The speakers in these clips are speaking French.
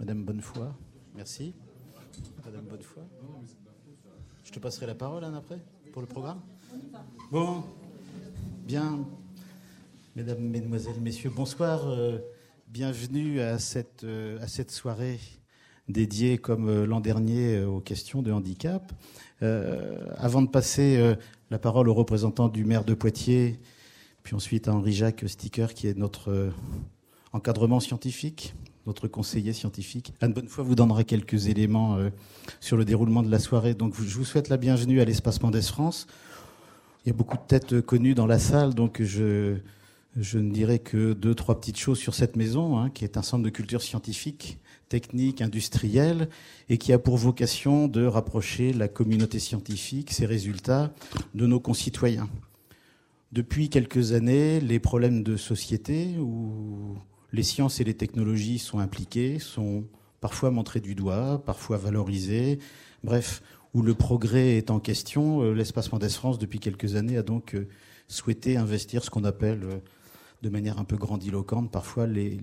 Madame Bonnefoy, merci. Madame Bonnefoy. Je te passerai la parole, Anne, après, pour le programme. Bon, bien. Mesdames, Mesdemoiselles, Messieurs, bonsoir. Bienvenue à cette soirée dédiée, comme l'an dernier, aux questions de handicap. Avant de passer la parole au représentant du maire de Poitiers, puis ensuite à Henri-Jacques Sticker, qui est notre encadrement scientifique, notre conseiller scientifique. Anne Bonnefoy vous donnera quelques éléments sur le déroulement de la soirée. Donc, je vous souhaite la bienvenue à l'Espace Mendès France. Il y a beaucoup de têtes connues dans la salle, donc je ne dirai que 2-3 petites choses sur cette maison, qui est un centre de culture scientifique, technique, industrielle, et qui a pour vocation de rapprocher la communauté scientifique, ses résultats, de nos concitoyens. Depuis quelques années, les problèmes de société où les sciences et les technologies sont impliquées sont parfois montrés du doigt, parfois valorisés. Bref, où le progrès est en question, l'Espace Mendès France, depuis quelques années, a donc souhaité investir ce qu'on appelle, de manière un peu grandiloquente, parfois les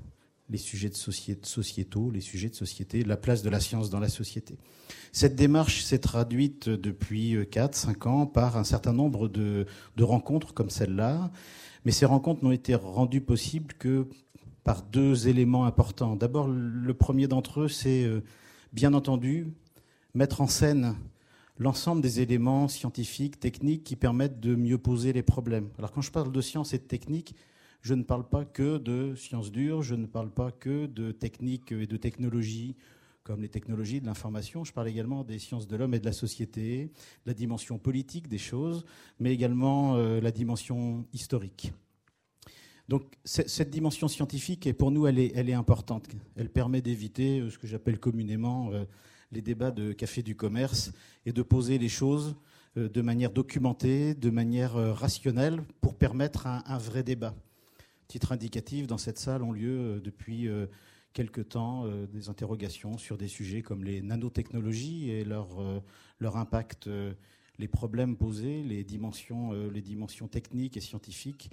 sujets de sociétaux, les sujets de société, la place de la science dans la société. Cette démarche s'est traduite depuis 4-5 ans par un certain nombre de rencontres comme celle-là, mais ces rencontres n'ont été rendues possibles que par 2 éléments importants. D'abord, le premier d'entre eux, c'est bien entendu mettre en scène l'ensemble des éléments scientifiques, techniques qui permettent de mieux poser les problèmes. Alors quand je parle de science et de technique, je ne parle pas que de sciences dures, je ne parle pas que de techniques et de technologies comme les technologies de l'information. Je parle également des sciences de l'homme et de la société, la dimension politique des choses, mais également la dimension historique. Donc cette dimension scientifique, et pour nous, elle est importante. Elle permet d'éviter ce que j'appelle communément les débats de café du commerce et de poser les choses de manière documentée, de manière rationnelle, pour permettre un vrai débat. Titre indicatif, dans cette salle ont lieu depuis quelque temps des interrogations sur des sujets comme les nanotechnologies et leur impact, les problèmes posés, les dimensions techniques et scientifiques.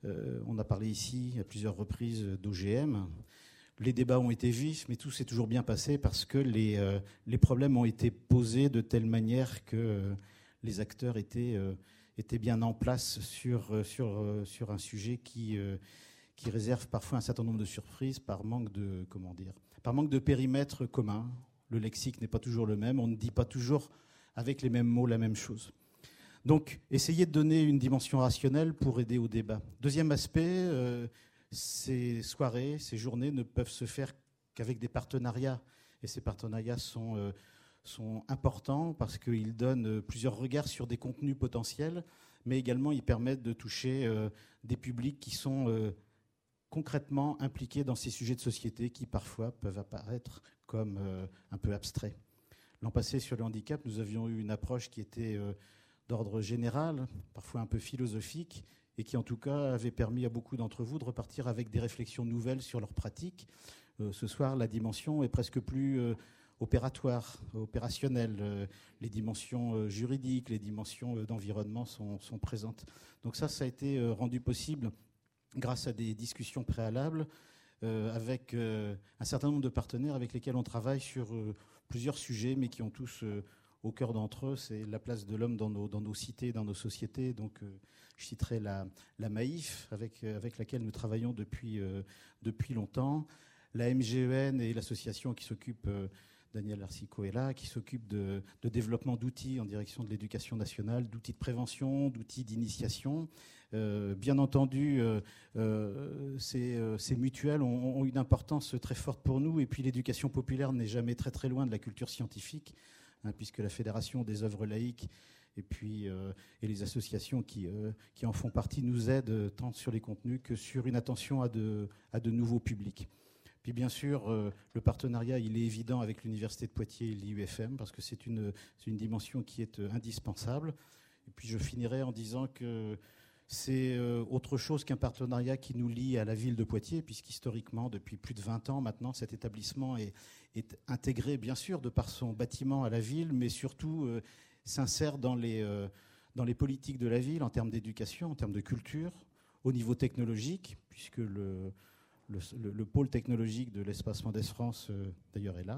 On a parlé ici à plusieurs reprises d'OGM. Les débats ont été vifs, mais tout s'est toujours bien passé parce que les problèmes ont été posés de telle manière que les acteurs étaient bien en place sur un sujet qui réserve parfois un certain nombre de surprises par manque de périmètre commun. Le lexique n'est pas toujours le même, on ne dit pas toujours avec les mêmes mots la même chose. Donc, essayez de donner une dimension rationnelle pour aider au débat. Deuxième aspect, ces soirées, ces journées ne peuvent se faire qu'avec des partenariats. Et ces partenariats sont importants parce qu'ils donnent plusieurs regards sur des contenus potentiels, mais également ils permettent de toucher des publics qui sont concrètement impliqués dans ces sujets de société qui parfois peuvent apparaître comme un peu abstraits. L'an passé, sur le handicap, nous avions eu une approche qui était d'ordre général, parfois un peu philosophique, et qui en tout cas avait permis à beaucoup d'entre vous de repartir avec des réflexions nouvelles sur leurs pratiques. Ce soir, la dimension est presque plus opératoire, opérationnelle. Les dimensions juridiques, les dimensions d'environnement sont présentes. Donc ça a été rendu possible grâce à des discussions préalables avec un certain nombre de partenaires avec lesquels on travaille sur plusieurs sujets, mais qui ont tous au cœur d'entre eux, c'est la place de l'homme dans nos cités, dans nos sociétés. Donc, je citerai la Maïf, avec laquelle nous travaillons depuis longtemps, la MGEN et l'association qui s'occupe, Daniel Arsico est là, qui s'occupe de développement d'outils en direction de l'éducation nationale, d'outils de prévention, d'outils d'initiation. Bien entendu, ces mutuelles ont une importance très forte pour nous, et puis l'éducation populaire n'est jamais très très loin de la culture scientifique, puisque la Fédération des œuvres laïques et les associations qui en font partie nous aident tant sur les contenus que sur une attention à de nouveaux publics. Puis bien sûr, le partenariat, il est évident avec l'Université de Poitiers et l'IUFM, parce que c'est une dimension qui est indispensable. Et puis je finirai en disant que c'est autre chose qu'un partenariat qui nous lie à la ville de Poitiers, puisqu'historiquement, depuis plus de 20 ans maintenant, cet établissement est intégré, bien sûr, de par son bâtiment à la ville, mais surtout s'insère dans les politiques de la ville en termes d'éducation, en termes de culture, au niveau technologique, puisque le pôle technologique de l'espace Mendès France, d'ailleurs, est là,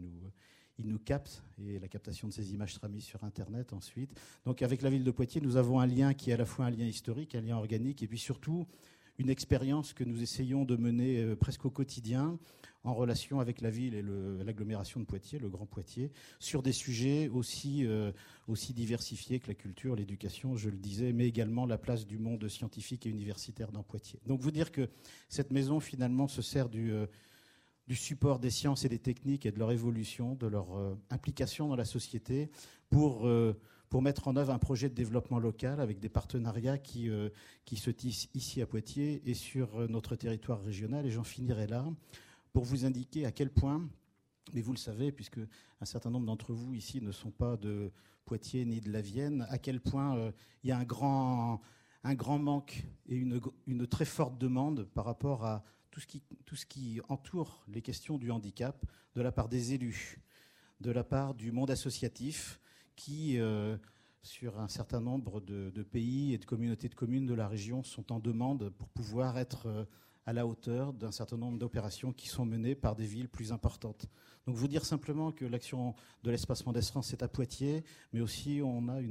il nous capte, et la captation de ces images sera mise sur Internet ensuite. Donc avec la ville de Poitiers, nous avons un lien qui est à la fois un lien historique, un lien organique, et puis surtout une expérience que nous essayons de mener presque au quotidien en relation avec la ville et l'agglomération de Poitiers, le Grand Poitiers, sur des sujets aussi diversifiés que la culture, l'éducation, je le disais, mais également la place du monde scientifique et universitaire dans Poitiers. Donc vous dire que cette maison finalement se sert du support des sciences et des techniques et de leur évolution, de leur implication dans la société pour mettre en œuvre un projet de développement local avec des partenariats qui se tissent ici à Poitiers et sur notre territoire régional. Et j'en finirai là pour vous indiquer à quel point, mais vous le savez, puisque un certain nombre d'entre vous ici ne sont pas de Poitiers ni de la Vienne, à quel point il y a un grand manque et une très forte demande par rapport à tout ce qui entoure les questions du handicap de la part des élus, de la part du monde associatif qui, sur un certain nombre de pays et de communautés de communes de la région, sont en demande pour pouvoir être à la hauteur d'un certain nombre d'opérations qui sont menées par des villes plus importantes. Donc vous dire simplement que l'action de l'espace Mendès France est à Poitiers, mais aussi on a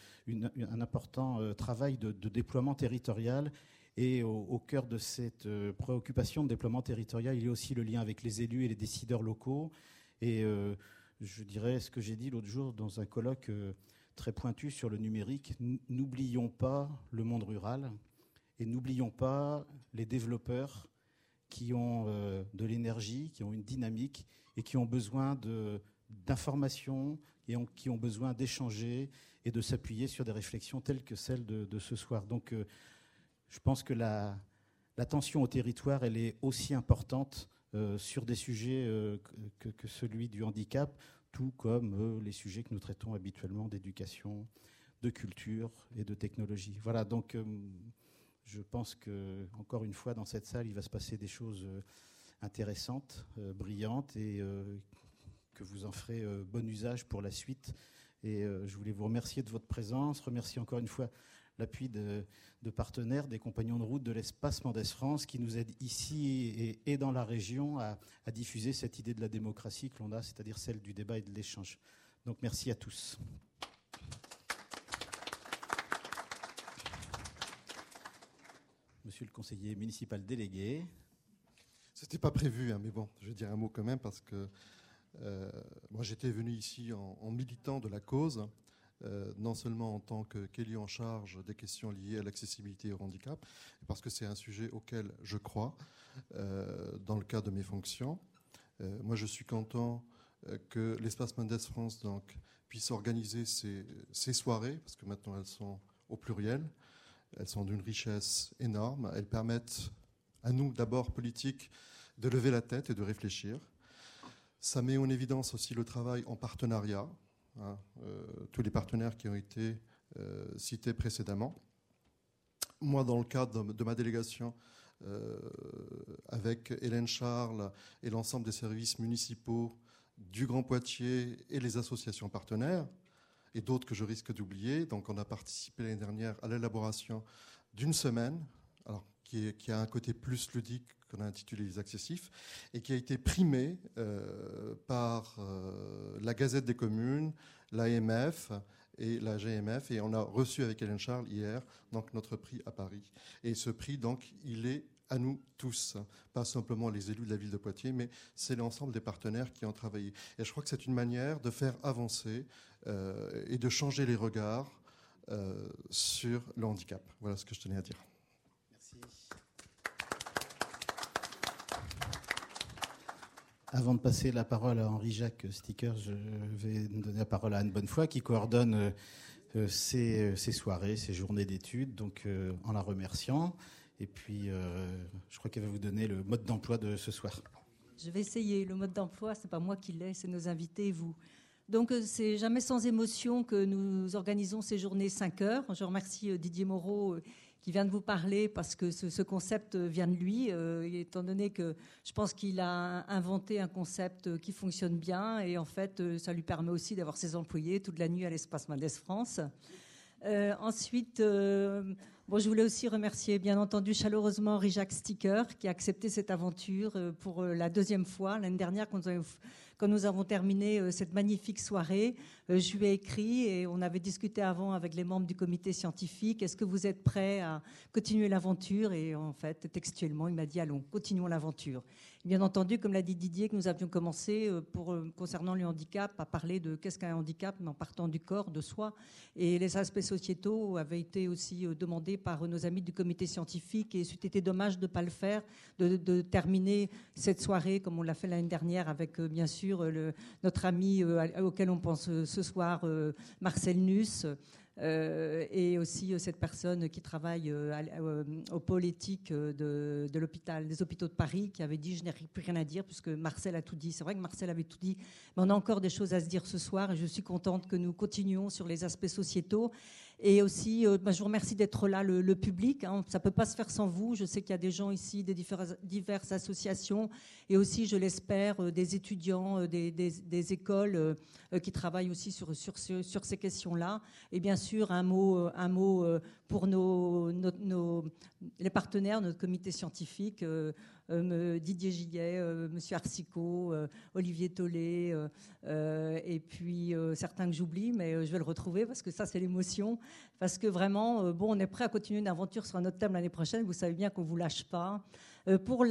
un important travail de déploiement territorial. Et au cœur de cette préoccupation de déploiement territorial, il y a aussi le lien avec les élus et les décideurs locaux. Et je dirais ce que j'ai dit l'autre jour dans un colloque très pointu sur le numérique. N'oublions pas le monde rural et n'oublions pas les développeurs qui ont de l'énergie, qui ont une dynamique et qui ont besoin d'informations et qui ont besoin d'échanger et de s'appuyer sur des réflexions telles que celles de ce soir. Donc, je pense que l'attention au territoire, elle est aussi importante sur des sujets que celui du handicap, tout comme les sujets que nous traitons habituellement d'éducation, de culture et de technologie. Voilà, donc je pense que, encore une fois, dans cette salle, il va se passer des choses intéressantes, brillantes, et que vous en ferez bon usage pour la suite. Et je voulais vous remercier de votre présence, remercier encore une fois l'appui de partenaires, des compagnons de route de l'espace Mendès France qui nous aident ici et dans la région à diffuser cette idée de la démocratie que l'on a, c'est-à-dire celle du débat et de l'échange. Donc merci à tous. Monsieur le conseiller municipal délégué. C'était pas prévu, hein, mais bon, je vais dire un mot quand même parce que moi j'étais venu ici en militant de la cause. Non seulement en tant qu'élu en charge des questions liées à l'accessibilité et au handicap, parce que c'est un sujet auquel je crois dans le cadre de mes fonctions. Moi, je suis content que l'espace Mendès France donc, puisse organiser ces soirées, parce que maintenant elles sont au pluriel, elles sont d'une richesse énorme, elles permettent à nous, d'abord politiques, de lever la tête et de réfléchir. Ça met en évidence aussi le travail en partenariat, tous les partenaires qui ont été cités précédemment. Moi, dans le cadre de ma délégation, avec Hélène Charles et l'ensemble des services municipaux du Grand Poitiers et les associations partenaires, et d'autres que je risque d'oublier, donc on a participé l'année dernière à l'élaboration d'une semaine, alors, qui a un côté plus ludique qu'on a intitulé Les Accessifs, et qui a été primé par la Gazette des communes, l'AMF et la GMF, et on a reçu avec Hélène Charles hier donc notre prix à Paris. Et ce prix, donc, il est à nous tous, pas simplement les élus de la ville de Poitiers, mais c'est l'ensemble des partenaires qui ont travaillé. Et je crois que c'est une manière de faire avancer et de changer les regards sur le handicap. Voilà ce que je tenais à dire. Merci. Avant de passer la parole à Henri-Jacques Sticker, je vais donner la parole à Anne Bonnefoy qui coordonne ces soirées, ces journées d'études, donc en la remerciant. Et puis, je crois qu'elle va vous donner le mode d'emploi de ce soir. Je vais essayer. Le mode d'emploi, c'est pas moi qui l'ai, c'est nos invités et vous. Donc, c'est jamais sans émotion que nous organisons ces journées 5 heures. Je remercie Didier Moreau qui vient de vous parler parce que ce concept vient de lui, étant donné que je pense qu'il a inventé un concept qui fonctionne bien et en fait, ça lui permet aussi d'avoir ses employés toute la nuit à l'espace Mendès France. Ensuite, Bon, je voulais aussi remercier, bien entendu, chaleureusement Henri-Jacques Sticker, qui a accepté cette aventure pour la deuxième fois. L'année dernière, quand nous avons terminé cette magnifique soirée, je lui ai écrit et on avait discuté avant avec les membres du comité scientifique. Est-ce que vous êtes prêts à continuer l'aventure? Et en fait, textuellement, il m'a dit, allons, continuons l'aventure. Bien entendu, comme l'a dit Didier, que nous avions commencé concernant le handicap à parler de qu'est-ce qu'un handicap, mais en partant du corps, de soi. Et les aspects sociétaux avaient été aussi demandés par nos amis du comité scientifique. Et c'eût été dommage de ne pas le faire, de terminer cette soirée comme on l'a fait l'année dernière avec, bien sûr, notre ami auquel on pense ce soir, Marcel Nuss. Et aussi cette personne qui travaille au pôle éthique de l'hôpital, des hôpitaux de Paris, qui avait dit je n'ai plus rien à dire puisque Marcel a tout dit. C'est vrai que Marcel avait tout dit, mais on a encore des choses à se dire ce soir et je suis contente que nous continuions sur les aspects sociétaux. Et aussi, je vous remercie d'être là, le public. Hein, ça ne peut pas se faire sans vous. Je sais qu'il y a des gens ici, des diverses associations, et aussi, je l'espère, des étudiants, des écoles qui travaillent aussi sur ces questions-là. Et bien sûr, un mot pour les partenaires, notre comité scientifique, Didier Gillet, Monsieur Arcicot, Olivier Tollet, et puis certains que j'oublie, mais je vais le retrouver parce que ça, c'est l'émotion. Parce que vraiment, on est prêt à continuer une aventure sur un autre thème l'année prochaine. Vous savez bien qu'on ne vous lâche pas. Pour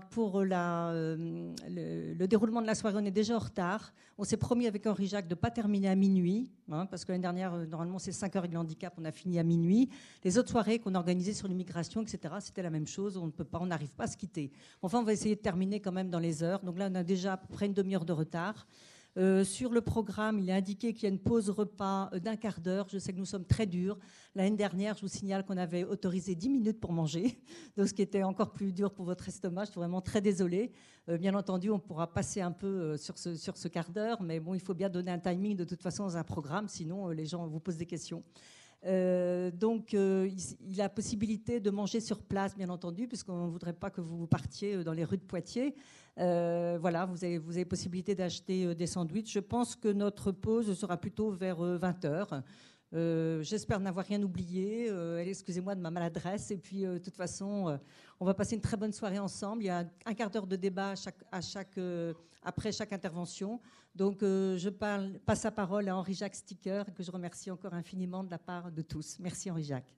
le déroulement de la soirée, on est déjà en retard. On s'est promis avec Henri-Jacques de ne pas terminer à minuit, hein, parce que l'année dernière, normalement, c'est 5 heures avec le handicap, on a fini à minuit. Les autres soirées qu'on a organisées sur l'immigration, etc., c'était la même chose. On n'arrive pas à se quitter. Enfin, on va essayer de terminer quand même dans les heures. Donc là, on a déjà à peu près une demi-heure de retard. Sur le programme, il est indiqué qu'il y a une pause repas d'un quart d'heure. Je sais que nous sommes très durs. L'année dernière, je vous signale qu'on avait autorisé 10 minutes pour manger, donc ce qui était encore plus dur pour votre estomac. Je suis vraiment très désolée. Bien entendu, on pourra passer un peu sur ce quart d'heure, mais bon, il faut bien donner un timing de toute façon dans un programme, sinon les gens vous posent des questions. Donc, il a possibilité de manger sur place, bien entendu, puisqu'on ne voudrait pas que vous partiez dans les rues de Poitiers. Voilà, vous avez possibilité d'acheter des sandwichs. Je pense que notre pause sera plutôt vers 20h. J'espère n'avoir rien oublié. Excusez-moi de ma maladresse. Et puis, de toute façon, on va passer une très bonne soirée ensemble. Il y a un quart d'heure de débat après chaque intervention. Donc, je passe la parole à Henri-Jacques Sticker, que je remercie encore infiniment de la part de tous. Merci, Henri-Jacques.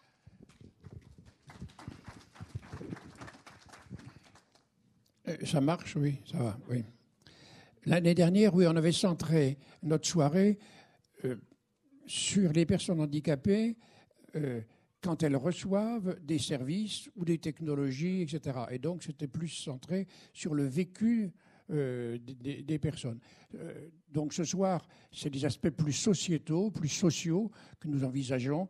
Ça marche, oui, ça va, oui. L'année dernière, oui, on avait centré notre soirée sur les personnes handicapées quand elles reçoivent des services ou des technologies, etc. Et donc, c'était plus centré sur le vécu des personnes. Donc, ce soir, c'est des aspects plus sociétaux, plus sociaux que nous envisageons.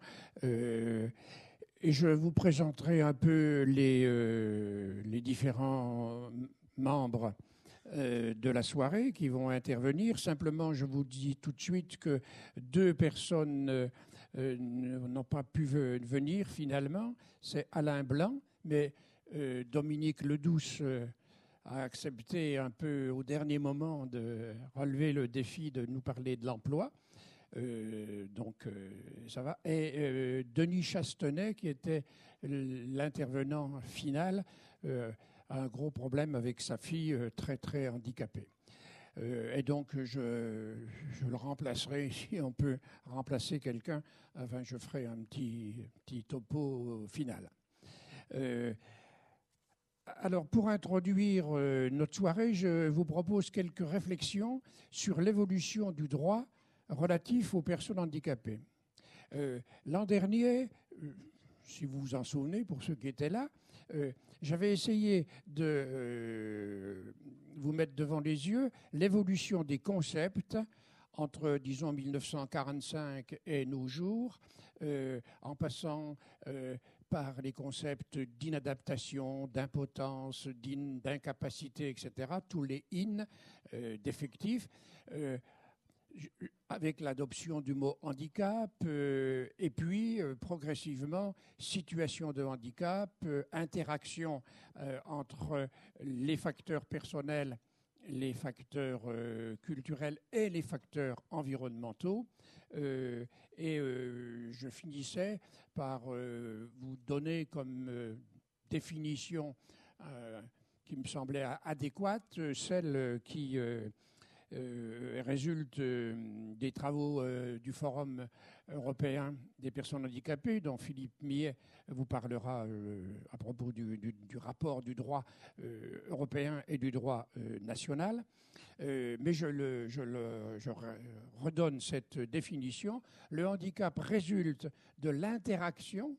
Et je vous présenterai un peu les différents membres de la soirée qui vont intervenir. Simplement, je vous dis tout de suite que 2 personnes n'ont pas pu venir finalement. C'est Alain Blanc, mais Dominique Ledouce a accepté un peu au dernier moment de relever le défi de nous parler de l'emploi. Donc ça va. Et Denis Chastenay, qui était l'intervenant final, a un gros problème avec sa fille très très handicapée. Et donc je le remplacerai, si on peut remplacer quelqu'un, enfin je ferai un petit topo final. Alors, pour introduire notre soirée, je vous propose quelques réflexions sur l'évolution du droit relatif aux personnes handicapées. L'an dernier, si vous vous en souvenez, pour ceux qui étaient là, j'avais essayé de vous mettre devant les yeux l'évolution des concepts entre, disons, 1945 et nos jours, en passant par les concepts d'inadaptation, d'impotence, d'incapacité, etc., tous les in d'effectifs, avec l'adoption du mot handicap, et puis progressivement situation de handicap, interaction entre les facteurs personnels les facteurs culturels et les facteurs environnementaux. Je finissais par vous donner comme définition qui me semblait adéquate, celle qui résulte des travaux du Forum européen des personnes handicapées, dont Philippe Millet vous parlera à propos du rapport du droit européen et du droit national. Mais je redonne cette définition. Le handicap résulte de l'interaction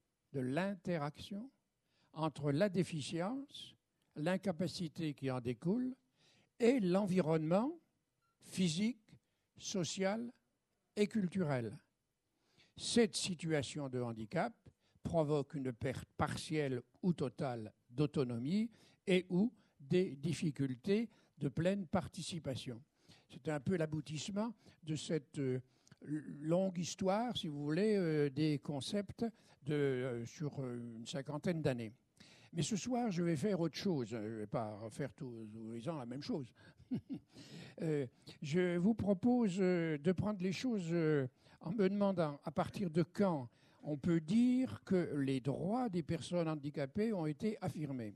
entre la déficience, l'incapacité qui en découle, et l'environnement physique, social et culturel. Cette situation de handicap provoque une perte partielle ou totale d'autonomie et ou des difficultés de pleine participation. C'est un peu l'aboutissement de cette longue histoire, si vous voulez, des concepts sur une cinquantaine d'années. Mais ce soir, je vais faire autre chose. Je ne vais pas faire tous les ans la même chose. Je vous propose de prendre les choses en me demandant à partir de quand on peut dire que les droits des personnes handicapées ont été affirmés.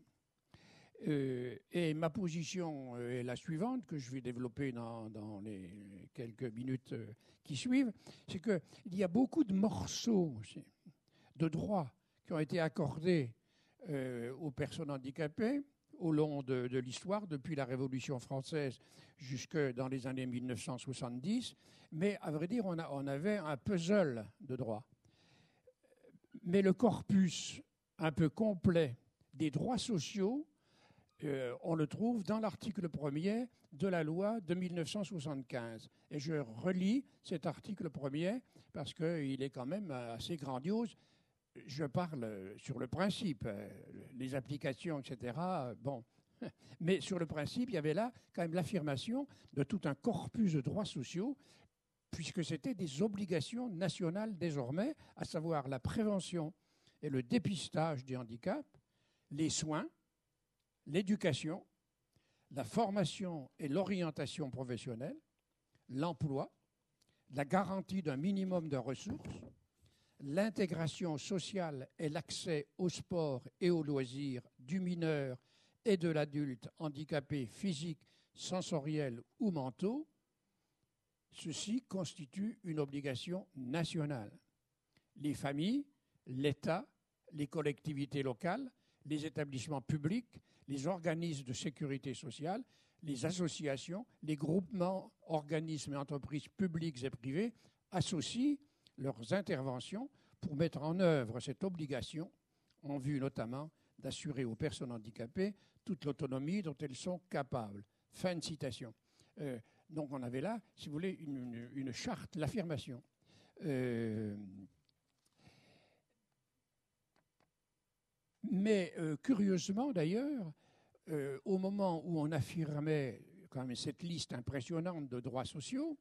Et ma position est la suivante, que je vais développer dans les quelques minutes qui suivent, c'est qu'il y a beaucoup de morceaux aussi, de droits qui ont été accordés aux personnes handicapées au long de l'histoire, depuis la Révolution française jusque dans les années 1970. Mais à vrai dire, on avait un puzzle de droits. Mais le corpus un peu complet des droits sociaux, on le trouve dans l'article 1er de la loi de 1975. Et je relis cet article 1er parce qu'il est quand même assez grandiose. Je parle sur le principe, les applications, etc. Bon. Mais sur le principe, il y avait là quand même l'affirmation de tout un corpus de droits sociaux, puisque c'était des obligations nationales désormais, à savoir la prévention et le dépistage du handicap, les soins, l'éducation, la formation et l'orientation professionnelle, l'emploi, la garantie d'un minimum de ressources, l'intégration sociale et l'accès au sport et aux loisirs du mineur et de l'adulte handicapé physique, sensoriel ou mentaux, ceci constitue une obligation nationale. Les familles, l'État, les collectivités locales, les établissements publics, les organismes de sécurité sociale, les associations, les groupements, organismes et entreprises publiques et privées associent leurs interventions pour mettre en œuvre cette obligation en vue notamment d'assurer aux personnes handicapées toute l'autonomie dont elles sont capables. Fin de citation. Donc on avait là, si vous voulez, une charte, l'affirmation. Mais curieusement d'ailleurs, au moment où on affirmait quand même cette liste impressionnante de droits sociaux,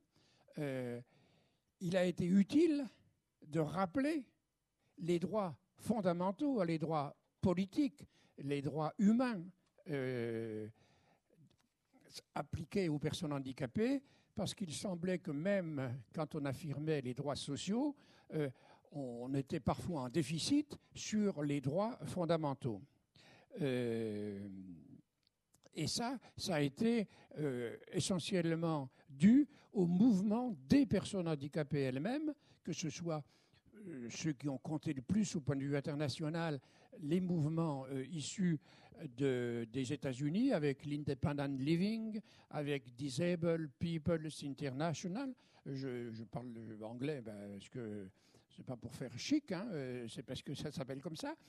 il a été utile de rappeler les droits fondamentaux, les droits politiques, les droits humains appliqués aux personnes handicapées, parce qu'il semblait que même quand on affirmait les droits sociaux, on était parfois en déficit sur les droits fondamentaux. Et ça a été essentiellement dû au mouvement des personnes handicapées elles-mêmes, que ce soit ceux qui ont compté le plus au point de vue international, les mouvements issus des États-Unis avec l'Independent Living, avec Disabled People's International. Je parle anglais parce que c'est pas pour faire chic, hein, c'est parce que ça s'appelle comme ça.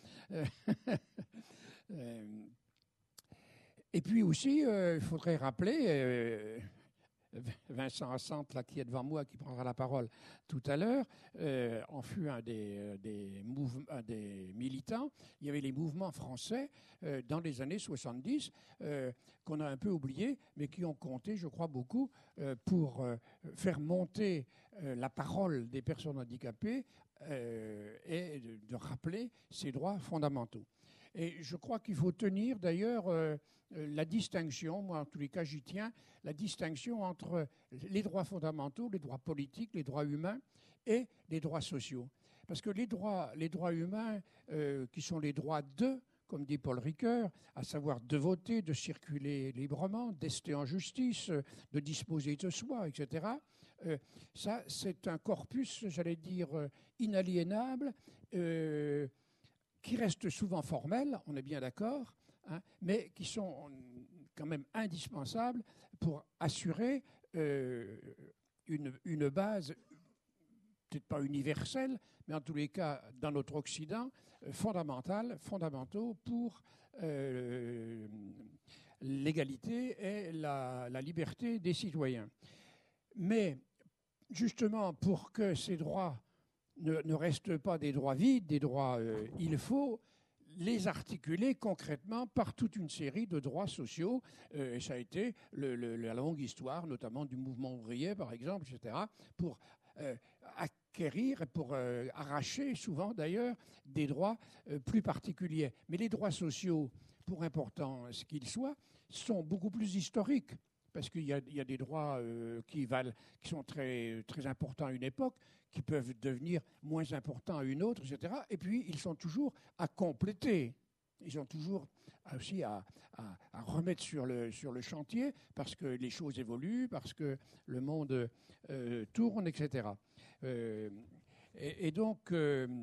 Et puis aussi, il faudrait rappeler, Vincent Assante, là, qui est devant moi, qui prendra la parole tout à l'heure, en fut un des militants. Il y avait les mouvements français dans les années 70 qu'on a un peu oubliés, mais qui ont compté, je crois, beaucoup pour faire monter la parole des personnes handicapées et de rappeler ces droits fondamentaux. Et je crois qu'il faut tenir d'ailleurs la distinction, moi en tous les cas j'y tiens, la distinction entre les droits fondamentaux, les droits politiques, les droits humains et les droits sociaux. Parce que les droits humains, qui sont les droits comme dit Paul Ricoeur, à savoir de voter, de circuler librement, d'ester en justice, de disposer de soi, etc. Ça, c'est un corpus, j'allais dire, inaliénable, qui reste souvent formel, on est bien d'accord, hein, mais qui sont quand même indispensables pour assurer une base, peut-être pas universelle, mais en tous les cas, dans notre Occident, fondamentaux pour l'égalité et la liberté des citoyens. Mais justement, pour que ces droits ne restent pas des droits vides, des droits, il faut les articuler concrètement par toute une série de droits sociaux. Et ça a été la longue histoire, notamment du mouvement ouvrier, par exemple, etc., pour acquérir, pour arracher, souvent d'ailleurs, des droits plus particuliers. Mais les droits sociaux, pour importants qu'ils soient, sont beaucoup plus historiques. Parce qu'il y a des droits qui sont très, très importants à une époque, qui peuvent devenir moins importants à une autre, etc. Et puis, ils sont toujours à compléter. Ils sont toujours aussi à remettre sur le chantier, parce que les choses évoluent, parce que le monde tourne, etc. Et donc,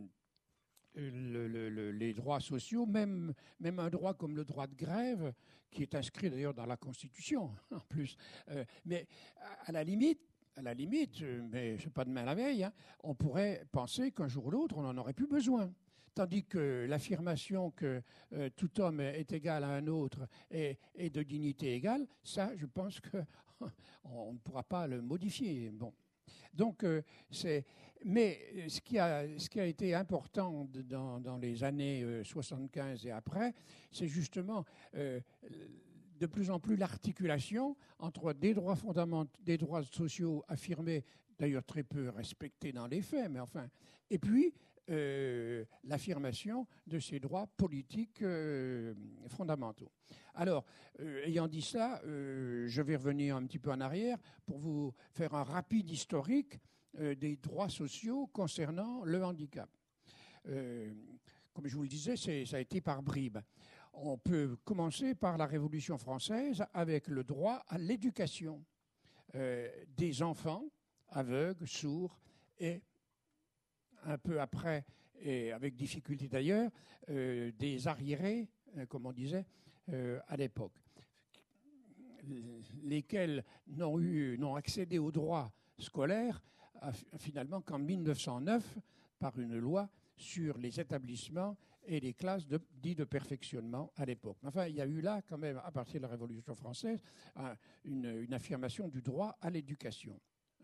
les droits sociaux, même un droit comme le droit de grève, qui est inscrit d'ailleurs dans la Constitution, en plus. Mais à la limite, mais c'est pas demain la veille, hein, on pourrait penser qu'un jour ou l'autre, on n'en aurait plus besoin. Tandis que l'affirmation que tout homme est égal à un autre et de dignité égale, ça, je pense qu'on ne pourra pas le modifier. Bon. Donc, mais ce qui a été important dans les années 75 et après, c'est justement de plus en plus l'articulation entre des droits fondamentaux, des droits sociaux affirmés, d'ailleurs très peu respectés dans les faits, mais enfin, et puis l'affirmation de ces droits politiques fondamentaux. Alors, ayant dit cela, je vais revenir un petit peu en arrière pour vous faire un rapide historique des droits sociaux concernant le handicap. Comme je vous le disais, ça a été par bribes. On peut commencer par la Révolution française avec le droit à l'éducation des enfants aveugles, sourds et un peu après, et avec difficulté d'ailleurs, des arriérés, comme on disait à l'époque, lesquels n'ont accédé aux droits scolaires finalement qu'en 1909 par une loi sur les établissements et les classes dits de perfectionnement à l'époque. Enfin, il y a eu là, quand même, à partir de la Révolution française, une affirmation du droit à l'éducation,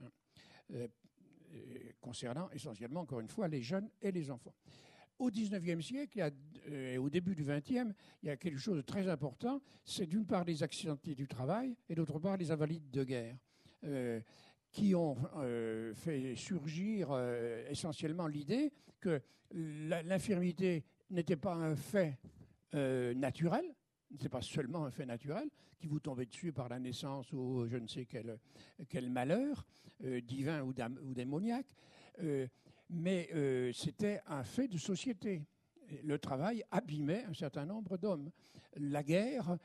concernant essentiellement, encore une fois, les jeunes et les enfants. Au XIXe siècle et au début du XXe, il y a quelque chose de très important, c'est d'une part les accidentés du travail et d'autre part les invalides de guerre, qui ont fait surgir essentiellement l'idée que l'infirmité n'était pas un fait naturel, ce n'est pas seulement un fait naturel qui vous tombait dessus par la naissance ou je ne sais quel malheur divin ou démoniaque, mais c'était un fait de société. Le travail abîmait un certain nombre d'hommes. La guerre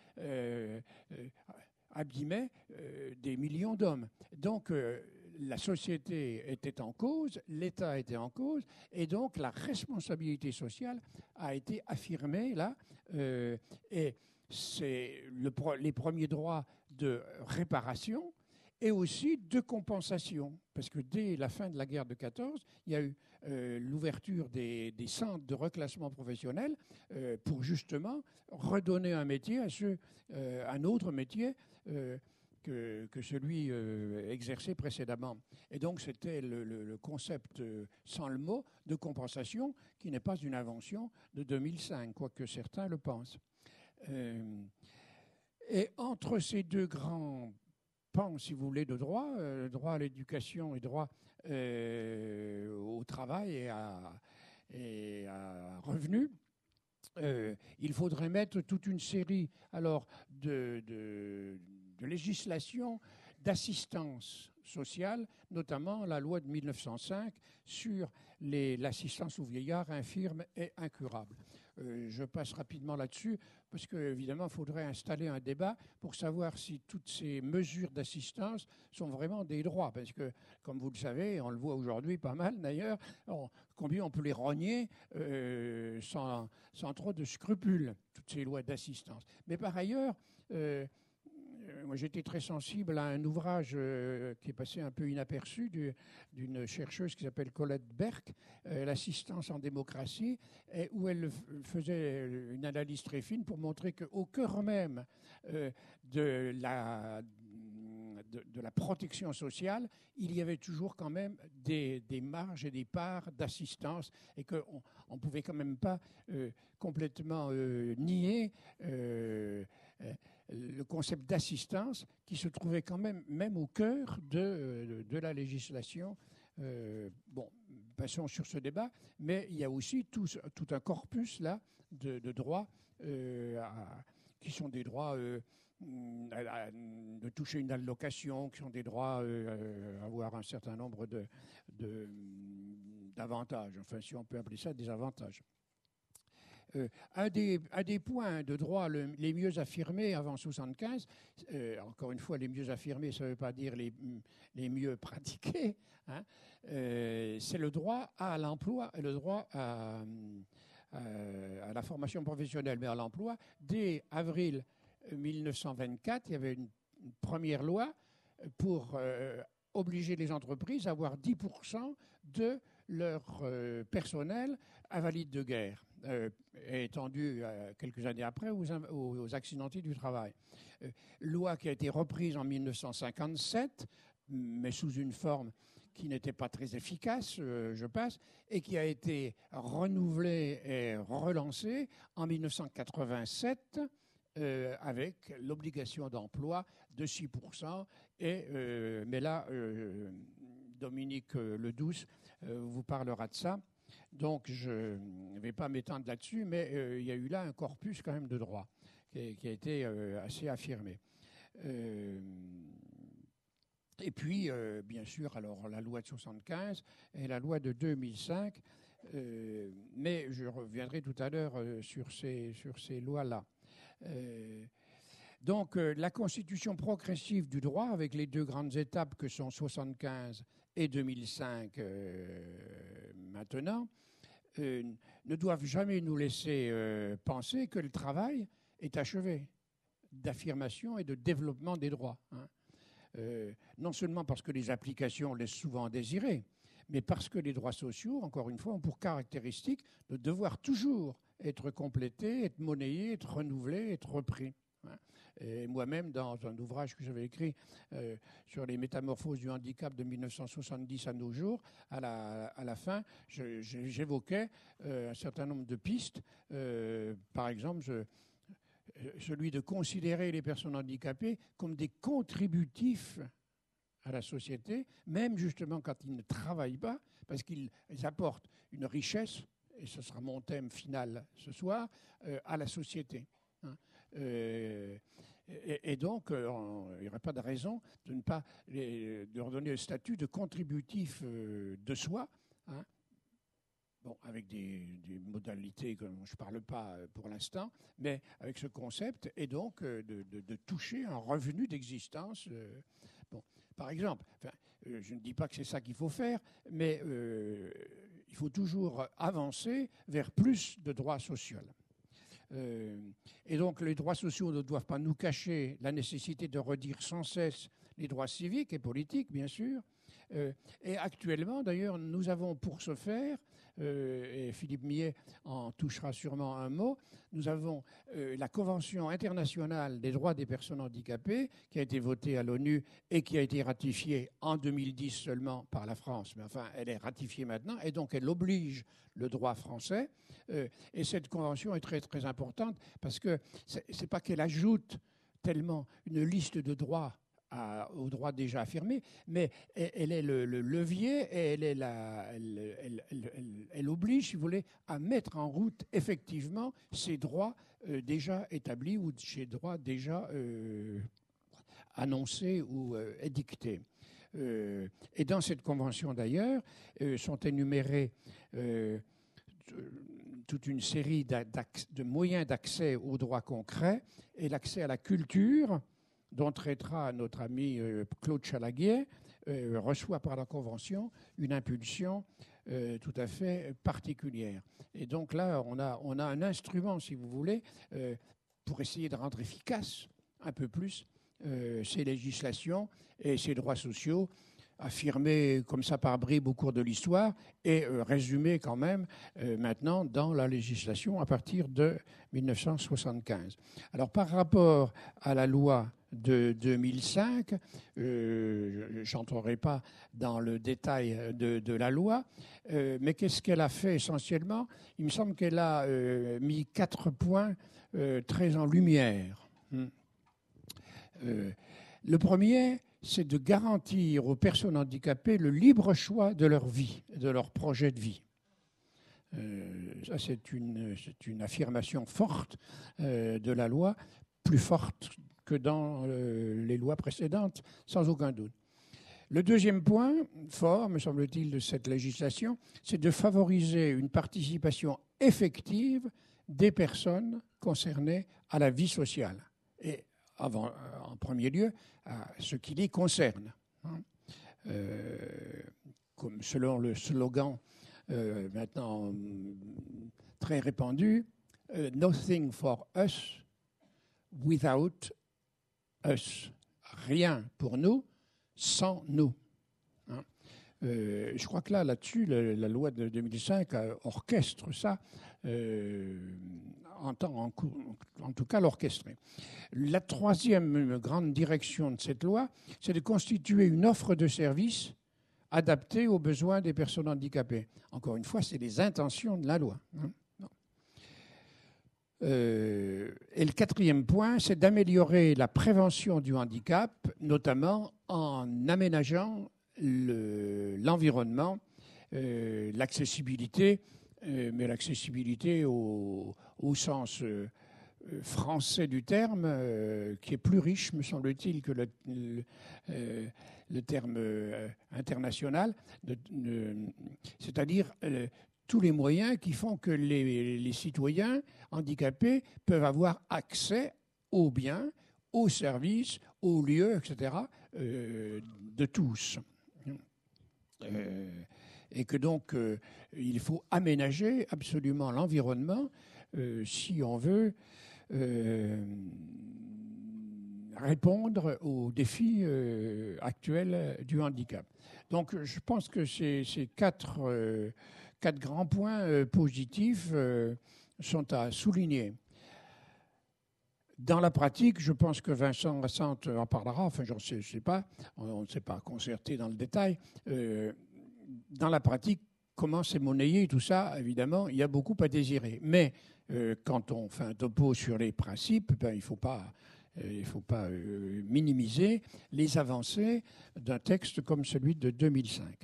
abîmait des millions d'hommes. Donc la société était en cause, l'État était en cause, et donc la responsabilité sociale a été affirmée là, et c'est les premiers droits de réparation et aussi de compensation, parce que dès la fin de la guerre de 14, il y a eu l'ouverture des centres de reclassement professionnel pour justement redonner un métier à ceux, un autre métier que celui exercé précédemment. Et donc c'était le concept, sans le mot, de compensation, qui n'est pas une invention de 2005, quoique certains le pensent. Et entre ces deux grands pans, si vous voulez, de droit, droit à l'éducation et droit au travail et à revenus, il faudrait mettre toute une série alors, de législation d'assistance sociale, notamment la loi de 1905 sur l'assistance aux vieillards infirmes et incurables. Je passe rapidement là-dessus parce qu'évidemment, il faudrait installer un débat pour savoir si toutes ces mesures d'assistance sont vraiment des droits. Parce que, comme vous le savez, on le voit aujourd'hui pas mal d'ailleurs, combien on peut les rogner sans trop de scrupules, toutes ces lois d'assistance. Mais par ailleurs, moi, j'étais très sensible à un ouvrage qui est passé un peu inaperçu d'une chercheuse qui s'appelle Colette Berck, L'assistance en démocratie, où elle faisait une analyse très fine pour montrer qu'au cœur même de la protection sociale, il y avait toujours quand même des marges et des parts d'assistance et qu'on ne pouvait quand même pas complètement nier le concept d'assistance qui se trouvait quand même au cœur de la législation. Bon, passons sur ce débat, mais il y a aussi tout un corpus là de droits qui sont des droits de toucher une allocation, qui sont des droits à avoir un certain nombre d'avantages, enfin si on peut appeler ça des avantages. Un des points de droit les mieux affirmés avant 1975, encore une fois, les mieux affirmés, ça ne veut pas dire les mieux pratiqués, hein, c'est le droit à l'emploi et le droit à la formation professionnelle, mais à l'emploi. Dès avril 1924, il y avait une première loi pour obliger les entreprises à avoir 10% de leur personnel invalide de guerre, étendu quelques années après aux accidentés du travail. Loi qui a été reprise en 1957, mais sous une forme qui n'était pas très efficace, je pense, et qui a été renouvelée et relancée en 1987 avec l'obligation d'emploi de 6%. Mais là, Dominique Ledouce vous parlera de ça. Donc, je ne vais pas m'étendre là-dessus, mais il y a eu là un corpus quand même de droit qui a été assez affirmé. Et puis, bien sûr, alors la loi de 1975 et la loi de 2005, mais je reviendrai tout à l'heure sur ces lois-là. Donc, la constitution progressive du droit, avec les deux grandes étapes que sont 1975 et 2005 maintenant, ne doivent jamais nous laisser penser que le travail est achevé d'affirmation et de développement des droits. Hein. Non seulement parce que les applications laissent souvent à désirer, mais parce que les droits sociaux, encore une fois, ont pour caractéristique de devoir toujours être complétés, être monnayés, être renouvelés, être repris. Et moi-même, dans un ouvrage que j'avais écrit sur les métamorphoses du handicap de 1970 à nos jours, à la fin, j'évoquais un certain nombre de pistes. Par exemple, celui de considérer les personnes handicapées comme des contributifs à la société, même justement quand ils ne travaillent pas, parce qu'ils apportent une richesse, et ce sera mon thème final ce soir, à la société. Hein. Et donc, il n'y aurait pas de raison de ne pas leur donner le statut de contributif de soi, hein. Bon, avec des modalités dont je ne parle pas pour l'instant, mais avec ce concept, et donc de toucher un revenu d'existence. Bon, par exemple, enfin, je ne dis pas que c'est ça qu'il faut faire, mais il faut toujours avancer vers plus de droits sociaux. Et donc les droits sociaux ne doivent pas nous cacher la nécessité de redire sans cesse les droits civiques et politiques, bien sûr. Et actuellement, d'ailleurs, nous avons pour ce faire, et Philippe Millet en touchera sûrement un mot, nous avons la Convention internationale des droits des personnes handicapées qui a été votée à l'ONU et qui a été ratifiée en 2010 seulement par la France, mais enfin elle est ratifiée maintenant et donc elle oblige le droit français. Et cette convention est très très importante parce que c'est pas qu'elle ajoute tellement une liste de droits aux droits déjà affirmés, mais elle est le levier et elle oblige, si vous voulez, à mettre en route effectivement ces droits déjà établis ou ces droits déjà annoncés ou édictés. Et dans cette convention, d'ailleurs, sont énumérés toute une série de moyens d'accès aux droits concrets et l'accès à la culture, dont traitera notre ami Claude Chalaguier, reçoit par la Convention une impulsion tout à fait particulière. Et donc là, on a un instrument, si vous voulez, pour essayer de rendre efficace un peu plus ces législations et ces droits sociaux, affirmés comme ça par bribes au cours de l'histoire et résumés quand même maintenant dans la législation à partir de 1975. Alors par rapport à la loi de 2005, je n'entrerai pas dans le détail de la loi, mais qu'est-ce qu'elle a fait essentiellement? Il me semble qu'elle a mis 4 points très en lumière. Le premier, c'est de garantir aux personnes handicapées le libre choix de leur vie, de leur projet de vie. Ça, c'est une affirmation forte de la loi, plus forte que dans les lois précédentes, sans aucun doute. Le deuxième point fort, me semble-t-il, de cette législation, c'est de favoriser une participation effective des personnes concernées à la vie sociale. Et en premier lieu, à ce qui les concerne. Comme selon le slogan maintenant très répandu, Nothing for us without us. Rien pour nous sans nous. Je crois que là-dessus, la loi de 2005 orchestre ça, en tout cas l'orchestrer. La troisième grande direction de cette loi, c'est de constituer une offre de services adaptée aux besoins des personnes handicapées. Encore une fois, c'est les intentions de la loi. Et le quatrième point, c'est d'améliorer la prévention du handicap, notamment en aménageant l'environnement, l'accessibilité, mais l'accessibilité au sens français du terme, qui est plus riche, me semble-t-il, que le terme international, c'est-à-dire tous les moyens qui font que les citoyens handicapés peuvent avoir accès aux biens, aux services, aux lieux, etc., de tous. Et que donc il faut aménager absolument l'environnement si on veut répondre aux défis actuels du handicap. Donc je pense que ces quatre grands points positifs sont à souligner. Dans la pratique, je pense que Vincent Rassante en parlera, enfin je ne sais pas, on ne s'est pas concerté dans le détail. Dans la pratique, comment c'est monnayé, tout ça, évidemment, il y a beaucoup à désirer. Mais quand on fait un topo sur les principes, il ne faut pas minimiser les avancées d'un texte comme celui de 2005.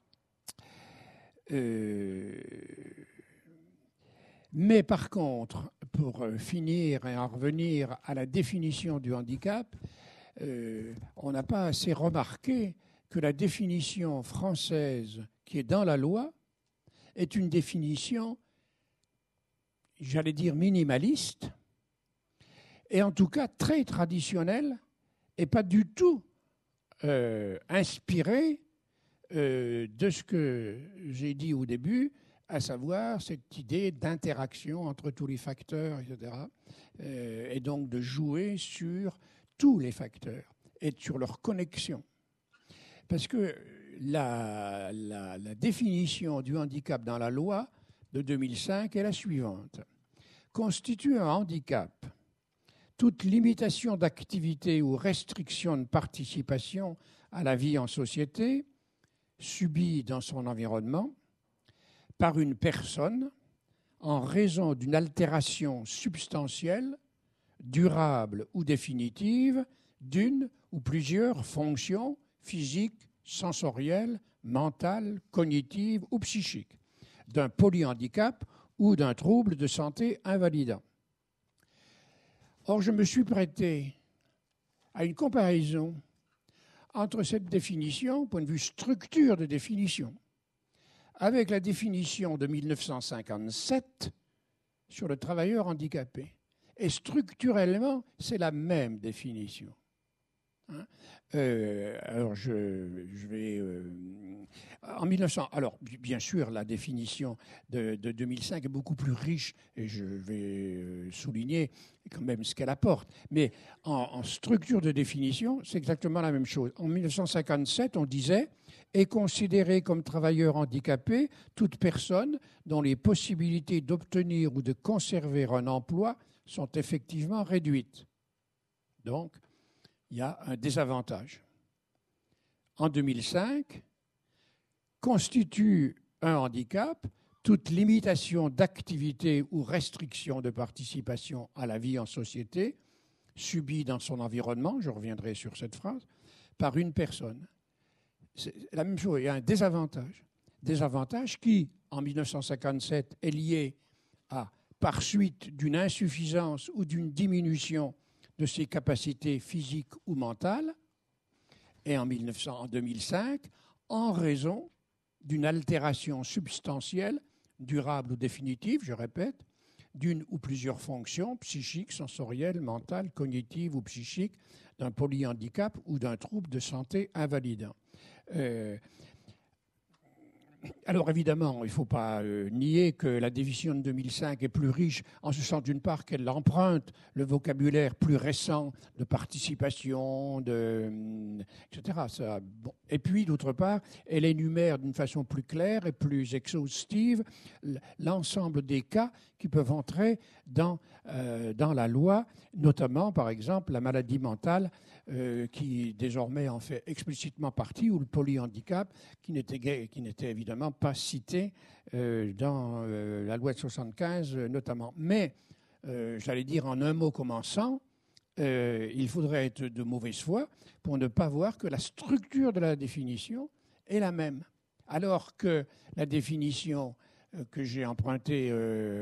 Mais par contre, pour finir et en revenir à la définition du handicap, on n'a pas assez remarqué que la définition française qui est dans la loi est une définition, j'allais dire minimaliste, et en tout cas très traditionnelle, et pas du tout inspirée de ce que j'ai dit au début, à savoir cette idée d'interaction entre tous les facteurs, etc., et donc de jouer sur tous les facteurs et sur leur connexion. Parce que la définition du handicap dans la loi de 2005 est la suivante. Constitue un handicap toute limitation d'activité ou restriction de participation à la vie en société subie dans son environnement par une personne en raison d'une altération substantielle, durable ou définitive d'une ou plusieurs fonctions physiques, sensorielles, mentales, cognitives ou psychiques, d'un polyhandicap ou d'un trouble de santé invalidant. Or, je me suis prêté à une comparaison entre cette définition, point de vue structure de définition, avec la définition de 1957 sur le travailleur handicapé. Et structurellement, c'est la même définition. Alors, je vais... en 1900... Alors, bien sûr, la définition de 2005 est beaucoup plus riche, et je vais souligner quand même ce qu'elle apporte. Mais en structure de définition, c'est exactement la même chose. En 1957, on disait « est considérée comme travailleur handicapé toute personne dont les possibilités d'obtenir ou de conserver un emploi sont effectivement réduites. » Donc, il y a un désavantage. En 2005, constitue un handicap toute limitation d'activité ou restriction de participation à la vie en société subie dans son environnement, je reviendrai sur cette phrase, par une personne. C'est la même chose, il y a un désavantage. Désavantage qui, en 1957, est lié à, par suite d'une insuffisance ou d'une diminution de ses capacités physiques ou mentales, et en 2005, en raison d'une altération substantielle, durable ou définitive, je répète, d'une ou plusieurs fonctions psychiques, sensorielles, mentales, cognitives ou psychiques, d'un polyhandicap ou d'un trouble de santé invalidant. Alors évidemment, il ne faut pas nier que la définition de 2005 est plus riche, en ce sens d'une part qu'elle emprunte le vocabulaire plus récent de participation, etc. Ça, bon. Et puis d'autre part, elle énumère d'une façon plus claire et plus exhaustive l'ensemble des cas qui peuvent entrer dans la loi, notamment par exemple la maladie mentale qui désormais en fait explicitement partie, ou le polyhandicap qui n'était évidemment pas cité dans la loi de 75 notamment. Mais, j'allais dire en un mot commençant, il faudrait être de mauvaise foi pour ne pas voir que la structure de la définition est la même. Alors que la définition que j'ai empruntée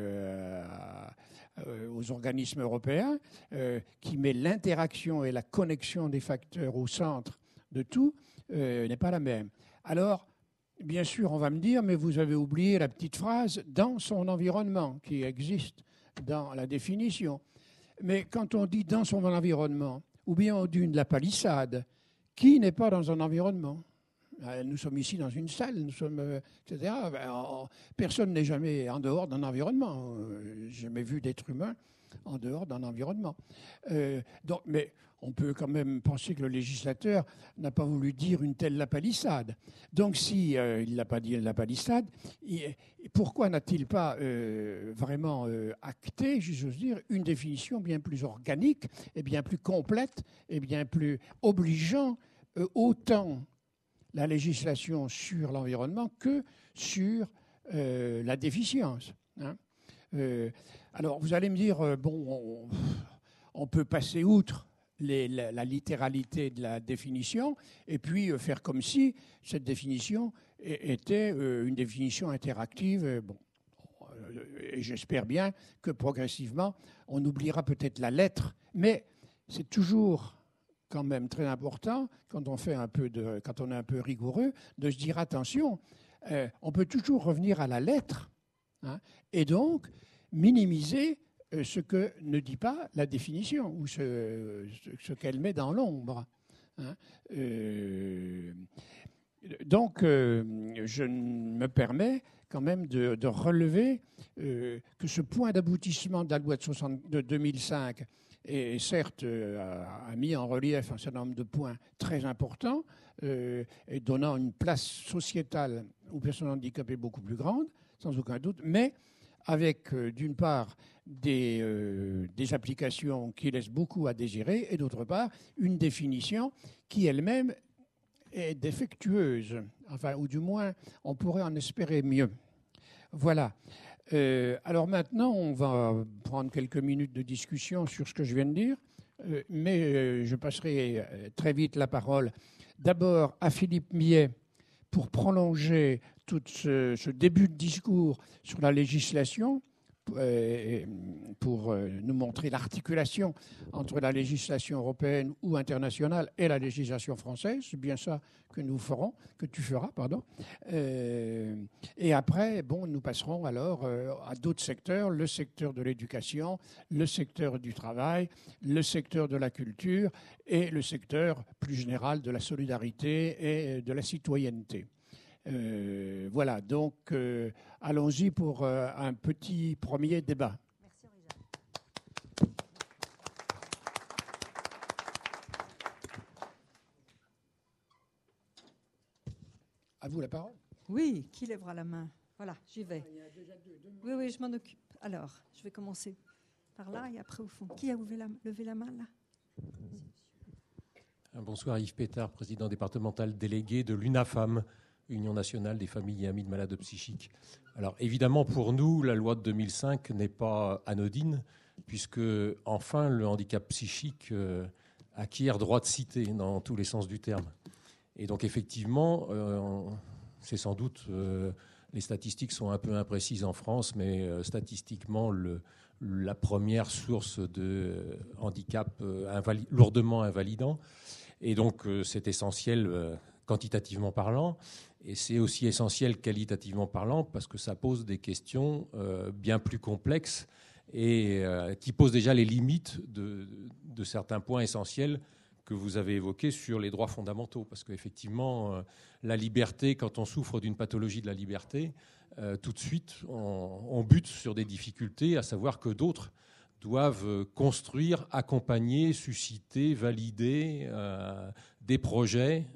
aux organismes européens, qui met l'interaction et la connexion des facteurs au centre de tout, n'est pas la même. Alors, bien sûr, on va me dire, mais vous avez oublié la petite phrase « dans son environnement » qui existe dans la définition. Mais quand on dit « dans son environnement », ou bien on dit « la palissade », qui n'est pas dans un environnement ? Nous sommes ici dans une salle, nous sommes, etc. Personne n'est jamais en dehors d'un environnement. J'ai jamais vu d'être humain en dehors d'un environnement. Donc, mais on peut quand même penser que le législateur n'a pas voulu dire une telle lapalissade. Donc, si il n'a pas dit la palissade, pourquoi n'a-t-il pas vraiment acté, j'ose dire, une définition bien plus organique et bien plus complète et bien plus obligeant autant la législation sur l'environnement que sur la déficience. Alors, vous allez me dire, bon, on peut passer outre la littéralité de la définition et puis faire comme si cette définition était une définition interactive. Bon, et j'espère bien que progressivement, on oubliera peut-être la lettre, mais c'est toujours quand même très important, quand on est un peu rigoureux, de se dire attention, on peut toujours revenir à la lettre, hein, et donc minimiser ce que ne dit pas la définition ou ce qu'elle met dans l'ombre. Hein. Donc, je me permets quand même de relever que ce point d'aboutissement de la loi de 2005 et certes a mis en relief un certain nombre de points très importants et donnant une place sociétale aux personnes handicapées beaucoup plus grande, sans aucun doute, mais avec d'une part des applications qui laissent beaucoup à désirer et d'autre part une définition qui elle-même est défectueuse, enfin, ou du moins on pourrait en espérer mieux. Voilà. Alors maintenant, on va prendre quelques minutes de discussion sur ce que je viens de dire. mais je passerai très vite la parole d'abord à Philippe Millet pour prolonger tout ce début de discours sur la législation, pour nous montrer l'articulation entre la législation européenne ou internationale et la législation française. C'est bien ça que tu feras. Et après, nous passerons alors à d'autres secteurs, le secteur de l'éducation, le secteur du travail, le secteur de la culture et le secteur plus général de la solidarité et de la citoyenneté. Voilà, donc allons-y pour un petit premier débat. Merci Richard. À vous la parole. Oui, qui lèvera la main? Voilà, j'y vais. Oui, je m'en occupe. Alors, je vais commencer par là et après au fond. Qui a levé la main là? Bonsoir, Yves Pétard, président départemental délégué de l'UNAFAM, Union nationale des familles et amis de malades psychiques. Alors évidemment, pour nous, la loi de 2005 n'est pas anodine, puisque enfin le handicap psychique acquiert droit de cité dans tous les sens du terme. Et donc effectivement, c'est sans doute, les statistiques sont un peu imprécises en France, mais statistiquement, la première source de handicap lourdement invalidant. Et donc c'est essentiel quantitativement parlant, et c'est aussi essentiel qualitativement parlant parce que ça pose des questions bien plus complexes et qui posent déjà les limites de certains points essentiels que vous avez évoqués sur les droits fondamentaux. Parce qu'effectivement, la liberté, quand on souffre d'une pathologie de la liberté, tout de suite, on bute sur des difficultés, à savoir que d'autres doivent construire, accompagner, susciter, valider des projets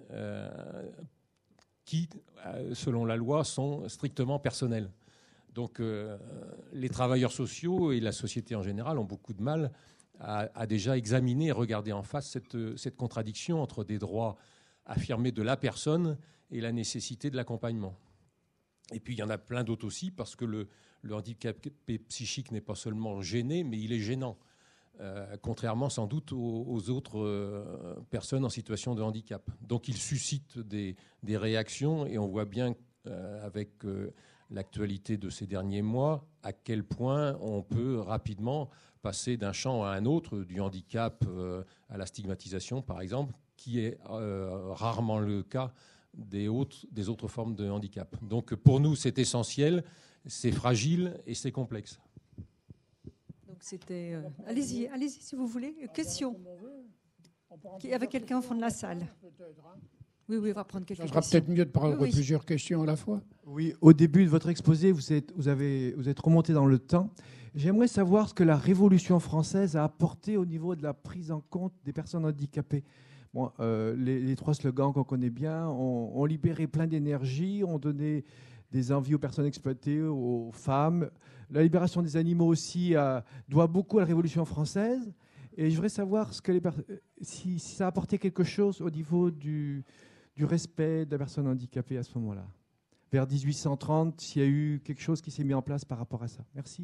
qui, selon la loi, sont strictement personnels. Donc les travailleurs sociaux et la société en général ont beaucoup de mal à déjà examiner et regarder en face cette contradiction entre des droits affirmés de la personne et la nécessité de l'accompagnement. Et puis il y en a plein d'autres aussi, parce que le handicap psychique n'est pas seulement gêné, mais il est gênant. Contrairement sans doute aux autres personnes en situation de handicap. Donc il suscite des réactions, et on voit bien avec l'actualité de ces derniers mois à quel point on peut rapidement passer d'un champ à un autre, du handicap à la stigmatisation par exemple, qui est rarement le cas des autres formes de handicap. Donc pour nous c'est essentiel, c'est fragile et c'est complexe. C'était. Allez-y si vous voulez. Question. Il y avait quelqu'un au fond de la salle. Oui, on va prendre quelques questions. Ça sera peut-être mieux de prendre plusieurs questions à la fois. Oui, au début de votre exposé, vous êtes remonté dans le temps. J'aimerais savoir ce que la Révolution française a apporté au niveau de la prise en compte des personnes handicapées. Bon, les trois slogans qu'on connaît bien ont libéré plein d'énergie, ont donné des envies aux personnes exploitées, aux femmes. La libération des animaux aussi doit beaucoup à la Révolution française. Et je voudrais savoir si ça a apporté quelque chose au niveau du respect de la personne handicapée à ce moment-là. Vers 1830, s'il y a eu quelque chose qui s'est mis en place par rapport à ça. Merci.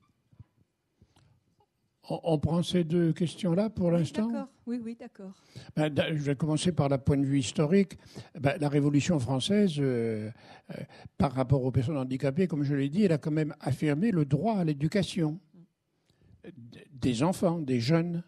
On prend ces deux questions-là pour l'instant. D'accord. Oui, d'accord. Je vais commencer par le point de vue historique. La Révolution française, par rapport aux personnes handicapées, comme je l'ai dit, elle a quand même affirmé le droit à l'éducation des enfants, des jeunes,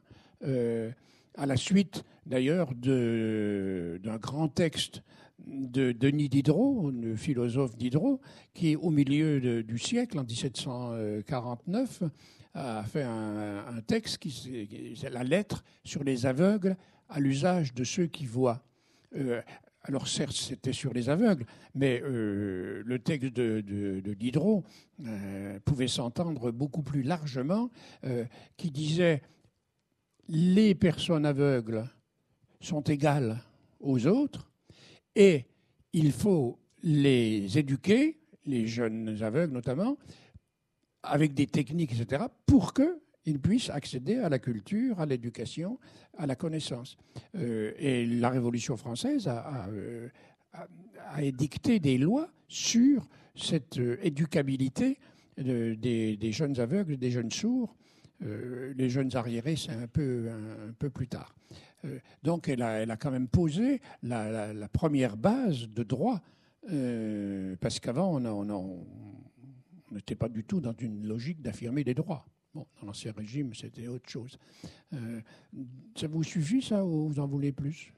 à la suite d'ailleurs d'un grand texte de Denis Diderot, le philosophe Diderot, qui au milieu du siècle, en 1749, a fait un texte c'est la lettre sur les aveugles à l'usage de ceux qui voient. Alors certes, c'était sur les aveugles, mais le texte de Diderot pouvait s'entendre beaucoup plus largement, qui disait « les personnes aveugles sont égales aux autres et il faut les éduquer, les jeunes aveugles notamment, avec des techniques, etc., pour qu'ils puissent accéder à la culture, à l'éducation, à la connaissance. » Et la Révolution française a édicté des lois sur cette éducabilité des jeunes aveugles, des jeunes sourds, Les jeunes arriérés, c'est un peu plus tard. Donc, elle a quand même posé la première base de droit, parce qu'avant, on n'était pas du tout dans une logique d'affirmer des droits. Bon, dans l'Ancien Régime, c'était autre chose. Ça vous suffit, ça, ou vous en voulez plus?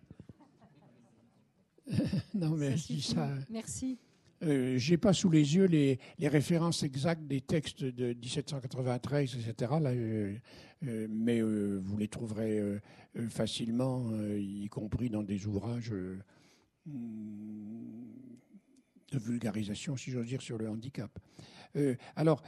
Non, mais je dis ça. Merci. Je n'ai pas sous les yeux les références exactes des textes de 1793, etc. Là, mais vous les trouverez facilement, y compris dans des ouvrages de vulgarisation, si j'ose dire, sur le handicap. Alors,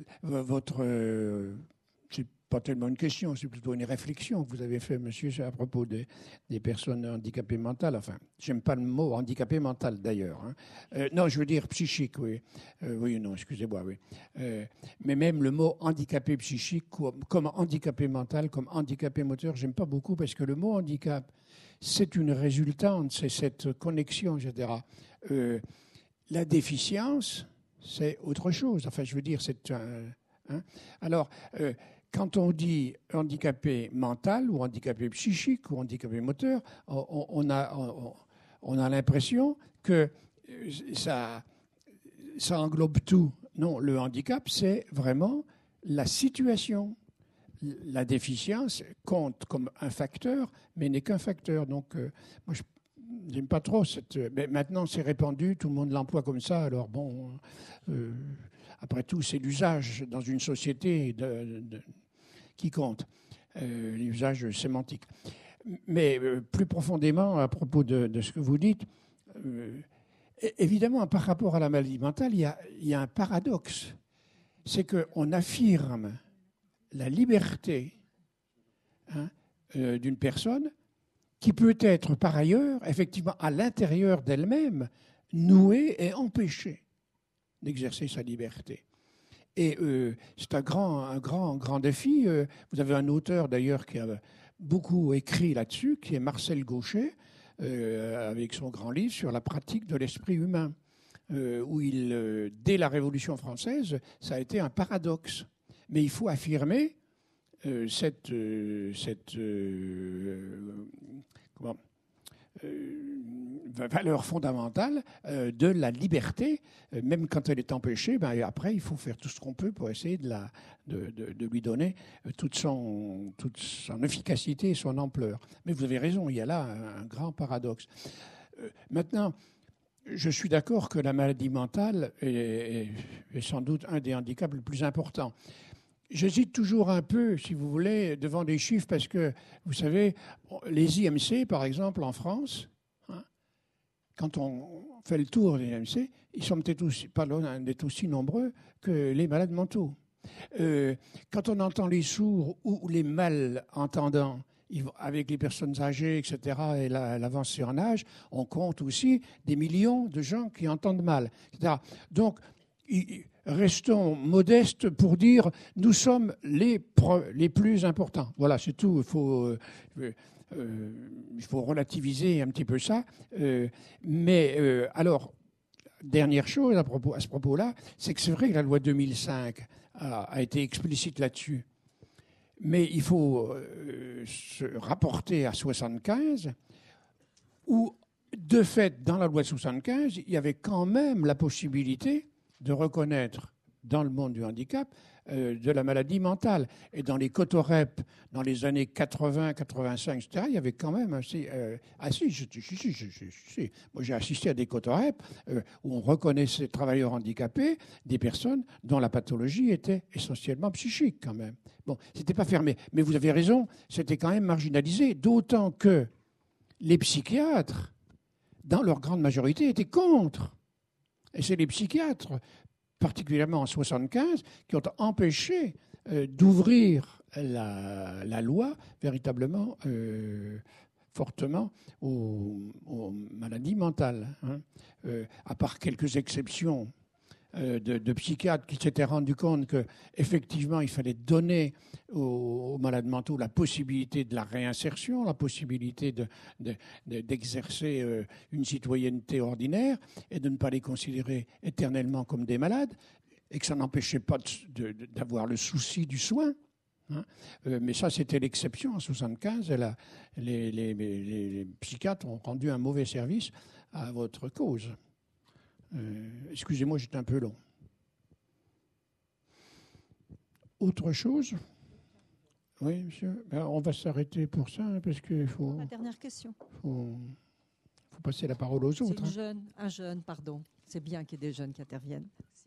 c'est pas tellement une question, c'est plutôt une réflexion que vous avez fait, monsieur, à propos des personnes handicapées mentales. Enfin, j'aime pas le mot handicapé mental, d'ailleurs. Hein. Non, je veux dire psychique, oui. Oui, non, excusez-moi, oui. Mais même le mot handicapé psychique, comme handicapé mental, comme handicapé moteur, j'aime pas beaucoup, parce que le mot handicap, c'est une résultante, c'est cette connexion, etc. La déficience, c'est autre chose. Enfin, je veux dire, c'est un... Hein. Alors... quand on dit handicapé mental ou handicapé psychique ou handicapé moteur, on a l'impression que ça englobe tout. Non, le handicap, c'est vraiment la situation. La déficience compte comme un facteur, mais n'est qu'un facteur. Donc, moi, je n'aime pas trop cette... Mais maintenant, c'est répandu, tout le monde l'emploie comme ça, alors bon... après tout, c'est l'usage dans une société qui compte, l'usage sémantique. Mais plus profondément, à propos de ce que vous dites, évidemment, par rapport à la maladie mentale, il y a un paradoxe. C'est qu'on affirme la liberté d'une personne qui peut être, par ailleurs, effectivement, à l'intérieur d'elle-même, nouée et empêchée d'exercer sa liberté. Et c'est un grand défi. Vous avez un auteur, d'ailleurs, qui a beaucoup écrit là-dessus, qui est Marcel Gauchet, avec son grand livre sur la pratique de l'esprit humain, où dès la Révolution française, ça a été un paradoxe. Mais il faut affirmer cette valeur fondamentale de la liberté, même quand elle est empêchée, après, il faut faire tout ce qu'on peut pour essayer de lui donner toute son efficacité et son ampleur. Mais vous avez raison, il y a là un grand paradoxe. Maintenant, je suis d'accord que la maladie mentale est sans doute un des handicaps les plus importants. J'hésite toujours un peu, si vous voulez, devant des chiffres, parce que, vous savez, les IMC, par exemple, en France, quand on fait le tour des IMC, ils sont peut-être aussi nombreux que les malades mentaux. Quand on entend les sourds ou les malentendants, avec les personnes âgées, etc., et l'avancée en âge, on compte aussi des millions de gens qui entendent mal, etc. Donc, restons modestes pour dire nous sommes les plus importants. Voilà, c'est tout. Il faut relativiser un petit peu ça. Mais alors, dernière chose à ce propos-là, c'est que c'est vrai que la loi 2005 a été explicite là-dessus. Mais il faut se rapporter à 75, où, de fait, dans la loi 75, il y avait quand même la possibilité de reconnaître dans le monde du handicap de la maladie mentale. Et dans les cotorep, dans les années 80, 85, etc., il y avait quand même assez... Moi, j'ai assisté à des cotorep où on reconnaissait travailleurs handicapés, des personnes dont la pathologie était essentiellement psychique quand même. Bon, c'était pas fermé. Mais vous avez raison, c'était quand même marginalisé, d'autant que les psychiatres, dans leur grande majorité, étaient contre. Et c'est les psychiatres, particulièrement en 1975, qui ont empêché d'ouvrir la loi véritablement fortement aux maladies mentales. À part quelques exceptions de psychiatres qui s'étaient rendus compte qu'effectivement, il fallait donner aux malades mentaux la possibilité de la réinsertion, la possibilité d'exercer une citoyenneté ordinaire et de ne pas les considérer éternellement comme des malades, et que ça n'empêchait pas d'avoir le souci du soin. Hein. Mais ça, c'était l'exception en 1975. Les psychiatres ont rendu un mauvais service à votre cause. Excusez-moi, j'étais un peu long. Autre chose ? Oui, monsieur. Ben, on va s'arrêter pour ça, hein, parce qu'il faut... La dernière question. faut passer la parole aux autres. C'est un jeune, pardon. C'est bien qu'il y ait des jeunes qui interviennent.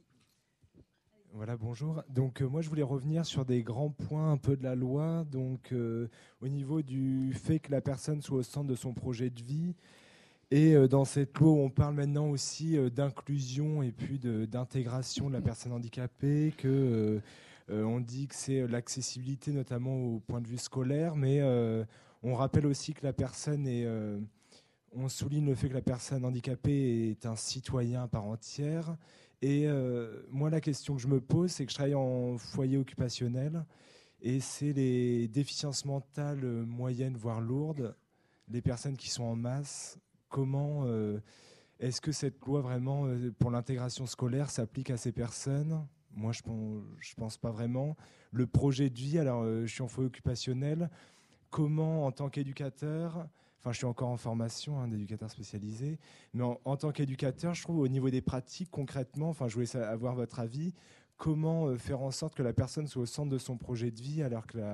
Voilà, bonjour. Donc moi, je voulais revenir sur des grands points un peu de la loi. Donc au niveau du fait que la personne soit au centre de son projet de vie. Et dans cette loi, on parle maintenant aussi d'inclusion et puis d'intégration de la personne handicapée, on dit que c'est l'accessibilité notamment au point de vue scolaire, mais on rappelle aussi que la personne on souligne le fait que la personne handicapée est un citoyen à part entière. Et moi, la question que je me pose, c'est que je travaille en foyer occupationnel et c'est les déficiences mentales moyennes, voire lourdes, les personnes qui sont en masse. Comment est-ce que cette loi vraiment pour l'intégration scolaire s'applique à ces personnes ? Moi, je pense pas vraiment. Le projet de vie, alors je suis en foyer occupationnel. Comment, en tant qu'éducateur, enfin je suis encore en formation d'éducateur spécialisé, mais en tant qu'éducateur, je trouve au niveau des pratiques, concrètement, enfin je voulais avoir votre avis, comment faire en sorte que la personne soit au centre de son projet de vie alors que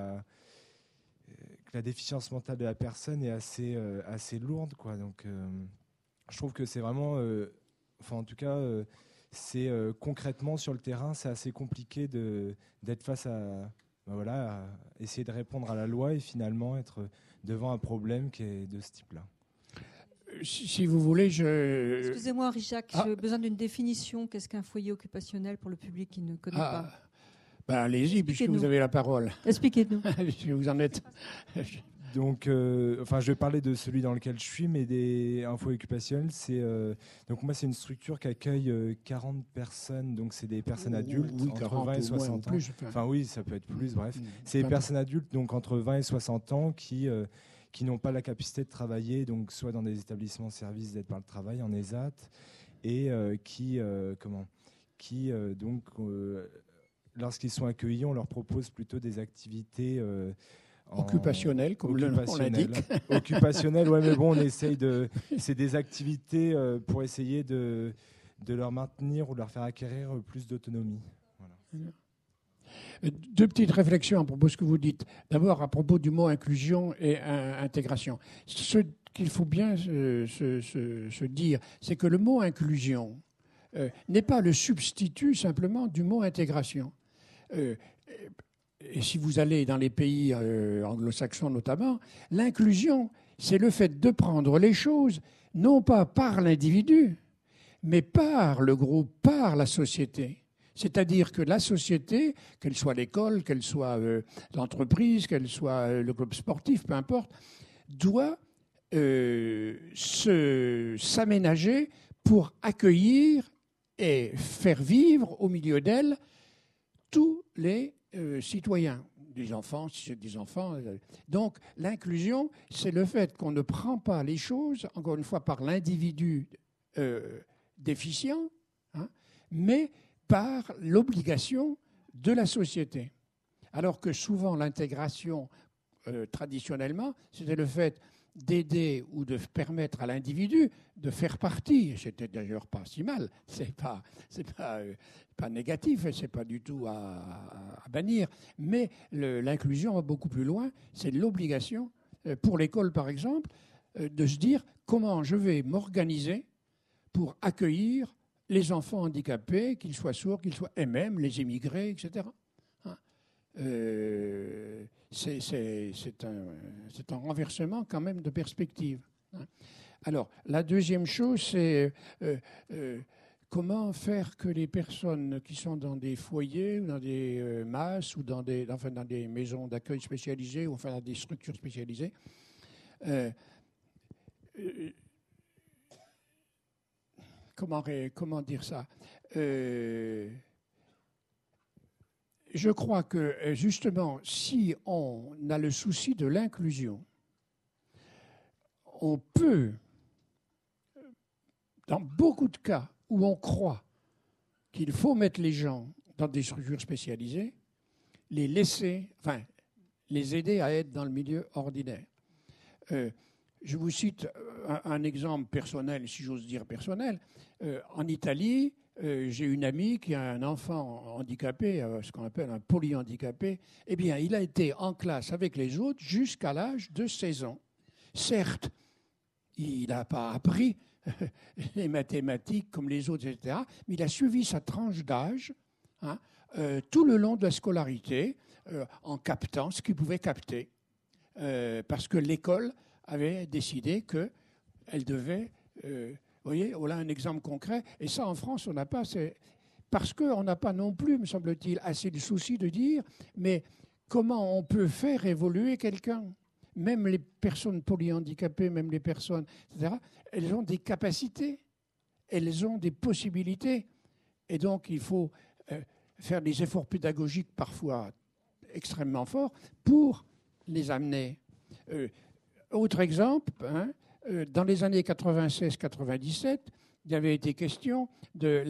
la déficience mentale de la personne est assez lourde, quoi. Donc je trouve que c'est vraiment, enfin en tout cas, c'est concrètement sur le terrain, c'est assez compliqué d'être face à essayer de répondre à la loi et finalement être devant un problème qui est de ce type-là. Si vous voulez, Excusez-moi, Henri Jacques, j'ai besoin d'une définition. Qu'est-ce qu'un foyer occupationnel pour le public qui ne connaît pas ? Ben allez-y, puisque vous avez la parole. Expliquez-nous. Vous en êtes. Donc, je vais parler de celui dans lequel je suis, mais un foyer occupationnel, donc moi, c'est une structure qui accueille 40 personnes, donc c'est des personnes adultes, entre 20 et 60 ans. Enfin oui, ça peut être plus, bref. C'est des personnes adultes, donc entre 20 et 60 ans, qui n'ont pas la capacité de travailler, donc soit dans des établissements services d'aide par le travail, en ESAT, et lorsqu'ils sont accueillis, on leur propose plutôt des activités occupationnelles, comme le nom l'indique. Occupationnelles, ouais, mais bon, on essaye c'est des activités pour essayer de leur maintenir ou de leur faire acquérir plus d'autonomie. Voilà. Deux petites réflexions à propos de ce que vous dites. D'abord, à propos du mot inclusion et intégration. Ce qu'il faut bien se dire, c'est que le mot inclusion n'est pas le substitut simplement du mot intégration. Et si vous allez dans les pays anglo-saxons notamment, l'inclusion, c'est le fait de prendre les choses non pas par l'individu, mais par le groupe, par la société. C'est-à-dire que la société, qu'elle soit l'école, qu'elle soit l'entreprise, qu'elle soit le club sportif, peu importe, doit s'aménager pour accueillir et faire vivre au milieu d'elle tous les citoyens, des enfants, si c'est des enfants. Donc l'inclusion, c'est le fait qu'on ne prend pas les choses, encore une fois, par l'individu déficient, mais par l'obligation de la société. Alors que souvent l'intégration, traditionnellement, c'était le fait d'aider ou de permettre à l'individu de faire partie. C'était d'ailleurs pas si mal. C'est pas négatif, c'est pas du tout à bannir. Mais l'inclusion va beaucoup plus loin. C'est l'obligation pour l'école, par exemple, de se dire comment je vais m'organiser pour accueillir les enfants handicapés, qu'ils soient sourds, et même les immigrés, etc. C'est un renversement quand même de perspective. Alors, la deuxième chose, c'est comment faire que les personnes qui sont dans des foyers, ou dans des masses, ou dans des maisons d'accueil spécialisées, ou enfin dans des structures spécialisées, comment dire ça ? Je crois que, justement, si on a le souci de l'inclusion, on peut, dans beaucoup de cas où on croit qu'il faut mettre les gens dans des structures spécialisées, les laisser, enfin, les aider à être dans le milieu ordinaire. Je vous cite un exemple personnel, si j'ose dire personnel. En Italie, j'ai une amie qui a un enfant handicapé, ce qu'on appelle un polyhandicapé. Eh bien, il a été en classe avec les autres jusqu'à l'âge de 16 ans. Certes, il n'a pas appris les mathématiques comme les autres, etc., mais il a suivi sa tranche d'âge tout le long de la scolarité en captant ce qu'il pouvait capter. Parce que l'école avait décidé qu'elle devait... vous voyez, voilà un exemple concret. Et ça, en France, on n'a pas... Parce qu'on n'a pas non plus, me semble-t-il, assez de souci de dire, mais comment on peut faire évoluer quelqu'un ? Même les personnes polyhandicapées, même les personnes, etc., elles ont des capacités, elles ont des possibilités. Et donc, il faut faire des efforts pédagogiques parfois extrêmement forts pour les amener. Autre exemple, dans les années 96-97, il y avait été question de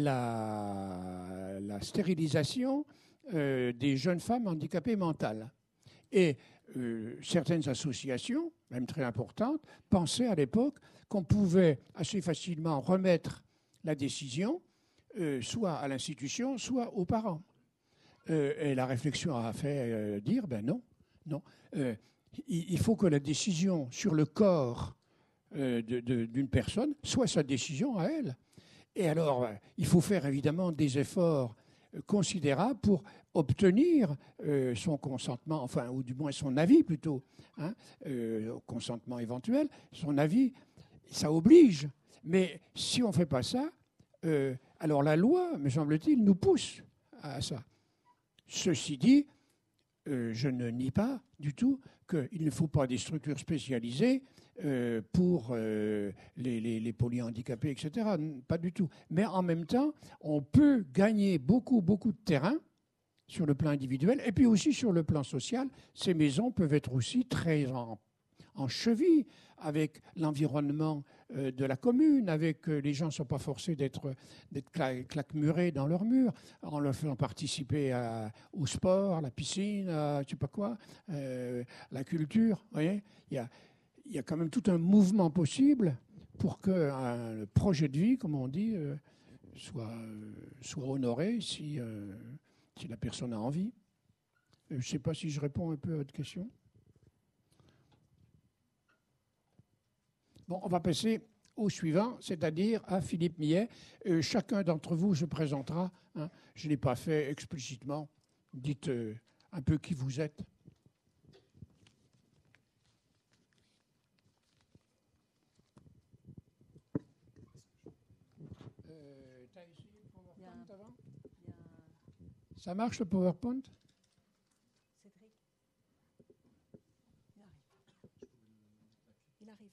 la stérilisation des jeunes femmes handicapées mentales. Et certaines associations, même très importantes, pensaient à l'époque qu'on pouvait assez facilement remettre la décision soit à l'institution, soit aux parents. Et la réflexion a fait dire, ben non. Il faut que la décision sur le corps d'une personne soit sa décision à elle. Et alors, il faut faire évidemment des efforts considérables pour obtenir son consentement, enfin, ou du moins son avis plutôt, consentement éventuel, son avis, ça oblige. Mais si on ne fait pas ça, alors la loi, me semble-t-il, nous pousse à ça. Ceci dit, je ne nie pas du tout qu'il ne faut pas des structures spécialisées pour les polyhandicapés, etc. Pas du tout. Mais en même temps, on peut gagner beaucoup de terrain sur le plan individuel et puis aussi sur le plan social. Ces maisons peuvent être aussi très en cheville avec l'environnement de la commune, avec les gens ne sont pas forcés d'être claquemurés dans leurs murs, en leur faisant participer au sport, à la piscine, à je sais pas quoi, la culture. Vous voyez, il y a quand même tout un mouvement possible pour qu'un projet de vie, comme on dit, soit honoré si la personne a envie. Je ne sais pas si je réponds un peu à votre question. Bon, on va passer au suivant, c'est-à-dire à Philippe Millet. Chacun d'entre vous se présentera. Je ne l'ai pas fait explicitement. Dites un peu qui vous êtes. T'as essayé le PowerPoint avant ? Ça marche le PowerPoint ? Cédric. Il arrive.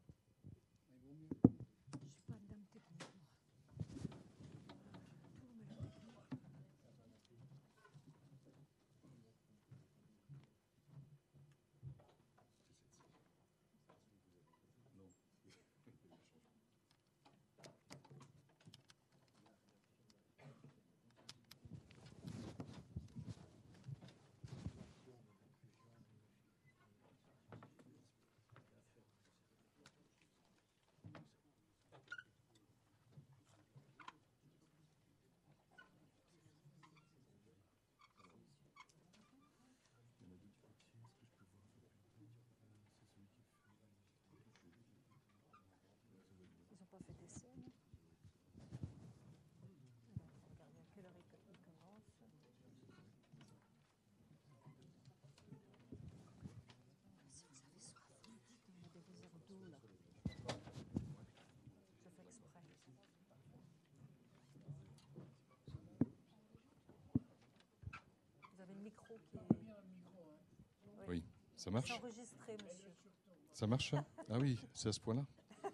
Oui, ça marche. C'est enregistré, monsieur. Ça marche ça ? Ah oui, c'est à ce point-là.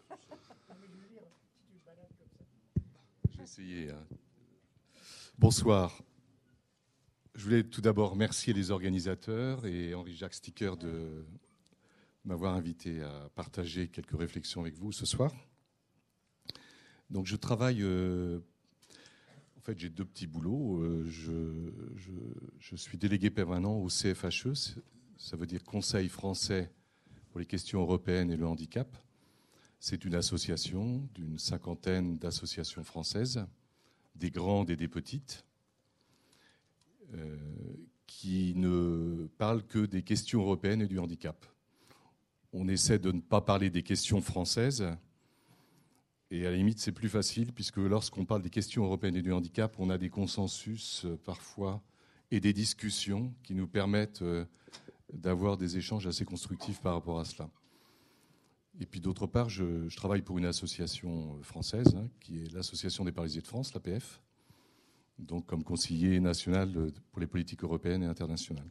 J'ai essayé. Bonsoir. Je voulais tout d'abord remercier les organisateurs et Henri-Jacques Sticker de m'avoir invité à partager quelques réflexions avec vous ce soir. Donc je travaille... fait, j'ai 2 petits boulots. Je suis délégué permanent au CFHE, ça veut dire Conseil français pour les questions européennes et le handicap. C'est une association d'une 50aine d'associations françaises, des grandes et des petites, qui ne parlent que des questions européennes et du handicap. On essaie de ne pas parler des questions françaises, et à la limite, c'est plus facile, puisque lorsqu'on parle des questions européennes et du handicap, on a des consensus parfois et des discussions qui nous permettent d'avoir des échanges assez constructifs par rapport à cela. Et puis d'autre part, je travaille pour une association française, qui est l'Association des Paralysés de France, l'APF, donc comme conseiller national pour les politiques européennes et internationales.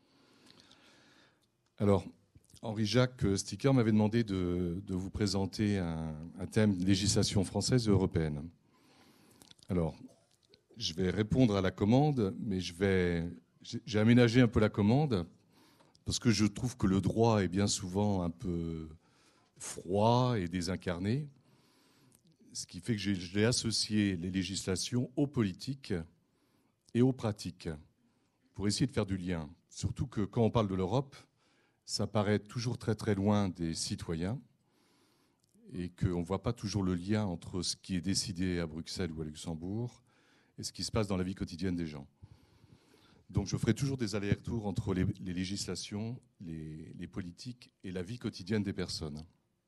Alors, Henri-Jacques Sticker m'avait demandé de vous présenter un thème de législation française et européenne. Alors, je vais répondre à la commande, mais j'ai aménagé un peu la commande parce que je trouve que le droit est bien souvent un peu froid et désincarné, ce qui fait que j'ai associé les législations aux politiques et aux pratiques pour essayer de faire du lien. Surtout que quand on parle de l'Europe, ça paraît toujours très très loin des citoyens et qu'on ne voit pas toujours le lien entre ce qui est décidé à Bruxelles ou à Luxembourg et ce qui se passe dans la vie quotidienne des gens. Donc je ferai toujours des allers-retours entre les législations, les politiques et la vie quotidienne des personnes.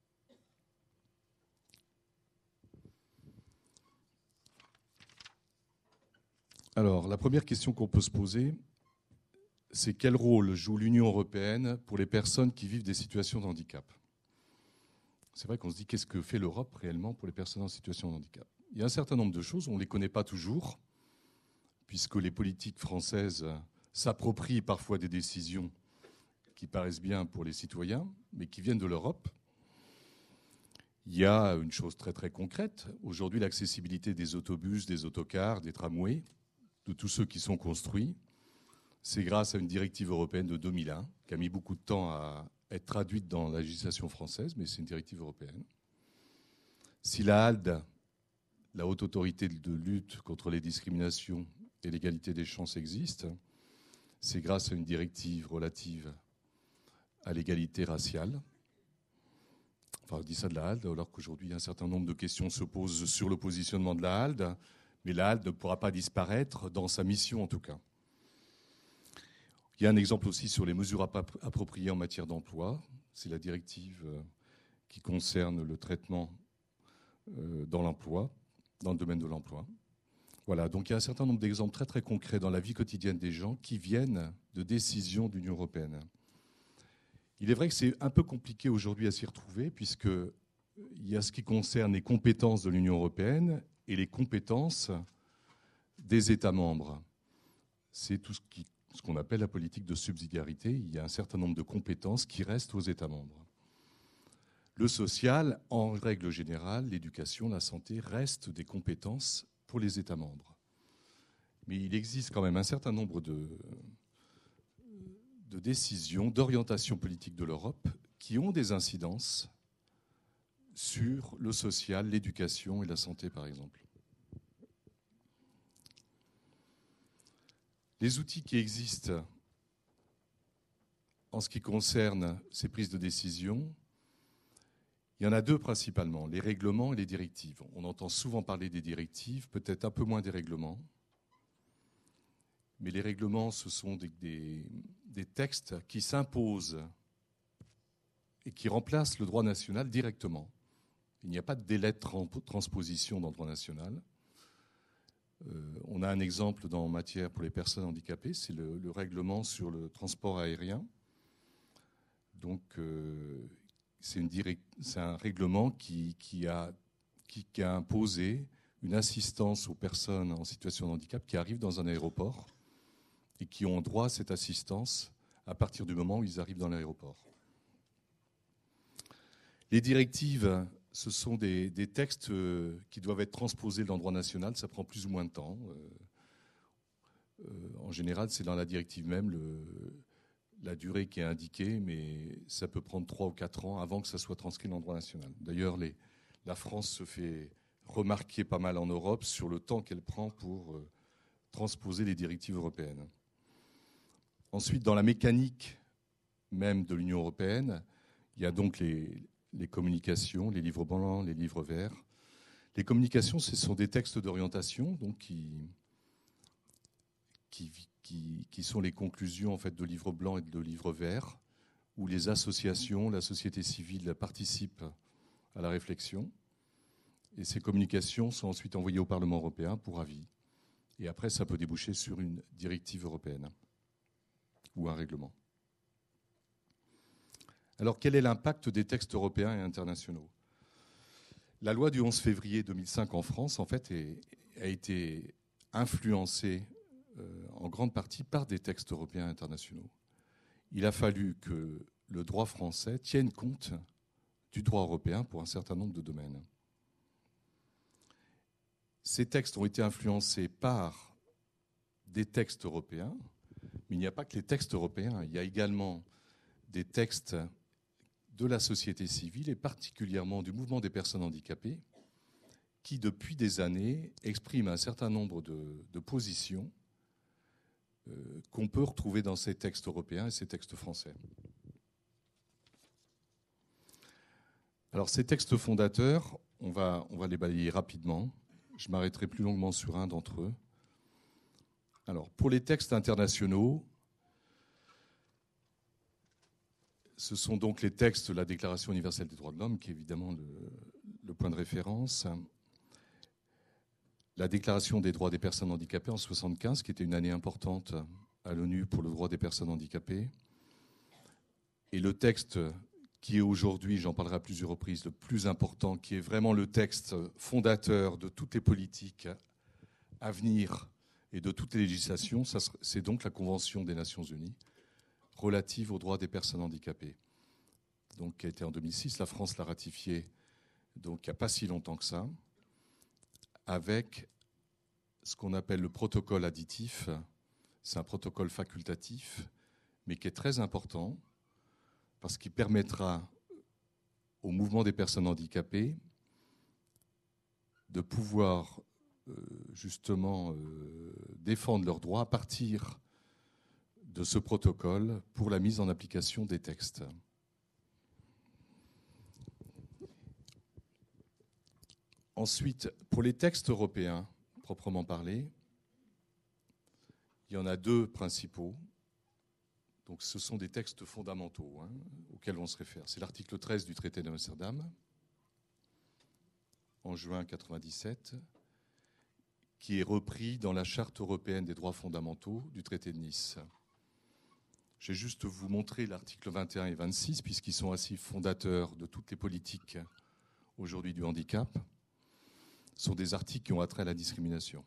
Alors, la première question qu'on peut se poser, c'est quel rôle joue l'Union européenne pour les personnes qui vivent des situations de handicap ? C'est vrai qu'on se dit, qu'est-ce que fait l'Europe réellement pour les personnes en situation de handicap ? Il y a un certain nombre de choses, on ne les connaît pas toujours, puisque les politiques françaises s'approprient parfois des décisions qui paraissent bien pour les citoyens, mais qui viennent de l'Europe. Il y a une chose très très concrète. Aujourd'hui, l'accessibilité des autobus, des autocars, des tramways, de tous ceux qui sont construits, c'est grâce à une directive européenne de 2001, qui a mis beaucoup de temps à être traduite dans la législation française, mais c'est une directive européenne. Si la HALD, la Haute Autorité de lutte contre les discriminations et l'égalité des chances existe, c'est grâce à une directive relative à l'égalité raciale. Enfin, on dit ça de la HALD, alors qu'aujourd'hui, un certain nombre de questions se posent sur le positionnement de la HALD, mais la HALD ne pourra pas disparaître dans sa mission, en tout cas. Il y a un exemple aussi sur les mesures appropriées en matière d'emploi. C'est la directive qui concerne le traitement dans l'emploi, dans le domaine de l'emploi. Voilà, donc il y a un certain nombre d'exemples très très concrets dans la vie quotidienne des gens qui viennent de décisions de l'Union européenne. Il est vrai que c'est un peu compliqué aujourd'hui à s'y retrouver, puisqu'il y a ce qui concerne les compétences de l'Union européenne et les compétences des États membres. C'est tout ce qu'on appelle la politique de subsidiarité. Il y a un certain nombre de compétences qui restent aux États membres. Le social, en règle générale, l'éducation, la santé restent des compétences pour les États membres. Mais il existe quand même un certain nombre de décisions, d'orientation politique de l'Europe qui ont des incidences sur le social, l'éducation et la santé, par exemple. Les outils qui existent en ce qui concerne ces prises de décision, il y en a 2 principalement, les règlements et les directives. On entend souvent parler des directives, peut-être un peu moins des règlements. Mais les règlements, ce sont des textes qui s'imposent et qui remplacent le droit national directement. Il n'y a pas de délai de transposition dans le droit national. On a un exemple en matière pour les personnes handicapées, c'est le règlement sur le transport aérien. Donc, c'est un règlement qui a imposé une assistance aux personnes en situation de handicap qui arrivent dans un aéroport et qui ont droit à cette assistance à partir du moment où ils arrivent dans l'aéroport. Les directives, ce sont des textes qui doivent être transposés dans le droit national. Ça prend plus ou moins de temps. En général, c'est dans la directive même la durée qui est indiquée, mais ça peut prendre 3 ou 4 ans avant que ça soit transcrit dans le droit national. D'ailleurs, la France se fait remarqué pas mal en Europe sur le temps qu'elle prend pour transposer les directives européennes. Ensuite, dans la mécanique même de l'Union européenne, il y a donc les communications, les livres blancs, les livres verts. Les communications, ce sont des textes d'orientation donc qui sont les conclusions en fait, de livres blancs et de livres verts, où les associations, la société civile participent à la réflexion. Et ces communications sont ensuite envoyées au Parlement européen pour avis. Et après, ça peut déboucher sur une directive européenne ou un règlement. Alors, quel est l'impact des textes européens et internationaux ? La loi du 11 février 2005 en France, en fait, a été influencée en grande partie par des textes européens et internationaux. Il a fallu que le droit français tienne compte du droit européen pour un certain nombre de domaines. Ces textes ont été influencés par des textes européens, mais il n'y a pas que les textes européens, il y a également des textes de la société civile et particulièrement du mouvement des personnes handicapées qui, depuis des années, expriment un certain nombre de positions qu'on peut retrouver dans ces textes européens et ces textes français. Alors, ces textes fondateurs, on va les balayer rapidement. Je m'arrêterai plus longuement sur un d'entre eux. Alors, pour les textes internationaux, ce sont donc les textes de la Déclaration universelle des droits de l'homme, qui est évidemment le point de référence. La Déclaration des droits des personnes handicapées en 1975, qui était une année importante à l'ONU pour le droit des personnes handicapées. Et le texte qui est aujourd'hui, j'en parlerai à plusieurs reprises, le plus important, qui est vraiment le texte fondateur de toutes les politiques à venir et de toutes les législations, c'est donc la Convention des Nations Unies relative aux droits des personnes handicapées. Donc, qui a été en 2006, la France l'a ratifiée donc il n'y a pas si longtemps que ça, avec ce qu'on appelle le protocole additif. C'est un protocole facultatif, mais qui est très important parce qu'il permettra au mouvement des personnes handicapées de pouvoir justement défendre leurs droits à partir de ce protocole pour la mise en application des textes. Ensuite, pour les textes européens, proprement parlés, il y en a deux principaux. Donc, ce sont des textes fondamentaux auxquels on se réfère. C'est l'article 13 du traité d'Amsterdam, en juin 1997, qui est repris dans la Charte européenne des droits fondamentaux du traité de Nice. Je vais juste vous montrer l'article 21 et 26, puisqu'ils sont assez fondateurs de toutes les politiques aujourd'hui du handicap. Ce sont des articles qui ont attrait à la discrimination.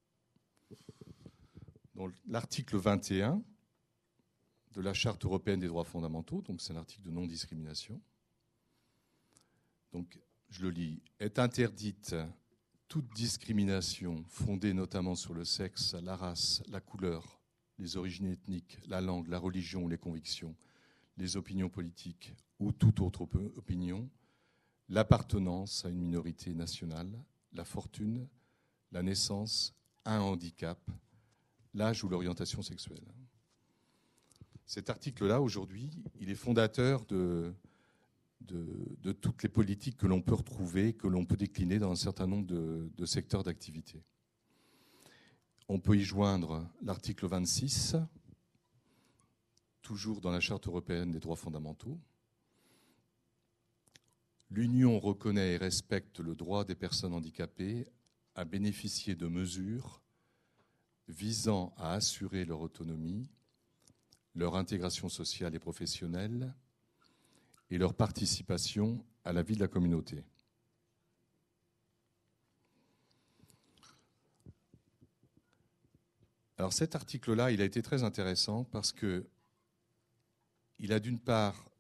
Donc, l'article 21 de la Charte européenne des droits fondamentaux, donc c'est un article de non-discrimination. Donc, je le lis. Est interdite toute discrimination fondée notamment sur le sexe, la race, la couleur, les origines ethniques, la langue, la religion ou les convictions, les opinions politiques ou toute autre opinion, l'appartenance à une minorité nationale, la fortune, la naissance, un handicap, l'âge ou l'orientation sexuelle. Cet article-là, aujourd'hui, il est fondateur de toutes les politiques que l'on peut retrouver, que l'on peut décliner dans un certain nombre de secteurs d'activité. On peut y joindre l'article 26, toujours dans la Charte européenne des droits fondamentaux. L'Union reconnaît et respecte le droit des personnes handicapées à bénéficier de mesures visant à assurer leur autonomie, leur intégration sociale et professionnelle et leur participation à la vie de la communauté. Alors cet article-là, il a été très intéressant parce qu'il a d'une part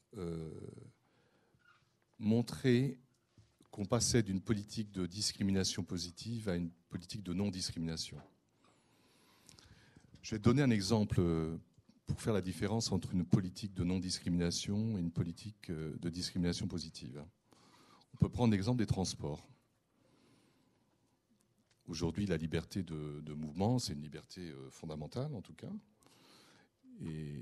montré qu'on passait d'une politique de discrimination positive à une politique de non-discrimination. Je vais te donner un exemple pour faire la différence entre une politique de non-discrimination et une politique de discrimination positive. On peut prendre l'exemple des transports. Aujourd'hui, la liberté de mouvement, c'est une liberté fondamentale, en tout cas. Et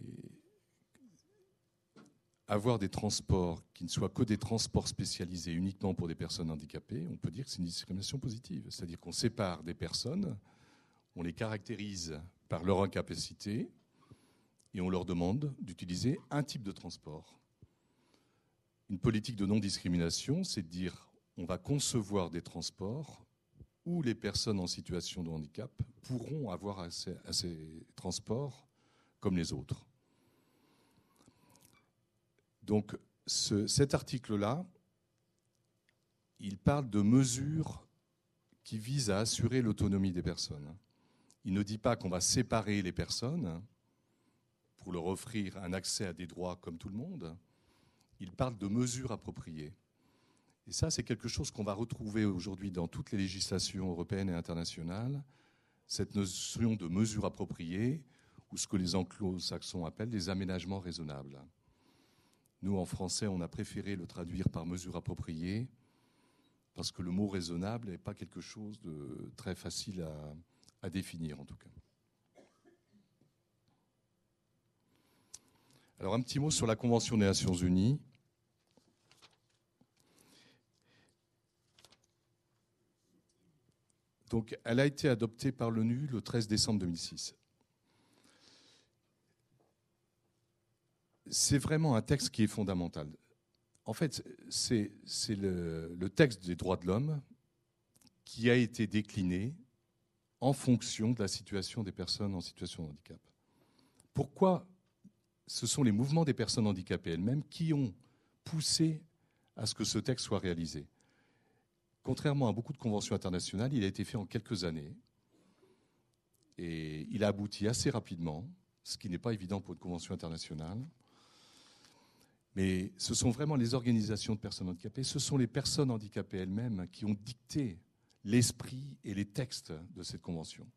avoir des transports qui ne soient que des transports spécialisés uniquement pour des personnes handicapées, on peut dire que c'est une discrimination positive. C'est-à-dire qu'on sépare des personnes, on les caractérise par leur incapacité et on leur demande d'utiliser un type de transport. Une politique de non-discrimination, c'est de dire on va concevoir des transports où les personnes en situation de handicap pourront avoir accès à ces transports comme les autres. Donc cet article-là, il parle de mesures qui visent à assurer l'autonomie des personnes. Il ne dit pas qu'on va séparer les personnes pour leur offrir un accès à des droits comme tout le monde. Il parle de mesures appropriées. Et ça, c'est quelque chose qu'on va retrouver aujourd'hui dans toutes les législations européennes et internationales, cette notion de mesures appropriées, ou ce que les anglo-saxons appellent des aménagements raisonnables. Nous, en français, on a préféré le traduire par mesures appropriées, parce que le mot raisonnable n'est pas quelque chose de très facile à définir, en tout cas. Alors, un petit mot sur la Convention des Nations Unies. Donc, elle a été adoptée par l'ONU le 13 décembre 2006. C'est vraiment un texte qui est fondamental. En fait, c'est le texte des droits de l'homme qui a été décliné en fonction de la situation des personnes en situation de handicap. Pourquoi ce sont les mouvements des personnes handicapées elles-mêmes qui ont poussé à ce que ce texte soit réalisé. Contrairement à beaucoup de conventions internationales, il a été fait en quelques années et il a abouti assez rapidement, ce qui n'est pas évident pour une convention internationale. Mais ce sont vraiment les organisations de personnes handicapées, ce sont les personnes handicapées elles-mêmes qui ont dicté l'esprit et les textes de cette convention.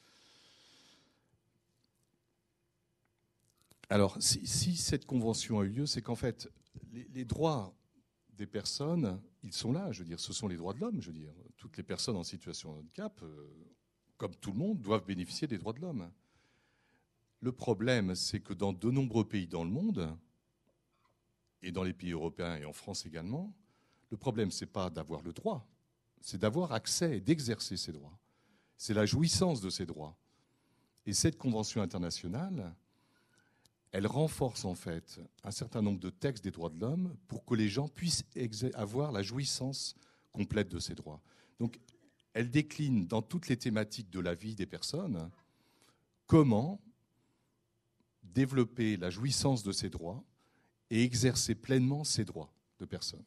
Alors, si cette convention a eu lieu, c'est qu'en fait, les droits des personnes, ils sont là, je veux dire, ce sont les droits de l'homme, je veux dire. Toutes les personnes en situation de handicap, comme tout le monde, doivent bénéficier des droits de l'homme. Le problème, c'est que dans de nombreux pays dans le monde, et dans les pays européens et en France également, le problème, ce n'est pas d'avoir le droit, c'est d'avoir accès et d'exercer ces droits. C'est la jouissance de ces droits. Et cette convention internationale, elle renforce en fait un certain nombre de textes des droits de l'homme pour que les gens puissent avoir la jouissance complète de ces droits. Donc, elle décline dans toutes les thématiques de la vie des personnes comment développer la jouissance de ces droits et exercer pleinement ces droits de personnes.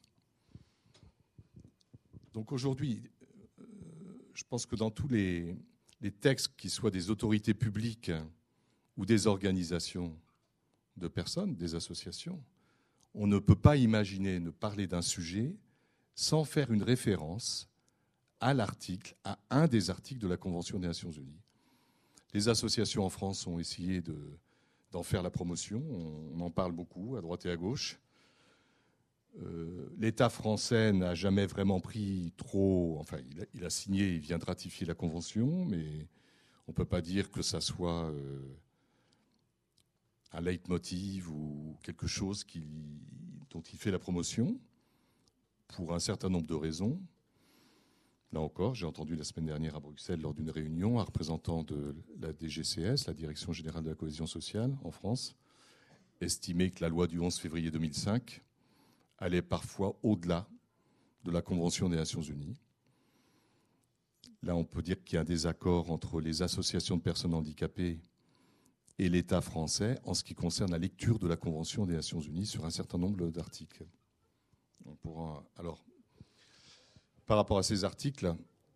Donc aujourd'hui, je pense que dans tous les textes, qui soient des autorités publiques ou des organisations de personnes, des associations, on ne peut pas imaginer ne parler d'un sujet sans faire une référence à un des articles de la Convention des Nations Unies. Les associations en France ont essayé d'en faire la promotion, on en parle beaucoup à droite et à gauche. L'État français n'a jamais vraiment pris trop... Enfin, il a signé, il vient de ratifier la Convention, mais on ne peut pas dire que ça soit un leitmotiv ou quelque chose dont il fait la promotion, pour un certain nombre de raisons. Là encore, j'ai entendu la semaine dernière à Bruxelles, lors d'une réunion, un représentant de la DGCS, la Direction générale de la cohésion sociale en France, estimer que la loi du 11 février 2005 allait parfois au-delà de la Convention des Nations Unies. Là, on peut dire qu'il y a un désaccord entre les associations de personnes handicapées et l'État français en ce qui concerne la lecture de la Convention des Nations Unies sur un certain nombre d'articles. Alors, par rapport à ces articles,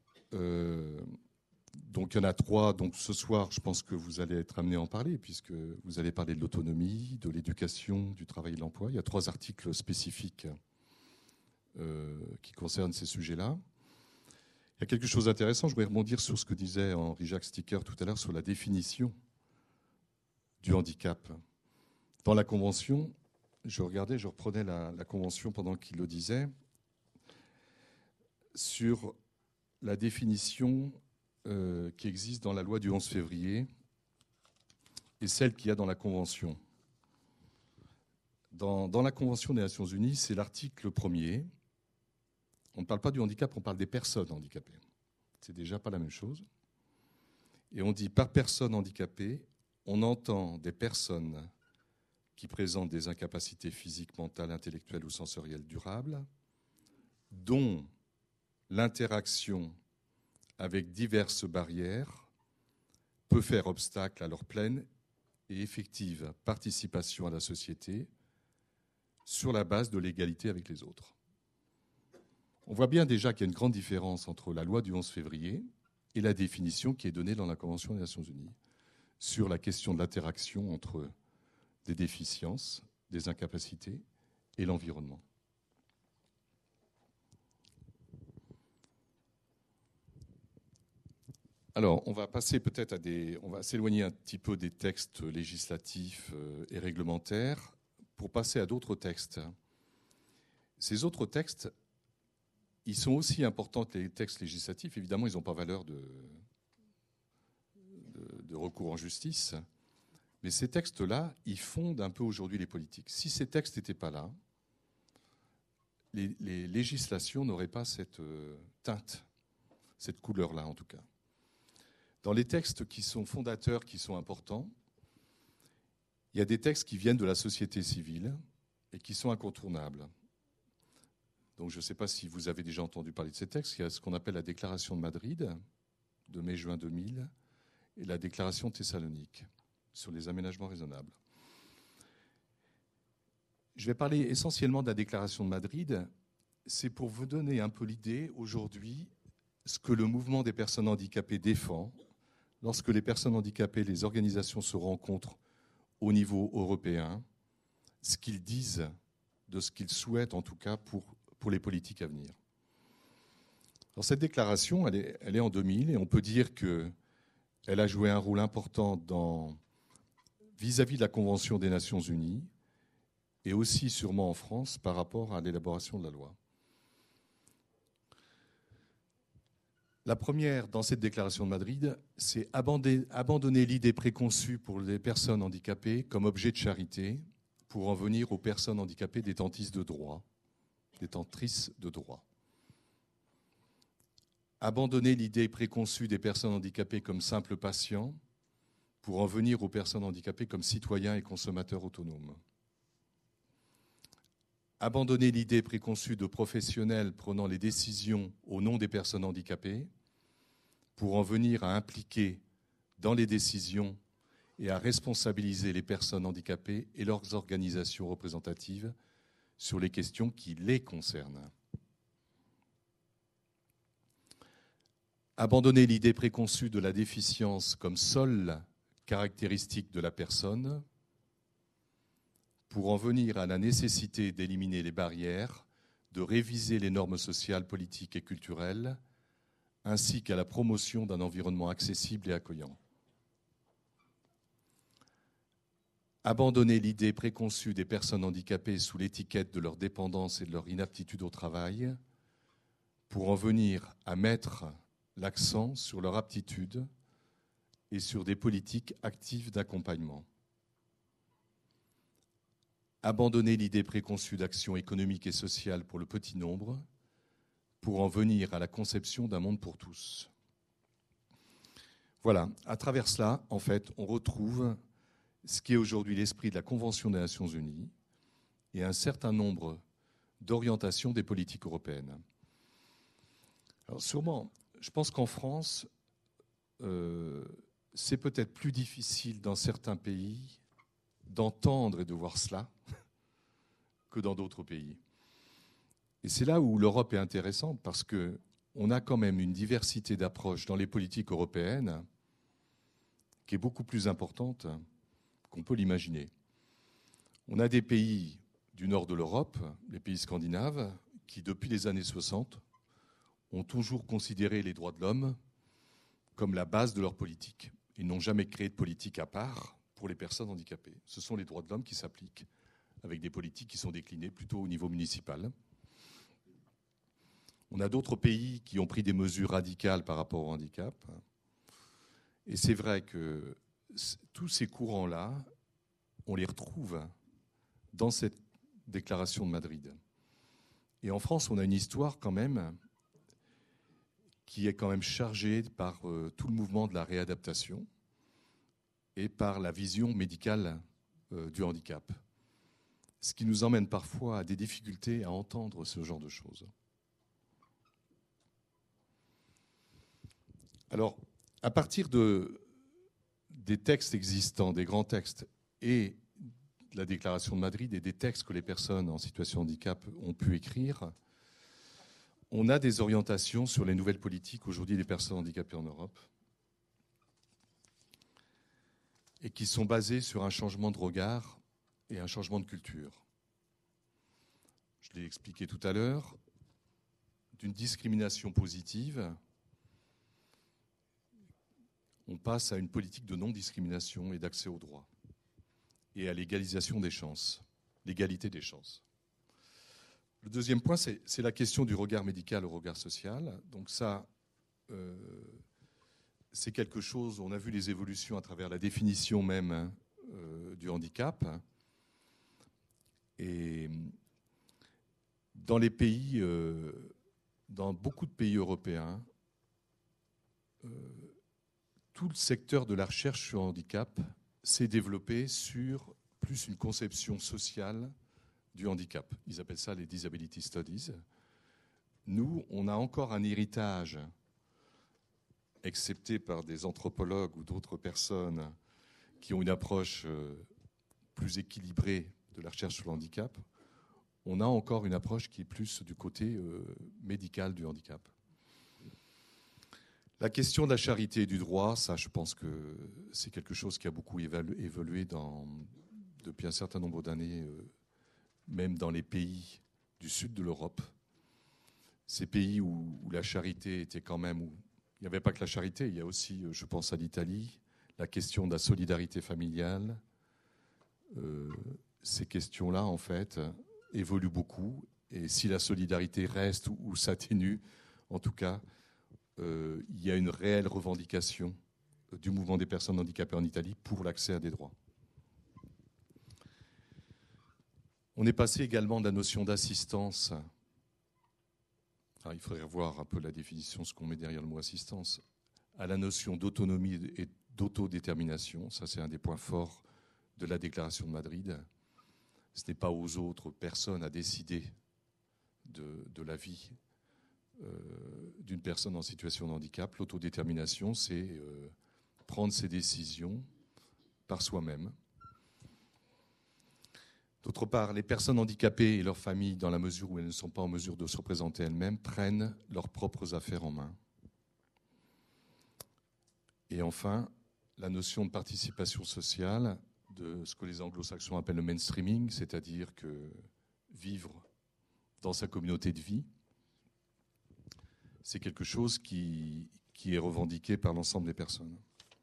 donc il y en a 3. Donc ce soir, je pense que vous allez être amené à en parler, puisque vous allez parler de l'autonomie, de l'éducation, du travail et de l'emploi. Il y a 3 articles spécifiques qui concernent ces sujets-là. Il y a quelque chose d'intéressant. Je voudrais rebondir sur ce que disait Henri-Jacques Sticker tout à l'heure sur la définition du handicap. Dans la Convention, je reprenais la Convention pendant qu'il le disait, sur la définition qui existe dans la loi du 11 février et celle qu'il y a dans la Convention. Dans la Convention des Nations Unies, c'est l'article 1er. On ne parle pas du handicap, on parle des personnes handicapées. C'est déjà pas la même chose. Et on dit par personne handicapée, on entend des personnes qui présentent des incapacités physiques, mentales, intellectuelles ou sensorielles durables, dont l'interaction avec diverses barrières peut faire obstacle à leur pleine et effective participation à la société sur la base de l'égalité avec les autres. On voit bien déjà qu'il y a une grande différence entre la loi du 11 février et la définition qui est donnée dans la Convention des Nations Unies sur la question de l'interaction entre des déficiences, des incapacités et l'environnement. Alors, on va passer peut-être on va s'éloigner un petit peu des textes législatifs et réglementaires pour passer à d'autres textes. Ces autres textes, ils sont aussi importants que les textes législatifs. Évidemment, ils n'ont pas valeur de recours en justice. Mais ces textes-là, ils fondent un peu aujourd'hui les politiques. Si ces textes n'étaient pas là, les législations n'auraient pas cette teinte, cette couleur-là en tout cas. Dans les textes qui sont fondateurs, qui sont importants, il y a des textes qui viennent de la société civile et qui sont incontournables. Donc je ne sais pas si vous avez déjà entendu parler de ces textes. Il y a ce qu'on appelle la Déclaration de Madrid de mai-juin 2000 et la Déclaration de Thessalonique sur les aménagements raisonnables. Je vais parler essentiellement de la Déclaration de Madrid. C'est pour vous donner un peu l'idée aujourd'hui ce que le mouvement des personnes handicapées défend lorsque les personnes handicapées, les organisations se rencontrent au niveau européen, ce qu'ils disent de ce qu'ils souhaitent en tout cas pour les politiques à venir. Alors, cette déclaration, elle est en 2000 et on peut dire qu'elle a joué un rôle important vis-à-vis de la Convention des Nations Unies et aussi sûrement en France par rapport à l'élaboration de la loi. La première, dans cette déclaration de Madrid, c'est abandonner l'idée préconçue pour les personnes handicapées comme objet de charité pour en venir aux personnes handicapées détentrices de droits. Abandonner l'idée préconçue des personnes handicapées comme simples patients pour en venir aux personnes handicapées comme citoyens et consommateurs autonomes. Abandonner l'idée préconçue de professionnels prenant les décisions au nom des personnes handicapées pour en venir à impliquer dans les décisions et à responsabiliser les personnes handicapées et leurs organisations représentatives sur les questions qui les concernent. Abandonner l'idée préconçue de la déficience comme seule caractéristique de la personne pour en venir à la nécessité d'éliminer les barrières, de réviser les normes sociales, politiques et culturelles, ainsi qu'à la promotion d'un environnement accessible et accueillant. Abandonner l'idée préconçue des personnes handicapées sous l'étiquette de leur dépendance et de leur inaptitude au travail, pour en venir à mettre l'accent sur leur aptitude et sur des politiques actives d'accompagnement. Abandonner l'idée préconçue d'action économique et sociale pour le petit nombre, pour en venir à la conception d'un monde pour tous. Voilà, à travers cela, en fait, on retrouve ce qui est aujourd'hui l'esprit de la Convention des Nations Unies et un certain nombre d'orientations des politiques européennes. Alors sûrement, je pense qu'en France, c'est peut-être plus difficile dans certains pays d'entendre et de voir cela que dans d'autres pays. Et c'est là où l'Europe est intéressante parce qu'on a quand même une diversité d'approches dans les politiques européennes qui est beaucoup plus importante qu'on peut l'imaginer. On a des pays du nord de l'Europe, les pays scandinaves, qui depuis les années 60 ont toujours considéré les droits de l'homme comme la base de leur politique. Ils n'ont jamais créé de politique à part pour les personnes handicapées. Ce sont les droits de l'homme qui s'appliquent avec des politiques qui sont déclinées plutôt au niveau municipal. On a d'autres pays qui ont pris des mesures radicales par rapport au handicap. Et c'est vrai que tous ces courants-là, on les retrouve dans cette déclaration de Madrid. Et en France, on a une histoire quand même qui est quand même chargée par tout le mouvement de la réadaptation et par la vision médicale du handicap. Ce qui nous emmène parfois à des difficultés à entendre ce genre de choses. Alors, à partir des textes existants, des grands textes, et de la Déclaration de Madrid et des textes que les personnes en situation de handicap ont pu écrire, on a des orientations sur les nouvelles politiques aujourd'hui des personnes handicapées en Europe et qui sont basées sur un changement de regard et un changement de culture. Je l'ai expliqué tout à l'heure, d'une discrimination positive, on passe à une politique de non-discrimination et d'accès aux droits et à l'égalisation des chances, l'égalité des chances. Le deuxième point, c'est la question du regard médical au regard social. Donc ça, c'est quelque chose, on a vu les évolutions à travers la définition même du handicap. Et dans les pays, dans beaucoup de pays européens, tout le secteur de la recherche sur le handicap s'est développé sur plus une conception sociale du handicap. Ils appellent ça les disability studies. Nous, on a encore un héritage, excepté par des anthropologues ou d'autres personnes qui ont une approche plus équilibrée de la recherche sur le handicap. On a encore une approche qui est plus du côté médical du handicap. La question de la charité et du droit, ça, je pense que c'est quelque chose qui a beaucoup évolué depuis un certain nombre d'années, même dans les pays du sud de l'Europe. Ces pays où la charité était quand même... Où il n'y avait pas que la charité, il y a aussi, je pense à l'Italie, la question de la solidarité familiale. Ces questions-là, en fait, évoluent beaucoup. Et si la solidarité reste ou s'atténue, en tout cas... il y a une réelle revendication du mouvement des personnes handicapées en Italie pour l'accès à des droits. On est passé également de la notion d'assistance, il faudrait voir un peu la définition, ce qu'on met derrière le mot assistance, à la notion d'autonomie et d'autodétermination. Ça, c'est un des points forts de la Déclaration de Madrid. Ce n'est pas aux autres personnes à décider de la vie d'une personne en situation de handicap. L'autodétermination, c'est prendre ses décisions par soi-même. D'autre part, les personnes handicapées et leurs familles, dans la mesure où elles ne sont pas en mesure de se représenter elles-mêmes, prennent leurs propres affaires en main. Et enfin, la notion de participation sociale, de ce que les anglo-saxons appellent le mainstreaming, c'est-à-dire que vivre dans sa communauté de vie, c'est quelque chose qui est revendiqué par l'ensemble des personnes.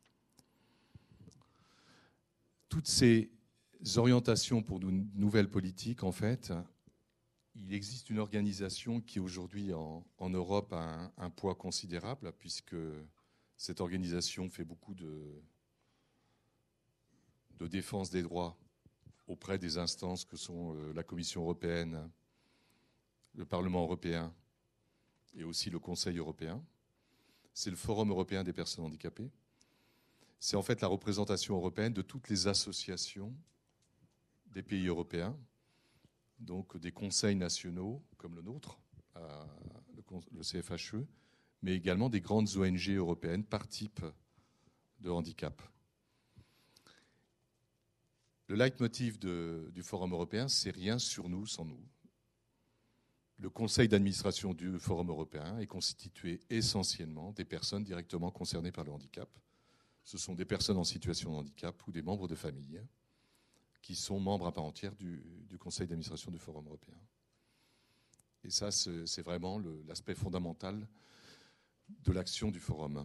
Toutes ces orientations pour une nouvelle politique, en fait, il existe une organisation qui aujourd'hui en Europe a un poids considérable, puisque cette organisation fait beaucoup de défense des droits auprès des instances que sont la Commission européenne, le Parlement européen, et aussi le Conseil européen. C'est le Forum européen des personnes handicapées. C'est en fait la représentation européenne de toutes les associations des pays européens, donc des conseils nationaux comme le nôtre, le CFHE, mais également des grandes ONG européennes par type de handicap. Le leitmotiv du Forum européen, c'est rien sur nous sans nous. Le conseil d'administration du Forum européen est constitué essentiellement des personnes directement concernées par le handicap. Ce sont des personnes en situation de handicap ou des membres de famille qui sont membres à part entière du conseil d'administration du Forum européen. Et ça, c'est vraiment l'aspect fondamental de l'action du Forum.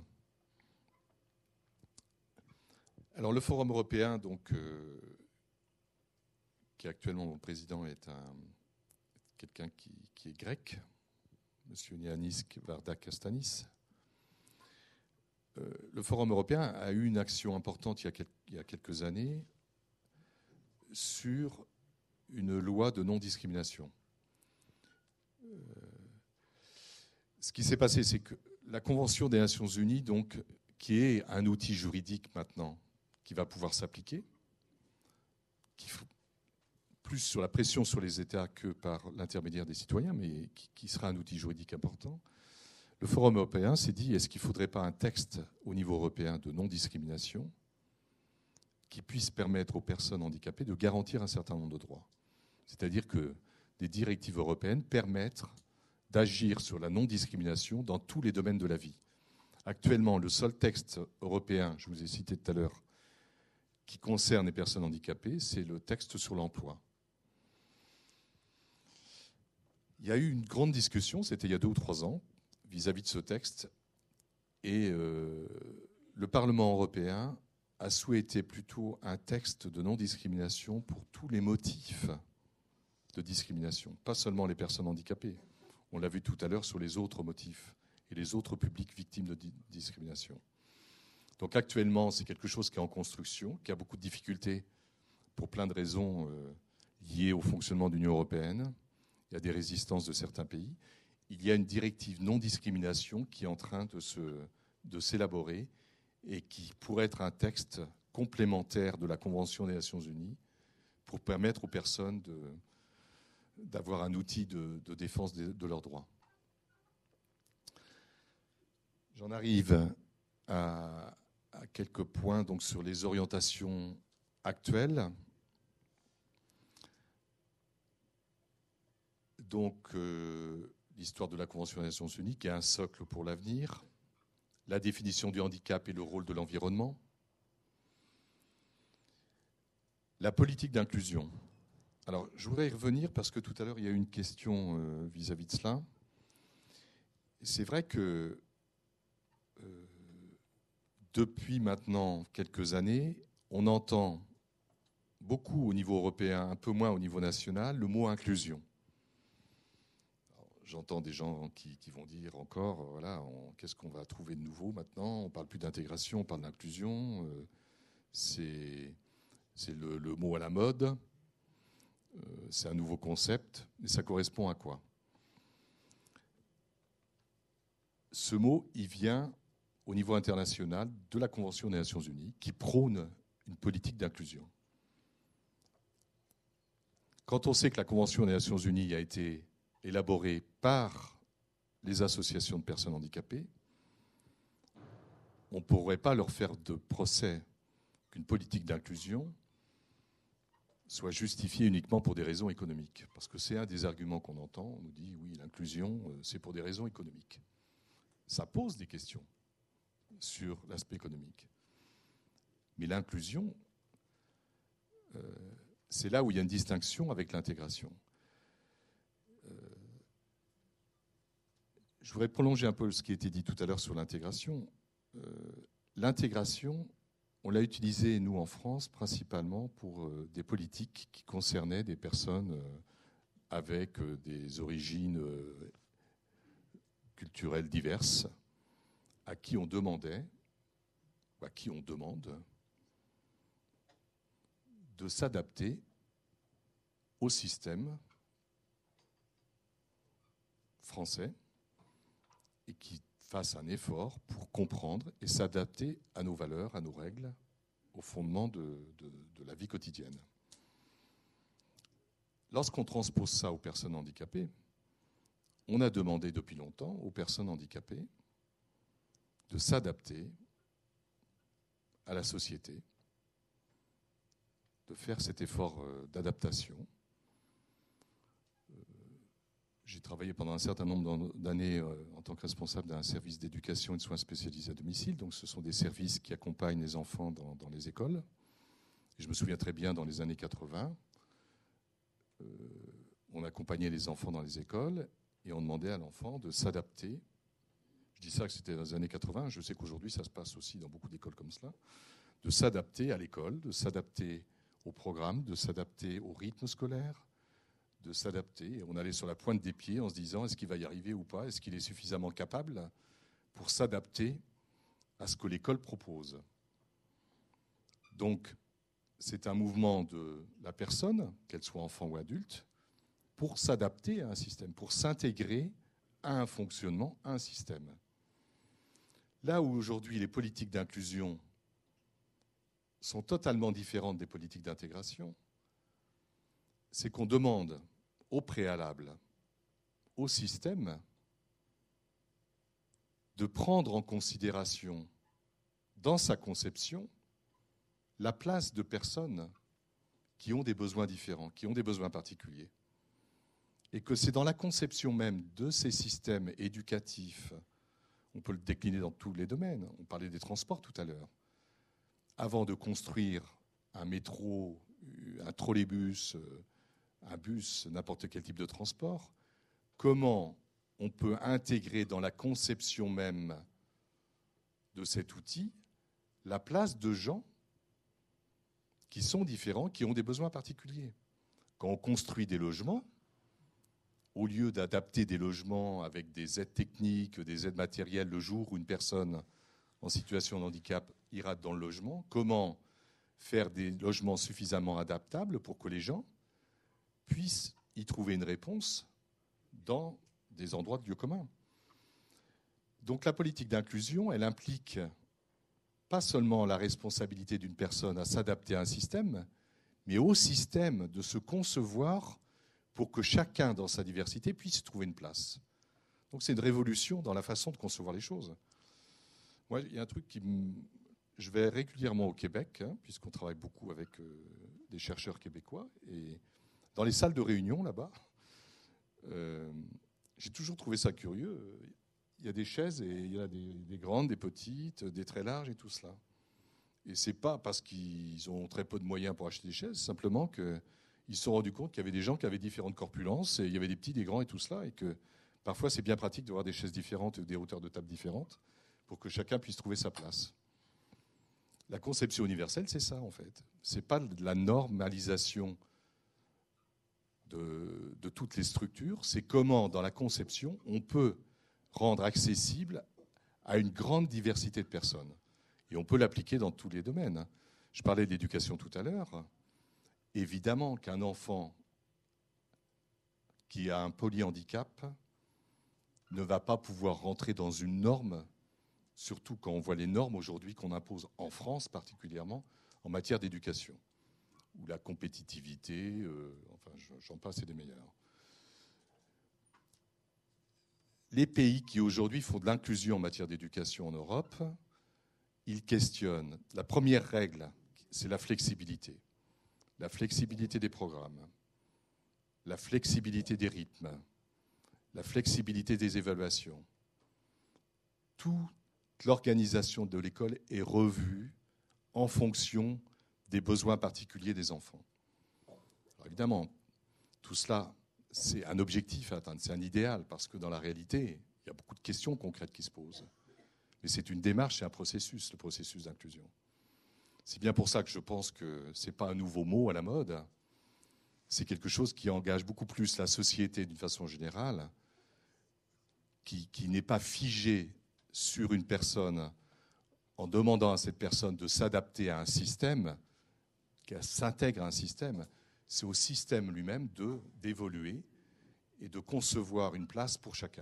Alors le Forum européen, donc, qui est actuellement mon président, est quelqu'un qui est grec, M. Yannis Varoufakis. le Forum européen a eu une action importante il y a quelques années sur une loi de non-discrimination. Ce qui s'est passé, c'est que la Convention des Nations Unies, donc, qui est un outil juridique maintenant, qui va pouvoir s'appliquer, qui plus sur la pression sur les États que par l'intermédiaire des citoyens, mais qui sera un outil juridique important. Le Forum européen s'est dit, est-ce qu'il ne faudrait pas un texte au niveau européen de non-discrimination qui puisse permettre aux personnes handicapées de garantir un certain nombre de droits. C'est-à-dire que des directives européennes permettent d'agir sur la non-discrimination dans tous les domaines de la vie. Actuellement, le seul texte européen, je vous ai cité tout à l'heure, qui concerne les personnes handicapées, c'est le texte sur l'emploi. Il y a eu une grande discussion, c'était il y a 2 ou 3 ans, vis-à-vis de ce texte, et le Parlement européen a souhaité plutôt un texte de non-discrimination pour tous les motifs de discrimination, pas seulement les personnes handicapées. On l'a vu tout à l'heure sur les autres motifs et les autres publics victimes de discrimination. Donc actuellement, c'est quelque chose qui est en construction, qui a beaucoup de difficultés pour plein de raisons liées au fonctionnement de l'Union européenne. Il y a des résistances de certains pays. Il y a une directive non-discrimination qui est en train de s'élaborer et qui pourrait être un texte complémentaire de la Convention des Nations Unies pour permettre aux personnes d'avoir un outil de défense de leurs droits. J'en arrive à quelques points donc, sur les orientations actuelles. Donc, l'histoire de la Convention des Nations Unies, qui est un socle pour l'avenir, la définition du handicap et le rôle de l'environnement, la politique d'inclusion. Alors, je voudrais y revenir parce que tout à l'heure, il y a eu une question vis-à-vis de cela. C'est vrai que depuis maintenant quelques années, on entend beaucoup au niveau européen, un peu moins au niveau national, le mot inclusion. J'entends des gens qui vont dire encore, voilà, qu'est-ce qu'on va trouver de nouveau maintenant? On ne parle plus d'intégration, on parle d'inclusion. C'est le mot à la mode. C'est un nouveau concept. Mais ça correspond à quoi? Ce mot, il vient au niveau international de la Convention des Nations Unies qui prône une politique d'inclusion. Quand on sait que la Convention des Nations Unies a été élaborée par les associations de personnes handicapées, on ne pourrait pas leur faire de procès qu'une politique d'inclusion soit justifiée uniquement pour des raisons économiques. Parce que c'est un des arguments qu'on entend. On nous dit, oui, l'inclusion, c'est pour des raisons économiques. Ça pose des questions sur l'aspect économique. Mais l'inclusion, c'est là où il y a une distinction avec l'intégration. Je voudrais prolonger un peu ce qui a été dit tout à l'heure sur l'intégration. L'intégration, on l'a utilisée, nous, en France, principalement pour des politiques qui concernaient des personnes avec des origines culturelles diverses, à qui on demandait, à qui on demande de s'adapter au système français et qui fasse un effort pour comprendre et s'adapter à nos valeurs, à nos règles, au fondement de la vie quotidienne. Lorsqu'on transpose ça aux personnes handicapées, on a demandé depuis longtemps aux personnes handicapées de s'adapter à la société, de faire cet effort d'adaptation. J'ai travaillé pendant un certain nombre d'années en tant que responsable d'un service d'éducation et de soins spécialisés à domicile. Donc ce sont des services qui accompagnent les enfants dans les écoles. Et je me souviens très bien, dans les années 80, on accompagnait les enfants dans les écoles et on demandait à l'enfant de s'adapter. Je dis ça que c'était dans les années 80. Je sais qu'aujourd'hui, ça se passe aussi dans beaucoup d'écoles comme cela. De s'adapter à l'école, de s'adapter au programme, de s'adapter au rythme scolaire, de s'adapter. On allait sur la pointe des pieds en se disant est-ce qu'il va y arriver ou pas? Est-ce qu'il est suffisamment capable pour s'adapter à ce que l'école propose. Donc, c'est un mouvement de la personne, qu'elle soit enfant ou adulte, pour s'adapter à un système, pour s'intégrer à un fonctionnement, à un système. Là où aujourd'hui les politiques d'inclusion sont totalement différentes des politiques d'intégration, c'est qu'on demande au préalable au système de prendre en considération dans sa conception la place de personnes qui ont des besoins différents, qui ont des besoins particuliers. Et que c'est dans la conception même de ces systèmes éducatifs, on peut le décliner dans tous les domaines, on parlait des transports tout à l'heure, avant de construire un métro, un trolleybus, un bus, n'importe quel type de transport, comment on peut intégrer dans la conception même de cet outil la place de gens qui sont différents, qui ont des besoins particuliers. Quand on construit des logements, au lieu d'adapter des logements avec des aides techniques, des aides matérielles le jour où une personne en situation de handicap ira dans le logement, comment faire des logements suffisamment adaptables pour que les gens puissent y trouver une réponse dans des endroits de lieu commun. Donc la politique d'inclusion, elle implique pas seulement la responsabilité d'une personne à s'adapter à un système, mais au système de se concevoir pour que chacun, dans sa diversité, puisse trouver une place. Donc c'est une révolution dans la façon de concevoir les choses. Moi, il y a un truc je vais régulièrement au Québec, puisqu'on travaille beaucoup avec des chercheurs québécois, et dans les salles de réunion là-bas, j'ai toujours trouvé ça curieux. Il y a des chaises, et il y a des grandes, des petites, des très larges et tout cela. Et c'est pas parce qu'ils ont très peu de moyens pour acheter des chaises, simplement qu'ils se sont rendus compte qu'il y avait des gens qui avaient différentes corpulences, et il y avait des petits, des grands et tout cela, et que parfois c'est bien pratique d'avoir des chaises différentes et des hauteurs de table différentes pour que chacun puisse trouver sa place. La conception universelle, c'est ça en fait. C'est pas de la normalisation de toutes les structures, c'est comment dans la conception on peut rendre accessible à une grande diversité de personnes. Et on peut l'appliquer dans tous les domaines. Je parlais d'éducation tout à l'heure. Évidemment qu'un enfant qui a un polyhandicap ne va pas pouvoir rentrer dans une norme, surtout quand on voit les normes aujourd'hui qu'on impose en France particulièrement en matière d'éducation, où la compétitivité, enfin j'en passe et des meilleurs. Les pays qui aujourd'hui font de l'inclusion en matière d'éducation en Europe, ils questionnent. La première règle, c'est la flexibilité. La flexibilité des programmes, la flexibilité des rythmes, la flexibilité des évaluations. Toute l'organisation de l'école est revue en fonction des besoins particuliers des enfants. Alors évidemment, tout cela, c'est un objectif à atteindre, c'est un idéal, parce que dans la réalité, il y a beaucoup de questions concrètes qui se posent. Mais c'est une démarche, c'est un processus, le processus d'inclusion. C'est bien pour ça que je pense que ce n'est pas un nouveau mot à la mode, c'est quelque chose qui engage beaucoup plus la société d'une façon générale, qui n'est pas figé sur une personne en demandant à cette personne de s'adapter à un système, qu'elle s'intègre à un système. C'est au système lui-même d'évoluer et de concevoir une place pour chacun.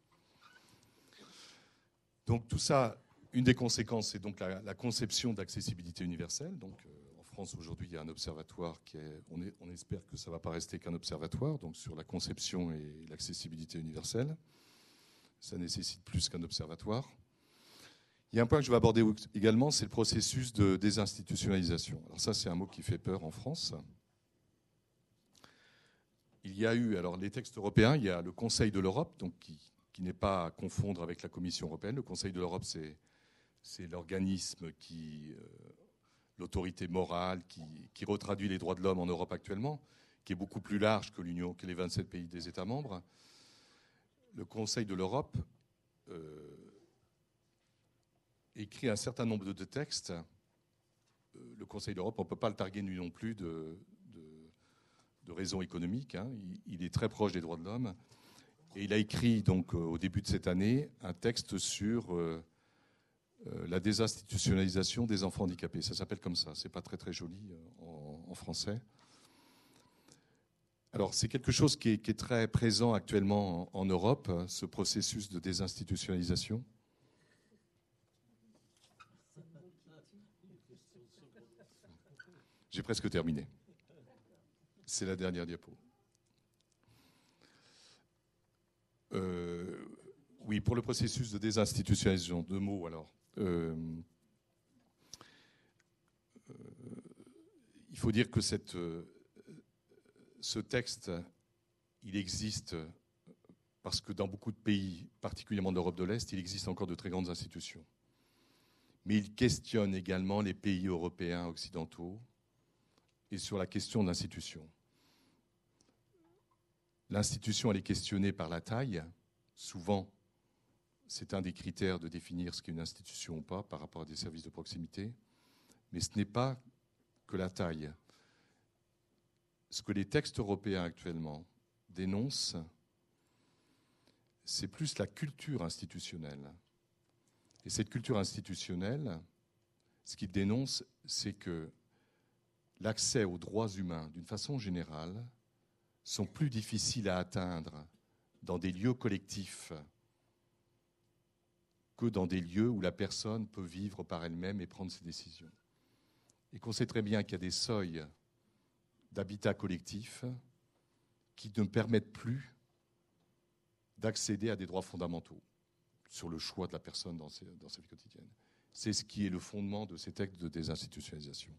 Donc tout ça, une des conséquences, c'est donc la conception d'accessibilité universelle. Donc en France, aujourd'hui, il y a un observatoire on espère que ça ne va pas rester qu'un observatoire, donc sur la conception et l'accessibilité universelle. Ça nécessite plus qu'un observatoire. Il y a un point que je vais aborder également, c'est le processus de désinstitutionnalisation. Alors ça, c'est un mot qui fait peur en France. Il y a eu, alors les textes européens, il y a le Conseil de l'Europe, donc qui n'est pas à confondre avec la Commission européenne. Le Conseil de l'Europe, c'est l'organisme l'autorité morale qui retraduit les droits de l'homme en Europe actuellement, qui est beaucoup plus large que l'Union, que les 27 pays des États membres. Le Conseil de l'Europe écrit un certain nombre de textes. Le Conseil de l'Europe, on ne peut pas le targuer lui non plus de raisons économiques. Il est très proche des droits de l'homme. Et il a écrit donc au début de cette année un texte sur la désinstitutionnalisation des enfants handicapés. Ça s'appelle comme ça, c'est pas très très joli en français. Alors c'est quelque chose qui est très présent actuellement en Europe, ce processus de désinstitutionnalisation. J'ai presque terminé. C'est la dernière diapo. Oui, pour le processus de désinstitutionnalisation, deux mots alors. Il faut dire que ce texte, il existe parce que dans beaucoup de pays, particulièrement d'Europe de l'Est, il existe encore de très grandes institutions. Mais il questionne également les pays européens occidentaux et sur la question de l'institution. L'institution, elle est questionnée par la taille. Souvent, c'est un des critères de définir ce qu'est une institution ou pas par rapport à des services de proximité. Mais ce n'est pas que la taille. Ce que les textes européens actuellement dénoncent, c'est plus la culture institutionnelle. Et cette culture institutionnelle, ce qu'ils dénoncent, c'est que l'accès aux droits humains, d'une façon générale, sont plus difficiles à atteindre dans des lieux collectifs que dans des lieux où la personne peut vivre par elle-même et prendre ses décisions. Et qu'on sait très bien qu'il y a des seuils d'habitat collectif qui ne permettent plus d'accéder à des droits fondamentaux sur le choix de la personne dans sa vie quotidienne. C'est ce qui est le fondement de ces textes de désinstitutionnalisation.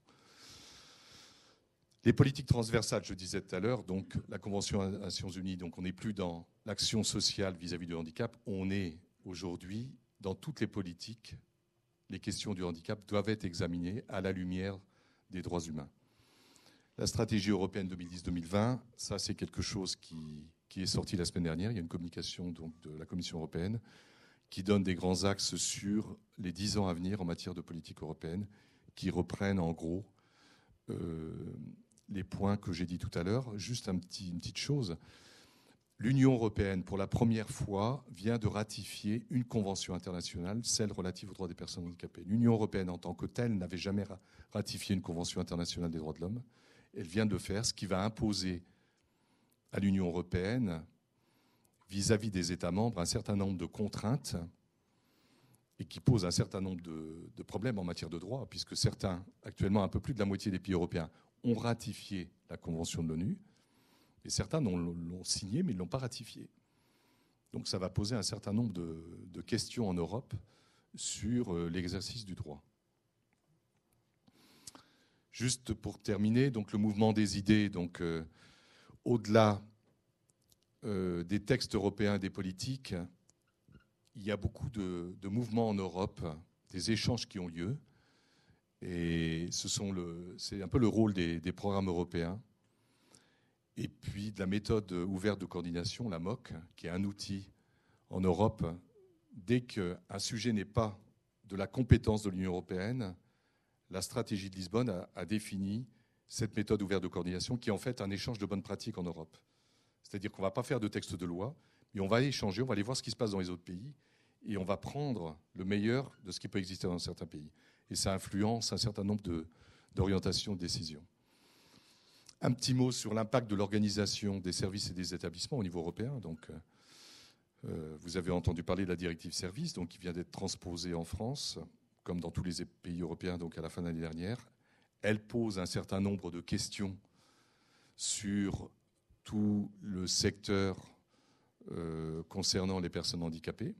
Les politiques transversales, je disais tout à l'heure, donc la Convention des Nations Unies, donc on n'est plus dans l'action sociale vis-à-vis du handicap, on est aujourd'hui dans toutes les politiques, les questions du handicap doivent être examinées à la lumière des droits humains. La stratégie européenne 2010-2020, ça c'est quelque chose qui est sorti la semaine dernière. Il y a une communication donc, de la Commission européenne qui donne des grands axes sur les 10 ans à venir en matière de politique européenne, qui reprennent en gros les points que j'ai dit tout à l'heure. Juste une petite chose. L'Union européenne, pour la première fois, vient de ratifier une convention internationale, celle relative aux droits des personnes handicapées. L'Union européenne, en tant que telle, n'avait jamais ratifié une convention internationale des droits de l'homme. Elle vient de le faire, ce qui va imposer à l'Union européenne, vis-à-vis des États membres, un certain nombre de contraintes et qui pose un certain nombre de problèmes en matière de droit, puisque certains, actuellement un peu plus de la moitié des pays européens, ont ratifié la Convention de l'ONU, et certains l'ont signée, mais ils ne l'ont pas ratifiée. Donc ça va poser un certain nombre de questions en Europe sur l'exercice du droit. Juste pour terminer, donc le mouvement des idées, donc au-delà des textes européens et des politiques, il y a beaucoup de mouvements en Europe, des échanges qui ont lieu, et c'est un peu le rôle des programmes européens, et puis de la méthode ouverte de coordination, la MOC, qui est un outil en Europe. Dès qu'un sujet n'est pas de la compétence de l'Union européenne, la stratégie de Lisbonne a défini cette méthode ouverte de coordination qui est en fait un échange de bonnes pratiques en Europe. C'est-à-dire qu'on ne va pas faire de texte de loi, mais on va échanger, on va aller voir ce qui se passe dans les autres pays et on va prendre le meilleur de ce qui peut exister dans certains pays. Et ça influence un certain nombre d'orientations, de décisions. Un petit mot sur l'impact de l'organisation des services et des établissements au niveau européen. Donc, vous avez entendu parler de la directive services, donc, qui vient d'être transposée en France, comme dans tous les pays européens donc à la fin de l'année dernière. Elle pose un certain nombre de questions sur tout le secteur concernant les personnes handicapées.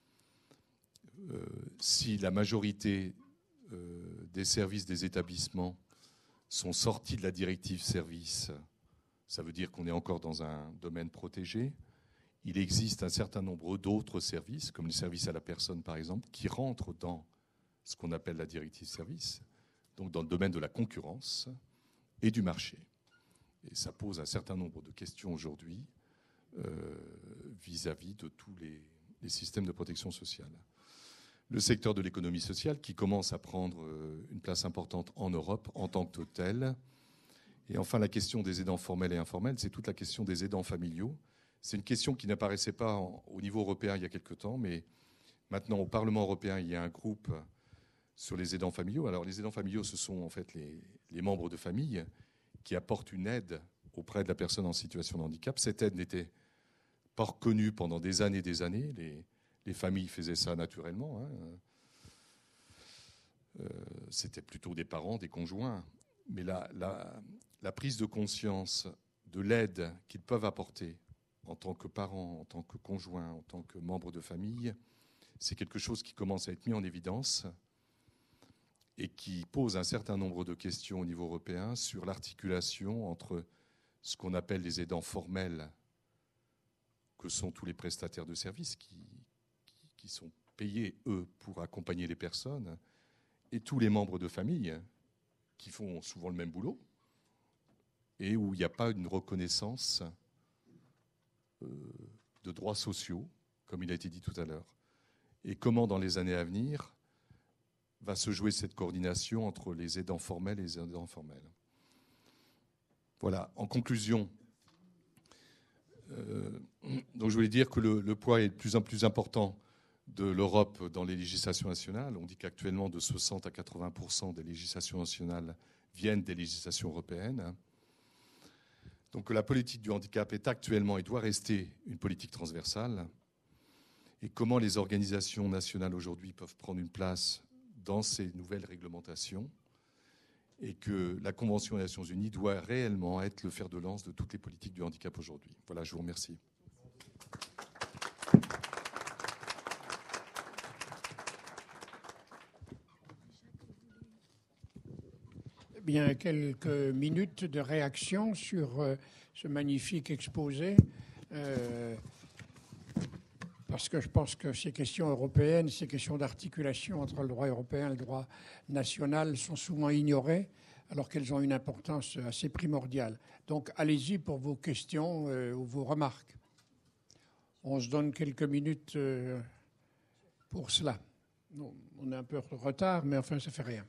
Si la majorité des services des établissements sont sortis de la directive service, ça veut dire qu'on est encore dans un domaine protégé. Il existe un certain nombre d'autres services, comme les services à la personne par exemple, qui rentrent dans ce qu'on appelle la directive service, donc dans le domaine de la concurrence et du marché. Et ça pose un certain nombre de questions aujourd'hui vis-à-vis de tous les systèmes de protection sociale. Le secteur de l'économie sociale qui commence à prendre une place importante en Europe en tant que tel. Et enfin, la question des aidants formels et informels, c'est toute la question des aidants familiaux. C'est une question qui n'apparaissait pas au niveau européen il y a quelque temps, mais maintenant au Parlement européen, il y a un groupe sur les aidants familiaux. Alors les aidants familiaux, ce sont en fait les membres de famille qui apportent une aide auprès de la personne en situation de handicap. Cette aide n'était pas reconnue pendant des années et des années. Les familles faisaient ça naturellement. C'était plutôt des parents, des conjoints. Mais la prise de conscience de l'aide qu'ils peuvent apporter en tant que parents, en tant que conjoints, en tant que membres de famille, c'est quelque chose qui commence à être mis en évidence et qui pose un certain nombre de questions au niveau européen sur l'articulation entre ce qu'on appelle les aidants formels, que sont tous les prestataires de services qui sont payés, eux, pour accompagner les personnes, et tous les membres de famille qui font souvent le même boulot, et où il n'y a pas une reconnaissance de droits sociaux, comme il a été dit tout à l'heure. Et comment, dans les années à venir, va se jouer cette coordination entre les aidants formels et les aidants informels. Voilà, en conclusion, donc je voulais dire que le poids est de plus en plus important de l'Europe dans les législations nationales. On dit qu'actuellement, de 60 à 80% des législations nationales viennent des législations européennes. Donc la politique du handicap est actuellement et doit rester une politique transversale. Et comment les organisations nationales aujourd'hui peuvent prendre une place dans ces nouvelles réglementations, et que la Convention des Nations Unies doit réellement être le fer de lance de toutes les politiques du handicap aujourd'hui. Voilà, je vous remercie. Bien, quelques minutes de réaction sur ce magnifique exposé. Parce que je pense que ces questions européennes, ces questions d'articulation entre le droit européen et le droit national sont souvent ignorées, alors qu'elles ont une importance assez primordiale. Donc, allez-y pour vos questions ou vos remarques. On se donne quelques minutes pour cela. Non, on est un peu en retard, mais enfin, ça ne fait rien.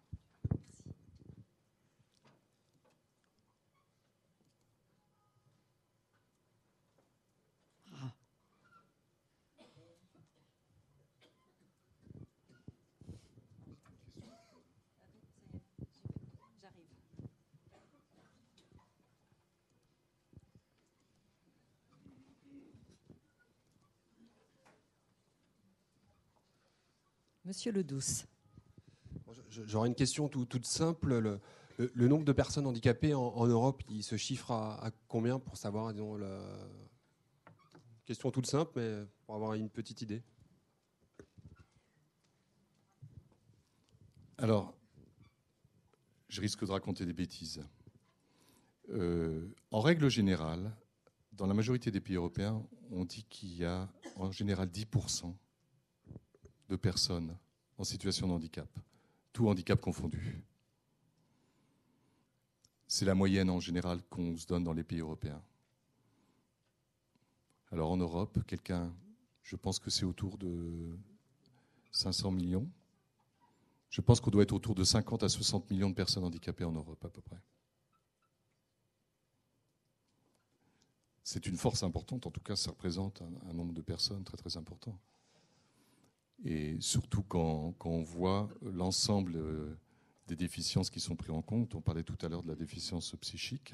Monsieur Ledouce. J'aurais une question toute simple. Le nombre de personnes handicapées en Europe, il se chiffre à combien pour savoir, disons, question toute simple, mais pour avoir une petite idée. Alors, je risque de raconter des bêtises. En règle générale, dans la majorité des pays européens, on dit qu'il y a en général 10% de personnes en situation de handicap, tout handicap confondu. C'est la moyenne en général qu'on se donne dans les pays européens. Alors en Europe, je pense que c'est autour de 500 millions. Je pense qu'on doit être autour de 50 à 60 millions de personnes handicapées en Europe à peu près. C'est une force importante, en tout cas ça représente un nombre de personnes très très important. Et surtout quand on voit l'ensemble des déficiences qui sont prises en compte. On parlait tout à l'heure de la déficience psychique.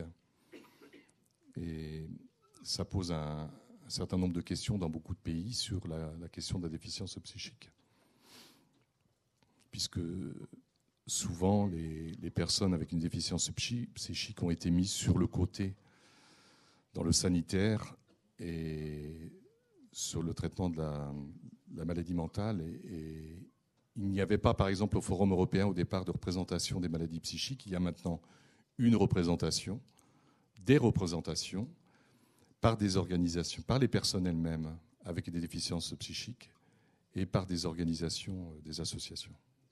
Et ça pose un certain nombre de questions dans beaucoup de pays sur la question de la déficience psychique. Puisque souvent, les personnes avec une déficience psychique ont été mises sur le côté dans le sanitaire et sur le traitement de la maladie mentale. Et il n'y avait pas, par exemple, au Forum européen, au départ, de représentation des maladies psychiques. Il y a maintenant une représentation, des représentations par des organisations, par les personnes elles-mêmes avec des déficiences psychiques et par des organisations, des associations.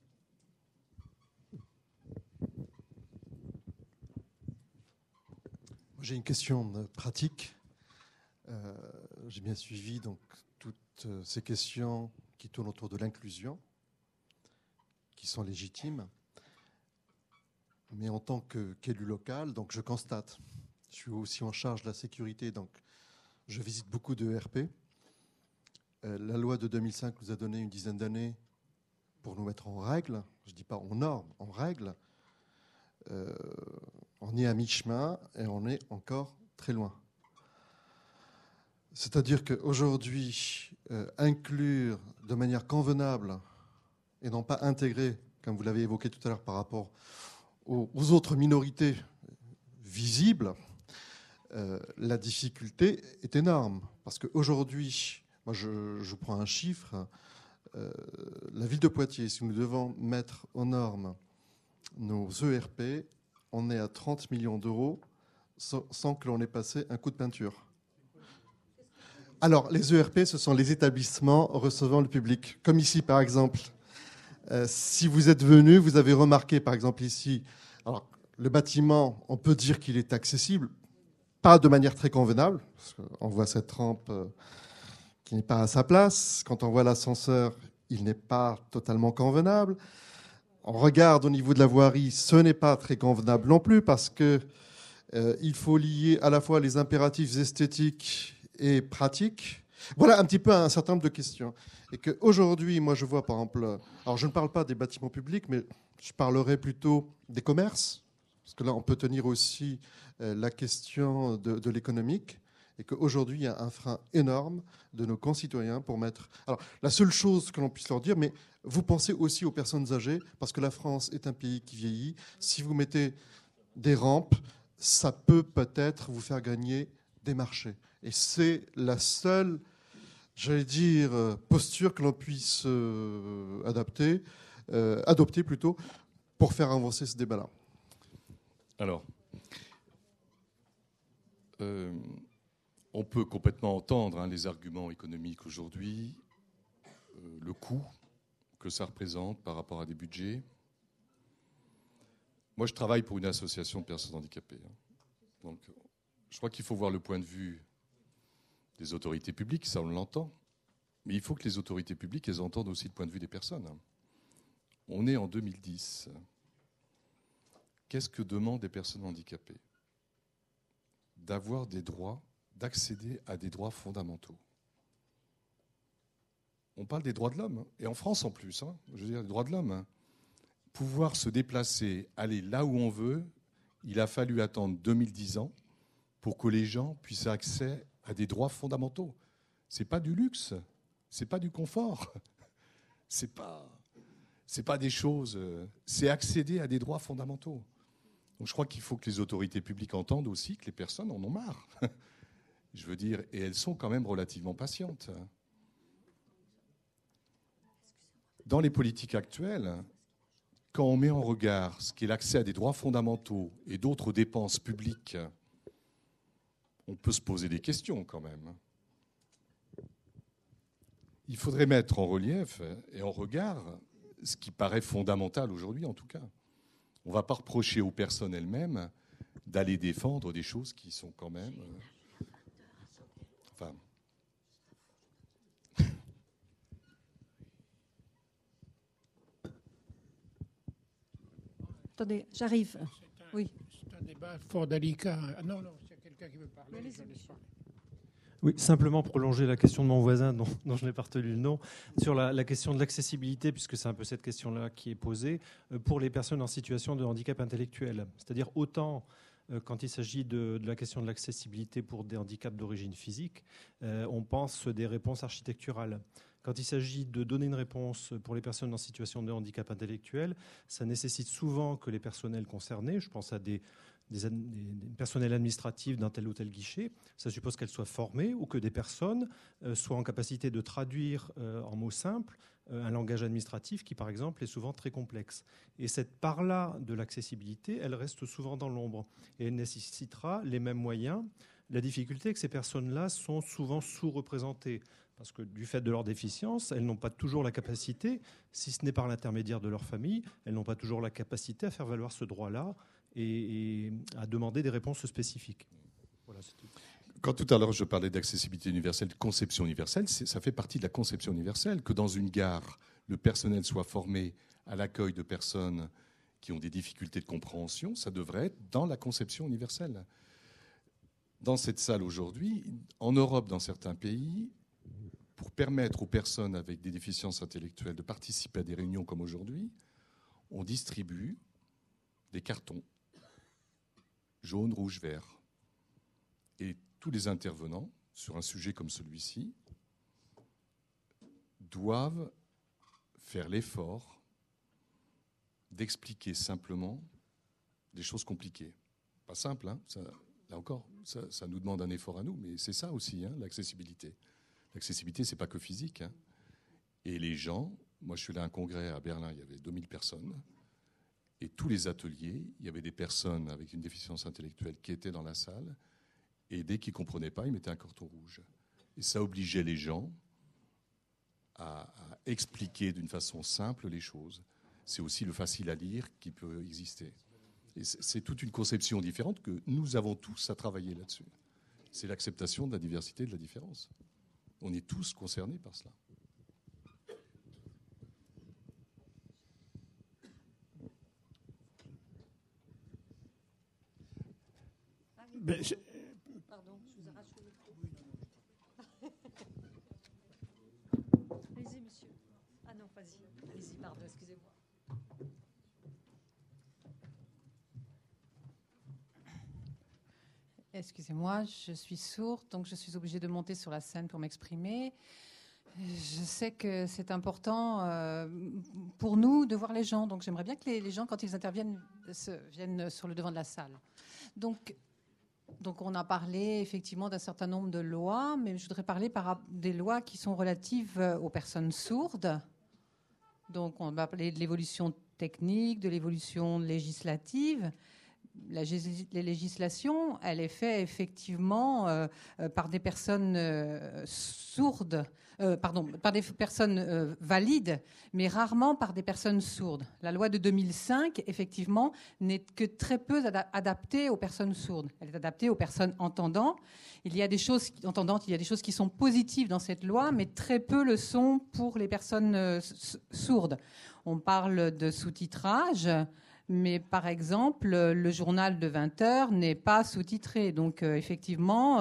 J'ai une question pratique. J'ai bien suivi donc toutes ces questions qui tournent autour de l'inclusion, qui sont légitimes. Mais en tant qu'élu local, donc je constate, je suis aussi en charge de la sécurité, donc je visite beaucoup de ERP. La loi de 2005 nous a donné une dizaine d'années pour nous mettre en règle, je ne dis pas en norme, en règle, on est à mi-chemin et on est encore très loin. C'est-à-dire qu'aujourd'hui, inclure de manière convenable et non pas intégrer, comme vous l'avez évoqué tout à l'heure par rapport aux autres minorités visibles, la difficulté est énorme. Parce qu'aujourd'hui, moi je prends un chiffre, la ville de Poitiers, si nous devons mettre aux normes nos ERP, on est à 30 millions d'euros sans que l'on ait passé un coup de peinture. Alors, les ERP, ce sont les établissements recevant le public. Comme ici, par exemple. Si vous êtes venu, vous avez remarqué, par exemple, ici, alors, le bâtiment, on peut dire qu'il est accessible, pas de manière très convenable, parce qu'on voit cette rampe qui n'est pas à sa place. Quand on voit l'ascenseur, il n'est pas totalement convenable. On regarde au niveau de la voirie, ce n'est pas très convenable non plus, parce que il faut lier à la fois les impératifs esthétiques et pratiques. Voilà un petit peu un certain nombre de questions. Et qu'aujourd'hui, moi je vois par exemple, alors je ne parle pas des bâtiments publics, mais je parlerai plutôt des commerces, parce que là on peut tenir aussi la question de l'économique, et qu'aujourd'hui il y a un frein énorme de nos concitoyens pour mettre... Alors la seule chose que l'on puisse leur dire, mais vous pensez aussi aux personnes âgées, parce que la France est un pays qui vieillit. Si vous mettez des rampes, ça peut peut-être vous faire gagner des marchés. Et c'est la seule, j'allais dire, posture que l'on puisse adopter plutôt, pour faire avancer ce débat-là. Alors, on peut complètement entendre les arguments économiques aujourd'hui, le coût que ça représente par rapport à des budgets. Moi, je travaille pour une association de personnes handicapées. Donc, je crois qu'il faut voir le point de vue des autorités publiques, ça on l'entend. Mais il faut que les autorités publiques, elles entendent aussi le point de vue des personnes. On est en 2010. Qu'est-ce que demandent les personnes handicapées ? D'avoir des droits, d'accéder à des droits fondamentaux. On parle des droits de l'homme, et en France en plus, je veux dire, les droits de l'homme. Pouvoir se déplacer, aller là où on veut, il a fallu attendre 2010 ans pour que les gens puissent avoir accès à des droits fondamentaux. Ce n'est pas du luxe, ce n'est pas du confort, ce n'est pas des choses, c'est accéder à des droits fondamentaux. Donc je crois qu'il faut que les autorités publiques entendent aussi que les personnes en ont marre. Je veux dire, et elles sont quand même relativement patientes. Dans les politiques actuelles, quand on met en regard ce qu'est l'accès à des droits fondamentaux et d'autres dépenses publiques, on peut se poser des questions quand même. Il faudrait mettre en relief et en regard ce qui paraît fondamental aujourd'hui en tout cas. On ne va pas reprocher aux personnes elles-mêmes d'aller défendre des choses qui sont quand même... Enfin... Attendez, j'arrive. Oui. C'est un débat fort délicat. Non, c'est quelqu'un qui veut parler. Oui, simplement prolonger la question de mon voisin, dont je n'ai pas retenu le nom, sur la question de l'accessibilité, puisque c'est un peu cette question-là qui est posée, pour les personnes en situation de handicap intellectuel. C'est-à-dire autant quand il s'agit de la question de l'accessibilité pour des handicaps d'origine physique, on pense des réponses architecturales. Quand il s'agit de donner une réponse pour les personnes en situation de handicap intellectuel, ça nécessite souvent que les personnels concernés, je pense à des personnels administratifs d'un tel ou tel guichet, ça suppose qu'elles soient formées ou que des personnes soient en capacité de traduire en mots simples un langage administratif qui, par exemple, est souvent très complexe. Et cette part-là de l'accessibilité, elle reste souvent dans l'ombre et elle nécessitera les mêmes moyens. La difficulté est que ces personnes-là sont souvent sous-représentées parce que du fait de leur déficience, elles n'ont pas toujours la capacité, si ce n'est par l'intermédiaire de leur famille, elles n'ont pas toujours la capacité à faire valoir ce droit-là et à demander des réponses spécifiques. Voilà, c'est tout. Quand tout à l'heure je parlais d'accessibilité universelle, de conception universelle, ça fait partie de la conception universelle, que dans une gare, le personnel soit formé à l'accueil de personnes qui ont des difficultés de compréhension, ça devrait être dans la conception universelle. Dans cette salle aujourd'hui, en Europe, dans certains pays, pour permettre aux personnes avec des déficiences intellectuelles de participer à des réunions comme aujourd'hui, on distribue des cartons jaune, rouge, vert. Et tous les intervenants sur un sujet comme celui-ci doivent faire l'effort d'expliquer simplement des choses compliquées. Pas simple, hein, ça, là encore, ça nous demande un effort à nous, mais c'est ça aussi, hein, l'accessibilité. L'accessibilité, c'est pas que physique. Hein. Et les gens, moi je suis allé à un congrès à Berlin, il y avait 2000 personnes, et tous les ateliers, il y avait des personnes avec une déficience intellectuelle qui étaient dans la salle, et dès qu'ils ne comprenaient pas, ils mettaient un carton rouge. Et ça obligeait les gens à expliquer d'une façon simple les choses. C'est aussi le facile à lire qui peut exister. Et c'est toute une conception différente que nous avons tous à travailler là-dessus. C'est l'acceptation de la diversité et de la différence. On est tous concernés par cela. Pardon, je vous arrache le micro. Allez-y, monsieur. Ah non, vas-y. Allez-y, pardon, excusez-moi. Excusez-moi, je suis sourde, donc je suis obligée de monter sur la scène pour m'exprimer. Je sais que c'est important pour nous de voir les gens, donc j'aimerais bien que les gens, quand ils interviennent, viennent sur le devant de la salle. Donc on a parlé effectivement d'un certain nombre de lois, mais je voudrais parler des lois qui sont relatives aux personnes sourdes. Donc on va parler de l'évolution technique, de l'évolution législative. La législation, elle est faite effectivement par des personnes sourdes, par des personnes valides, mais rarement par des personnes sourdes. La loi de 2005, effectivement, n'est que très peu adaptée aux personnes sourdes. Elle est adaptée aux personnes entendantes. Il y a des choses qui sont positives dans cette loi, mais très peu le sont pour les personnes sourdes. On parle de sous-titrage. Mais par exemple, le journal de 20 heures n'est pas sous-titré. Donc effectivement,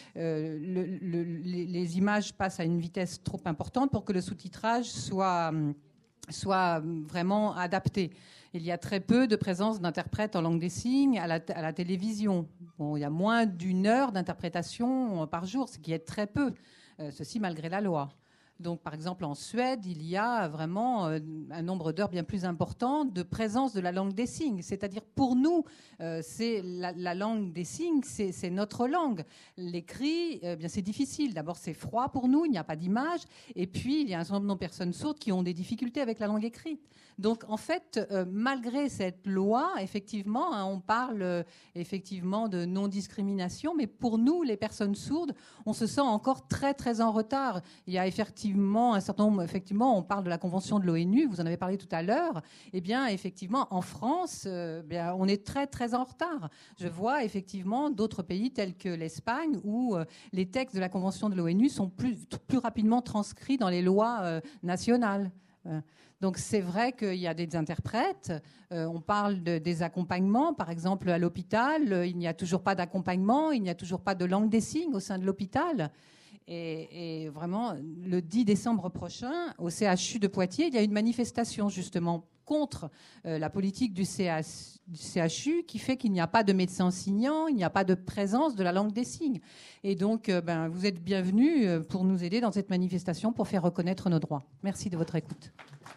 les images passent à une vitesse trop importante pour que le sous-titrage soit vraiment adapté. Il y a très peu de présence d'interprètes en langue des signes à la télévision. Bon, il y a moins d'1 heure d'interprétation par jour, ce qui est très peu, ceci malgré la loi. Donc, par exemple, en Suède, il y a vraiment un nombre d'heures bien plus important de présence de la langue des signes. C'est-à-dire, pour nous, c'est la langue des signes, c'est notre langue. L'écrit, bien, c'est difficile. D'abord, c'est froid pour nous, il n'y a pas d'image. Et puis, il y a un certain nombre de personnes sourdes qui ont des difficultés avec la langue écrite. Donc, en fait, malgré cette loi, effectivement, hein, on parle effectivement de non-discrimination, mais pour nous, les personnes sourdes, on se sent encore très, très en retard. Il y a effectivement un certain nombre, on parle de la Convention de l'ONU, vous en avez parlé tout à l'heure. Eh bien, effectivement, en France, on est très, très en retard. Je vois effectivement d'autres pays tels que l'Espagne où les textes de la Convention de l'ONU sont plus rapidement transcrits dans les lois nationales. Donc c'est vrai qu'il y a des interprètes, on parle des accompagnements, par exemple à l'hôpital, il n'y a toujours pas d'accompagnement, il n'y a toujours pas de langue des signes au sein de l'hôpital. Et vraiment, le 10 décembre prochain, au CHU de Poitiers, il y a une manifestation justement contre la politique du CHU qui fait qu'il n'y a pas de médecins enseignants, il n'y a pas de présence de la langue des signes. Et donc, vous êtes bienvenus pour nous aider dans cette manifestation pour faire reconnaître nos droits. Merci de votre écoute.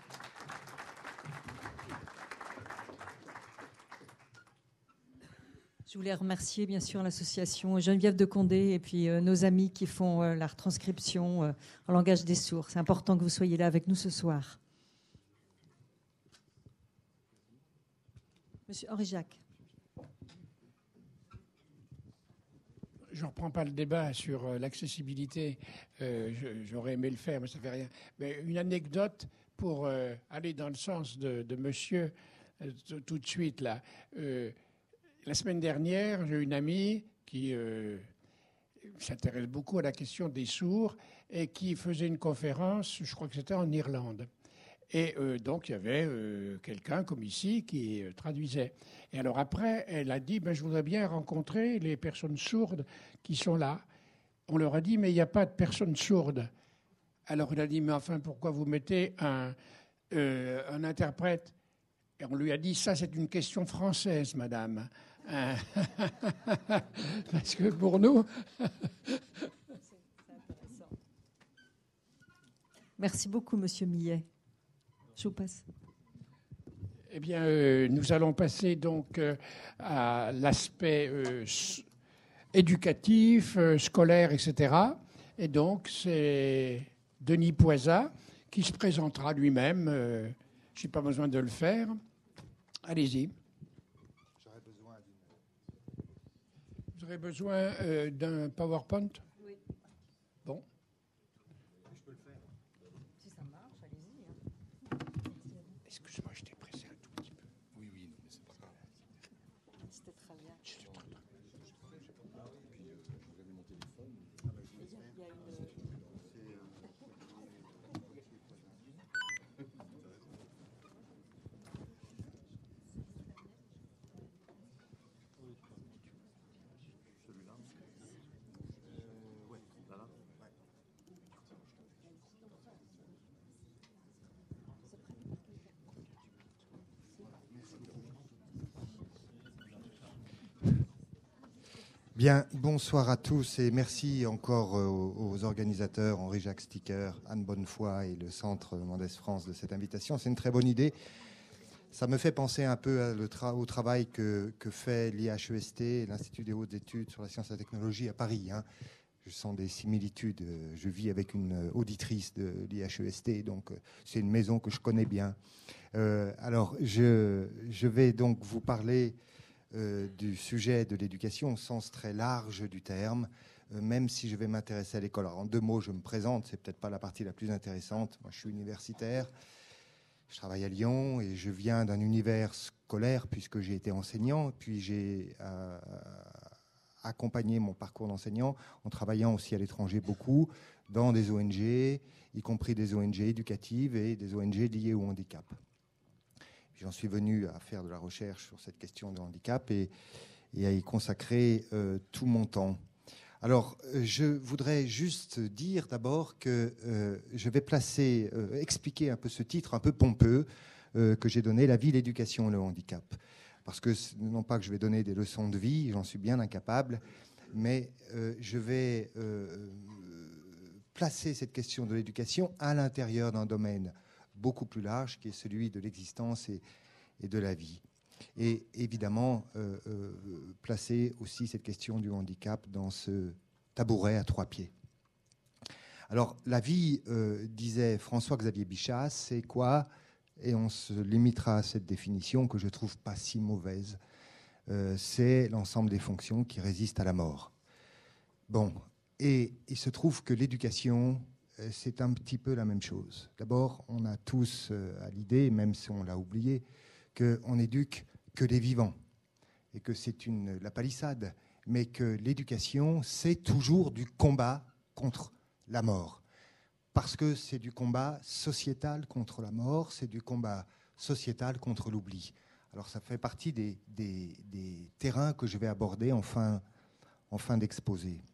Je voulais remercier bien sûr l'association Geneviève de Condé et puis nos amis qui font la retranscription en langage des sourds. C'est important que vous soyez là avec nous ce soir. Monsieur Henri-Jacques. Je ne reprends pas le débat sur l'accessibilité. J'aurais aimé le faire, mais ça ne fait rien. Mais une anecdote pour aller dans le sens de monsieur tout de suite là. La semaine dernière, j'ai une amie qui s'intéresse beaucoup à la question des sourds et qui faisait une conférence, je crois que c'était en Irlande. Et donc, il y avait quelqu'un, comme ici, qui traduisait. Et alors après, elle a dit, je voudrais bien rencontrer les personnes sourdes qui sont là. On leur a dit, mais il n'y a pas de personnes sourdes. Alors il a dit, mais enfin, pourquoi vous mettez un interprète? Et on lui a dit, ça c'est une question française, madame. Parce que pour nous... Merci beaucoup, Monsieur Millet. Je vous passe. Eh bien, nous allons passer donc à l'aspect éducatif, scolaire, etc. Et donc, c'est Denis Poisat qui se présentera lui-même. Je n'ai pas besoin de le faire. Allez-y. Vous aurez besoin d'un PowerPoint? Oui. Bon. Je peux le faire. Si ça marche, allez-y. Excuse-moi, je t'ai pressé un tout petit peu. Oui, mais c'est pas grave. C'était très bien. Bien, bonsoir à tous et merci encore aux organisateurs, Henri-Jacques Sticker, Anne Bonnefoy et le Centre Mendès France de cette invitation. C'est une très bonne idée. Ça me fait penser un peu au travail que fait l'IHEST, l'Institut des hautes études sur la science et la technologie à Paris. Je sens des similitudes. Je vis avec une auditrice de l'IHEST, donc c'est une maison que je connais bien. Alors, je vais donc vous parler du sujet de l'éducation au sens très large du terme, même si je vais m'intéresser à l'école. Alors, en 2 mots, je me présente, c'est peut-être pas la partie la plus intéressante. Moi, je suis universitaire, je travaille à Lyon et je viens d'un univers scolaire puisque j'ai été enseignant, puis j'ai accompagné mon parcours d'enseignant en travaillant aussi à l'étranger beaucoup dans des ONG, y compris des ONG éducatives et des ONG liées au handicap. J'en suis venu à faire de la recherche sur cette question de handicap et à y consacrer tout mon temps. Alors, je voudrais juste dire d'abord que je vais expliquer un peu ce titre un peu pompeux que j'ai donné, La vie, l'éducation et le handicap. Parce que, non pas que je vais donner des leçons de vie, j'en suis bien incapable, mais je vais placer cette question de l'éducation à l'intérieur d'un domaine beaucoup plus large, qui est celui de l'existence et de la vie. Et évidemment, placer aussi cette question du handicap dans ce tabouret à 3 pieds. Alors, la vie, disait François-Xavier Bichat, c'est quoi? Et on se limitera à cette définition que je ne trouve pas si mauvaise. C'est l'ensemble des fonctions qui résistent à la mort. Bon, et il se trouve que l'éducation, c'est un petit peu la même chose. D'abord, on a tous à l'idée, même si on l'a oublié, qu'on n'éduque que les vivants et que c'est la palissade, mais que l'éducation, c'est toujours du combat contre la mort. Parce que c'est du combat sociétal contre la mort, c'est du combat sociétal contre l'oubli. Alors ça fait partie des terrains que je vais aborder en fin d'exposé.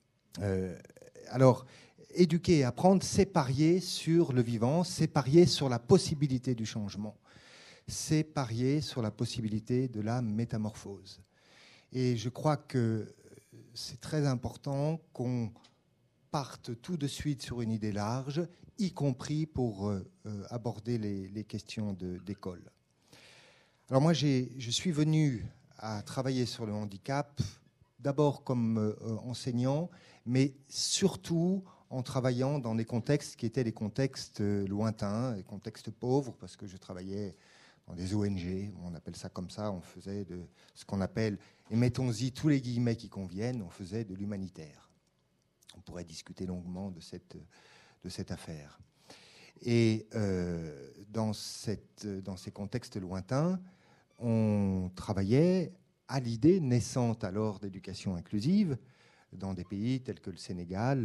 Alors, éduquer et apprendre, c'est parier sur le vivant, c'est parier sur la possibilité du changement, c'est parier sur la possibilité de la métamorphose. Et je crois que c'est très important qu'on parte tout de suite sur une idée large, y compris pour aborder les questions d'école. Alors moi, je suis venu à travailler sur le handicap, d'abord comme enseignant, mais surtout en travaillant dans des contextes qui étaient des contextes lointains, des contextes pauvres, parce que je travaillais dans des ONG, on appelle ça comme ça, on faisait de ce qu'on appelle, et mettons-y tous les guillemets qui conviennent, on faisait de l'humanitaire. On pourrait discuter longuement de cette affaire. Et dans ces contextes lointains, on travaillait à l'idée naissante alors d'éducation inclusive dans des pays tels que le Sénégal,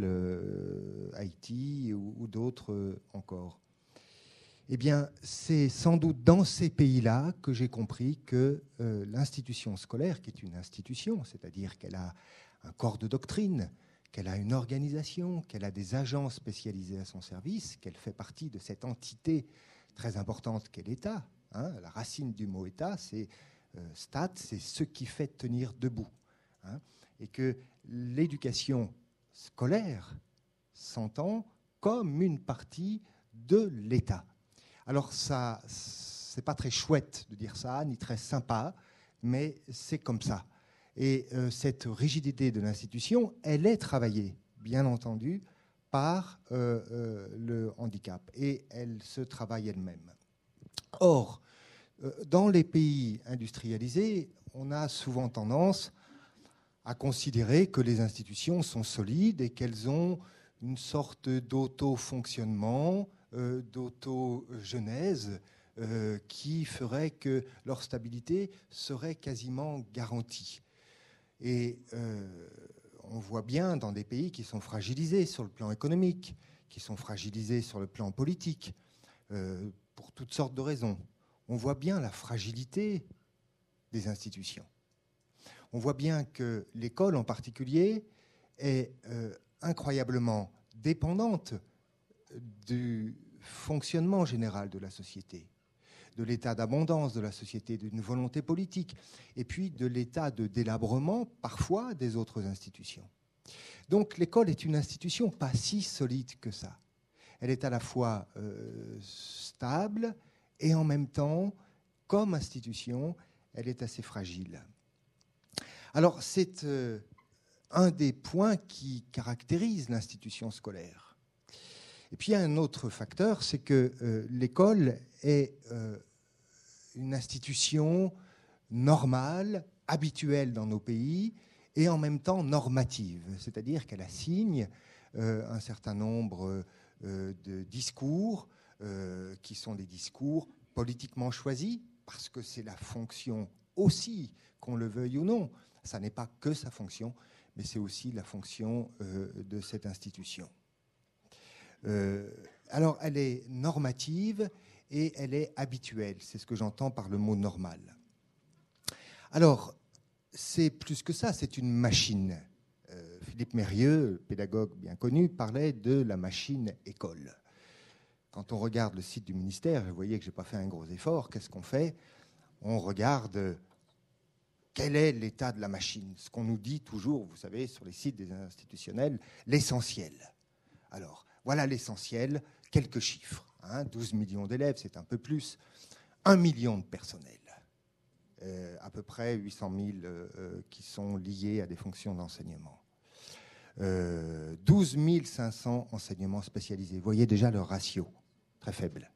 Haïti ou d'autres encore. Eh bien, c'est sans doute dans ces pays-là que j'ai compris que l'institution scolaire, qui est une institution, c'est-à-dire qu'elle a un corps de doctrine, qu'elle a une organisation, qu'elle a des agents spécialisés à son service, qu'elle fait partie de cette entité très importante qu'est l'État. Hein. La racine du mot État, c'est stat, c'est ce qui fait tenir debout. Hein. Et que l'éducation scolaire s'entend comme une partie de l'État. Alors ça, c'est pas très chouette de dire ça, ni très sympa, mais c'est comme ça. Et cette rigidité de l'institution, elle est travaillée, bien entendu, par le handicap. Et elle se travaille elle-même. Or, dans les pays industrialisés, on a souvent tendance à considérer que les institutions sont solides et qu'elles ont une sorte d'auto-fonctionnement, d'auto-genèse, qui ferait que leur stabilité serait quasiment garantie. Et on voit bien dans des pays qui sont fragilisés sur le plan économique, qui sont fragilisés sur le plan politique, pour toutes sortes de raisons. On voit bien la fragilité des institutions. On voit bien que l'école en particulier est incroyablement dépendante du fonctionnement général de la société, de l'état d'abondance de la société, d'une volonté politique, et puis de l'état de délabrement, parfois, des autres institutions. Donc l'école est une institution pas si solide que ça. Elle est à la fois stable et en même temps, comme institution, elle est assez fragile. Alors c'est un des points qui caractérise l'institution scolaire. Et puis il y a un autre facteur, c'est que l'école est une institution normale, habituelle dans nos pays, et en même temps normative, c'est-à-dire qu'elle assigne un certain nombre de discours qui sont des discours politiquement choisis, parce que c'est la fonction aussi, qu'on le veuille ou non. Ça n'est pas que sa fonction, mais c'est aussi la fonction de cette institution. Alors, elle est normative et elle est habituelle. C'est ce que j'entends par le mot normal. Alors, c'est plus que ça, c'est une machine. Philippe Mérieux, pédagogue bien connu, parlait de la machine école. Quand on regarde le site du ministère, vous voyez que je n'ai pas fait un gros effort, qu'est-ce qu'on fait? On regarde quel est l'état de la machine. Ce qu'on nous dit toujours, vous savez, sur les sites des institutionnels, l'essentiel. Alors, voilà l'essentiel, quelques chiffres. 12 millions d'élèves, c'est un peu plus. 1 million de personnel. À peu près 800 000 qui sont liés à des fonctions d'enseignement. 12 500 enseignements spécialisés. Vous voyez déjà le ratio, très faible.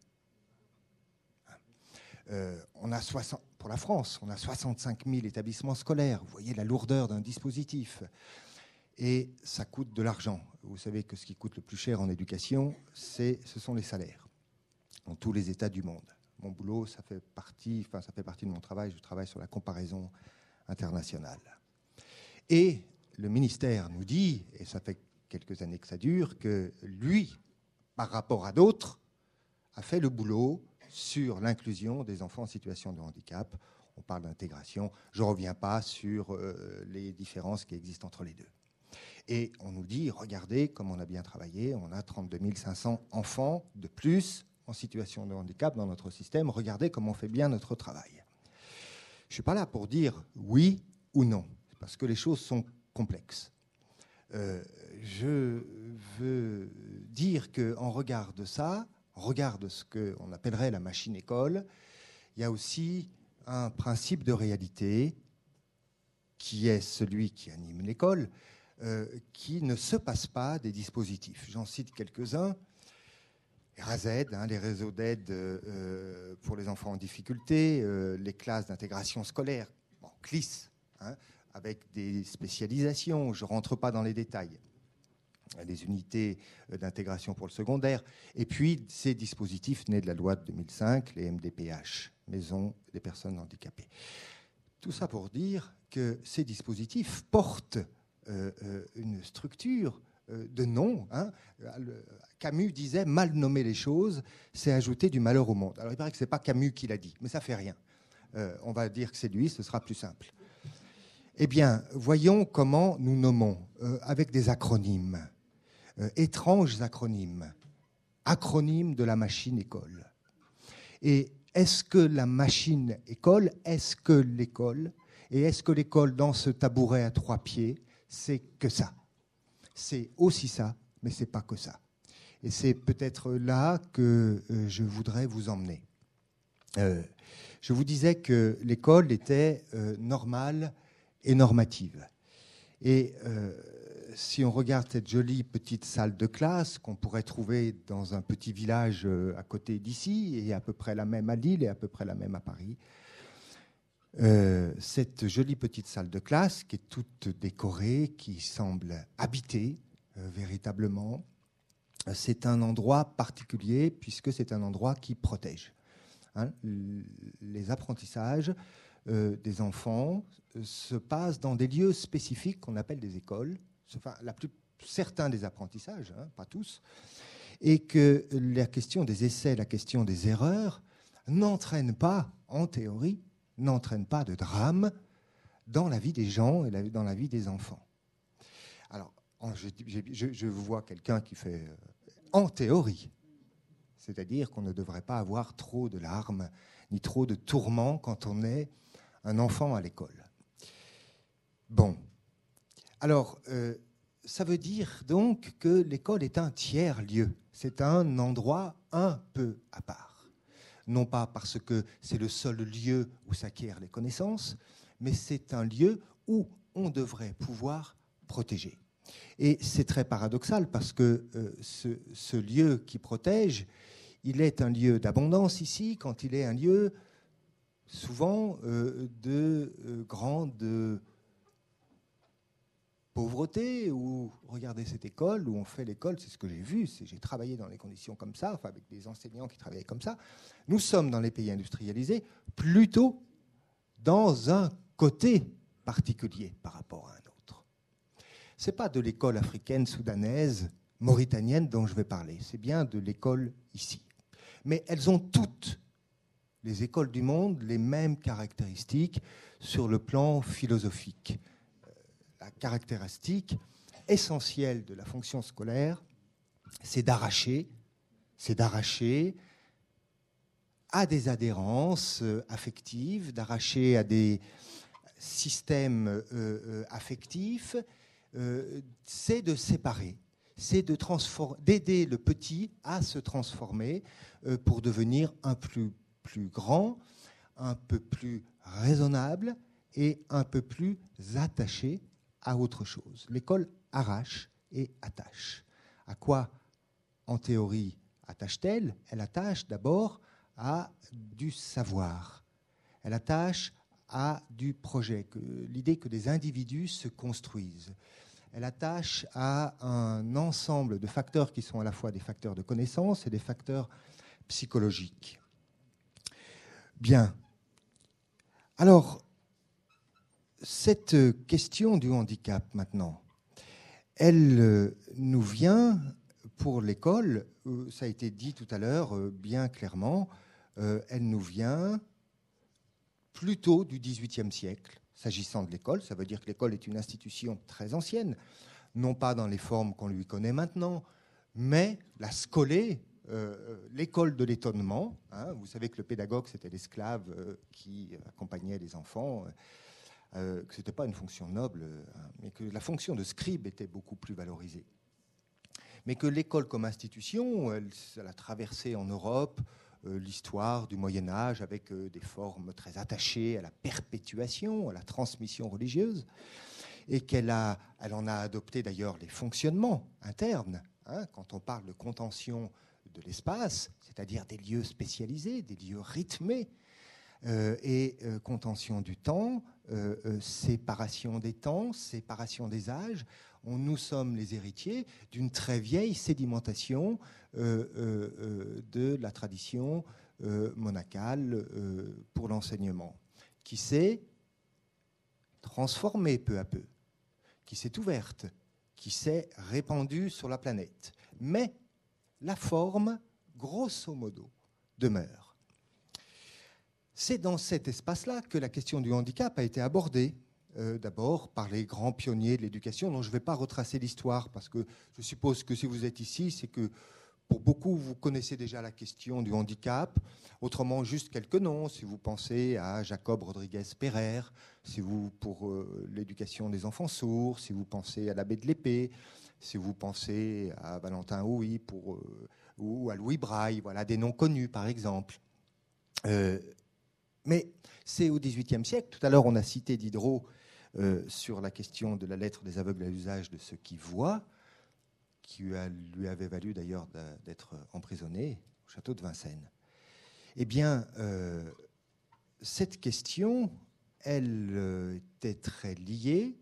On a pour la France, on a 65 000 établissements scolaires. Vous voyez la lourdeur d'un dispositif. Et ça coûte de l'argent. Vous savez que ce qui coûte le plus cher en éducation, ce sont les salaires, dans tous les États du monde. Mon boulot, ça fait partie de mon travail. Je travaille sur la comparaison internationale. Et le ministère nous dit, et ça fait quelques années que ça dure, que lui, par rapport à d'autres, a fait le boulot sur l'inclusion des enfants en situation de handicap. On parle d'intégration. Je ne reviens pas sur les différences qui existent entre les deux. Et on nous dit, regardez comme on a bien travaillé, on a 32 500 enfants de plus en situation de handicap dans notre système. Regardez comme on fait bien notre travail. Je ne suis pas là pour dire oui ou non, parce que les choses sont complexes. Je veux dire qu'en regard de ça, en regard de ce qu'on appellerait la machine école, il y a aussi un principe de réalité qui est celui qui anime l'école, qui ne se passe pas des dispositifs. J'en cite quelques-uns. RAZ, les réseaux d'aide pour les enfants en difficulté, les classes d'intégration scolaire, CLIS, avec des spécialisations, je ne rentre pas dans les détails, les unités d'intégration pour le secondaire, et puis ces dispositifs nés de la loi de 2005, les MDPH, Maisons des personnes handicapées. Tout ça pour dire que ces dispositifs portent une structure de nom. Camus disait « mal nommer les choses, c'est ajouter du malheur au monde ». Alors il paraît que ce n'est pas Camus qui l'a dit, mais ça ne fait rien. On va dire que c'est lui, ce sera plus simple. Eh bien, voyons comment nous nommons, avec des acronymes, étranges acronymes, acronymes de la machine école. Et est-ce que la machine école, est-ce que l'école, et est-ce que l'école dans ce tabouret à 3 pieds, c'est que ça? C'est aussi ça, mais c'est pas que ça. Et c'est peut-être là que je voudrais vous emmener. Je vous disais que l'école était normale et normative. Et si on regarde cette jolie petite salle de classe qu'on pourrait trouver dans un petit village à côté d'ici, et à peu près la même à Lille et à peu près la même à Paris, cette jolie petite salle de classe qui est toute décorée, qui semble habitée véritablement, c'est un endroit particulier puisque c'est un endroit qui protège. Les apprentissages des enfants se passent dans des lieux spécifiques qu'on appelle des écoles, enfin, certains des apprentissages, pas tous, et que la question des essais, la question des erreurs n'entraîne pas, en théorie, n'entraîne pas de drame dans la vie des gens et dans la vie des enfants. Alors, je vois quelqu'un qui fait en théorie, c'est-à-dire qu'on ne devrait pas avoir trop de larmes ni trop de tourments quand on est un enfant à l'école. Bon. Alors, ça veut dire donc que l'école est un tiers-lieu. C'est un endroit un peu à part. Non pas parce que c'est le seul lieu où s'acquièrent les connaissances, mais c'est un lieu où on devrait pouvoir protéger. Et c'est très paradoxal parce que ce lieu qui protège, il est un lieu d'abondance ici, quand il est un lieu souvent de grande pauvreté, où, regardez cette école, où on fait l'école, c'est ce que j'ai vu, j'ai travaillé dans les conditions comme ça, enfin avec des enseignants qui travaillaient comme ça. Nous sommes dans les pays industrialisés plutôt dans un côté particulier par rapport à un autre. Ce n'est pas de l'école africaine, soudanaise, mauritanienne dont je vais parler, c'est bien de l'école ici. Mais elles ont toutes, les écoles du monde, les mêmes caractéristiques sur le plan philosophique. La caractéristique essentielle de la fonction scolaire, c'est d'arracher à des adhérences affectives, d'arracher à des systèmes affectifs, c'est de séparer, c'est d'aider le petit à se transformer pour devenir un peu plus grand, un peu plus raisonnable et un peu plus attaché à autre chose. L'école arrache et attache. À quoi, en théorie, attache-t-elle? Elle attache d'abord à du savoir. Elle attache à du projet, l'idée que des individus se construisent. Elle attache à un ensemble de facteurs qui sont à la fois des facteurs de connaissance et des facteurs psychologiques. Bien. Alors, cette question du handicap, maintenant, elle nous vient, pour l'école, ça a été dit tout à l'heure bien clairement, elle nous vient plutôt du XVIIIe siècle, s'agissant de l'école. Ça veut dire que l'école est une institution très ancienne, non pas dans les formes qu'on lui connaît maintenant, mais la scolée, l'école de l'étonnement. Vous savez que le pédagogue, c'était l'esclave qui accompagnait les enfants, que ce n'était pas une fonction noble, mais que la fonction de scribe était beaucoup plus valorisée. Mais que l'école comme institution, elle a traversé en Europe l'histoire du Moyen-Âge avec des formes très attachées à la perpétuation, à la transmission religieuse, et qu'elle en a adopté d'ailleurs les fonctionnements internes. Quand on parle de contention de l'espace, c'est-à-dire des lieux spécialisés, des lieux rythmés, et contention du temps, séparation des temps, séparation des âges. Nous sommes les héritiers d'une très vieille sédimentation de la tradition monacale pour l'enseignement, qui s'est transformée peu à peu, qui s'est ouverte, qui s'est répandue sur la planète. Mais la forme, grosso modo, demeure. C'est dans cet espace-là que la question du handicap a été abordée d'abord par les grands pionniers de l'éducation, dont je ne vais pas retracer l'histoire, parce que je suppose que si vous êtes ici, c'est que pour beaucoup, vous connaissez déjà la question du handicap. Autrement, juste quelques noms. Si vous pensez à Jacob Rodriguez-Pereire, si vous pour l'éducation des enfants sourds, si vous pensez à l'abbé de l'Épée, si vous pensez à Valentin Houy ou à Louis Braille, voilà des noms connus par exemple. Mais c'est au XVIIIe siècle. Tout à l'heure, on a cité Diderot sur la question de la lettre des aveugles à l'usage de ceux qui voient, qui lui avait valu d'ailleurs d'être emprisonné au château de Vincennes. Eh bien, cette question, elle était très liée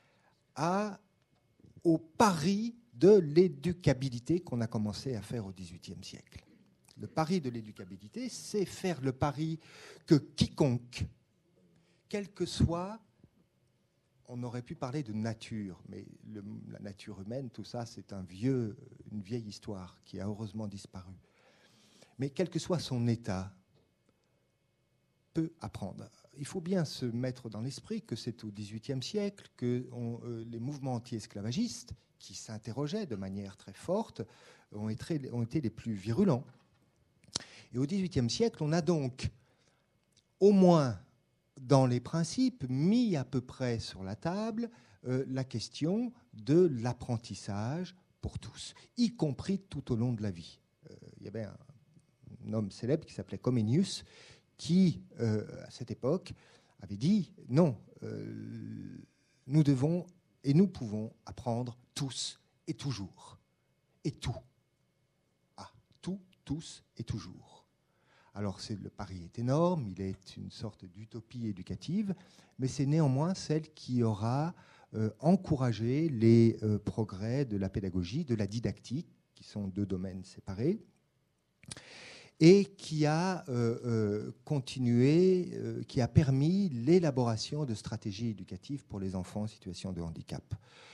au pari de l'éducabilité qu'on a commencé à faire au XVIIIe siècle. Le pari de l'éducabilité, c'est faire le pari que quiconque, quel que soit, on aurait pu parler de nature, mais la nature humaine, tout ça, c'est une vieille histoire qui a heureusement disparu. Mais quel que soit son état, peut apprendre. Il faut bien se mettre dans l'esprit que c'est au XVIIIe siècle que les mouvements anti-esclavagistes, qui s'interrogeaient de manière très forte, ont été les plus virulents. Et au XVIIIe siècle, on a donc, au moins dans les principes, mis à peu près sur la table la question de l'apprentissage pour tous, y compris tout au long de la vie. Il y avait un homme célèbre qui s'appelait Comenius, qui, à cette époque, avait dit « Non, nous devons et nous pouvons apprendre tous et toujours. Et tout. Ah, tout, tous et toujours. » Alors, le pari est énorme, il est une sorte d'utopie éducative, mais c'est néanmoins celle qui aura encouragé les progrès de la pédagogie, de la didactique, qui sont deux domaines séparés, et qui a continué, qui a permis l'élaboration de stratégies éducatives pour les enfants en situation de handicap,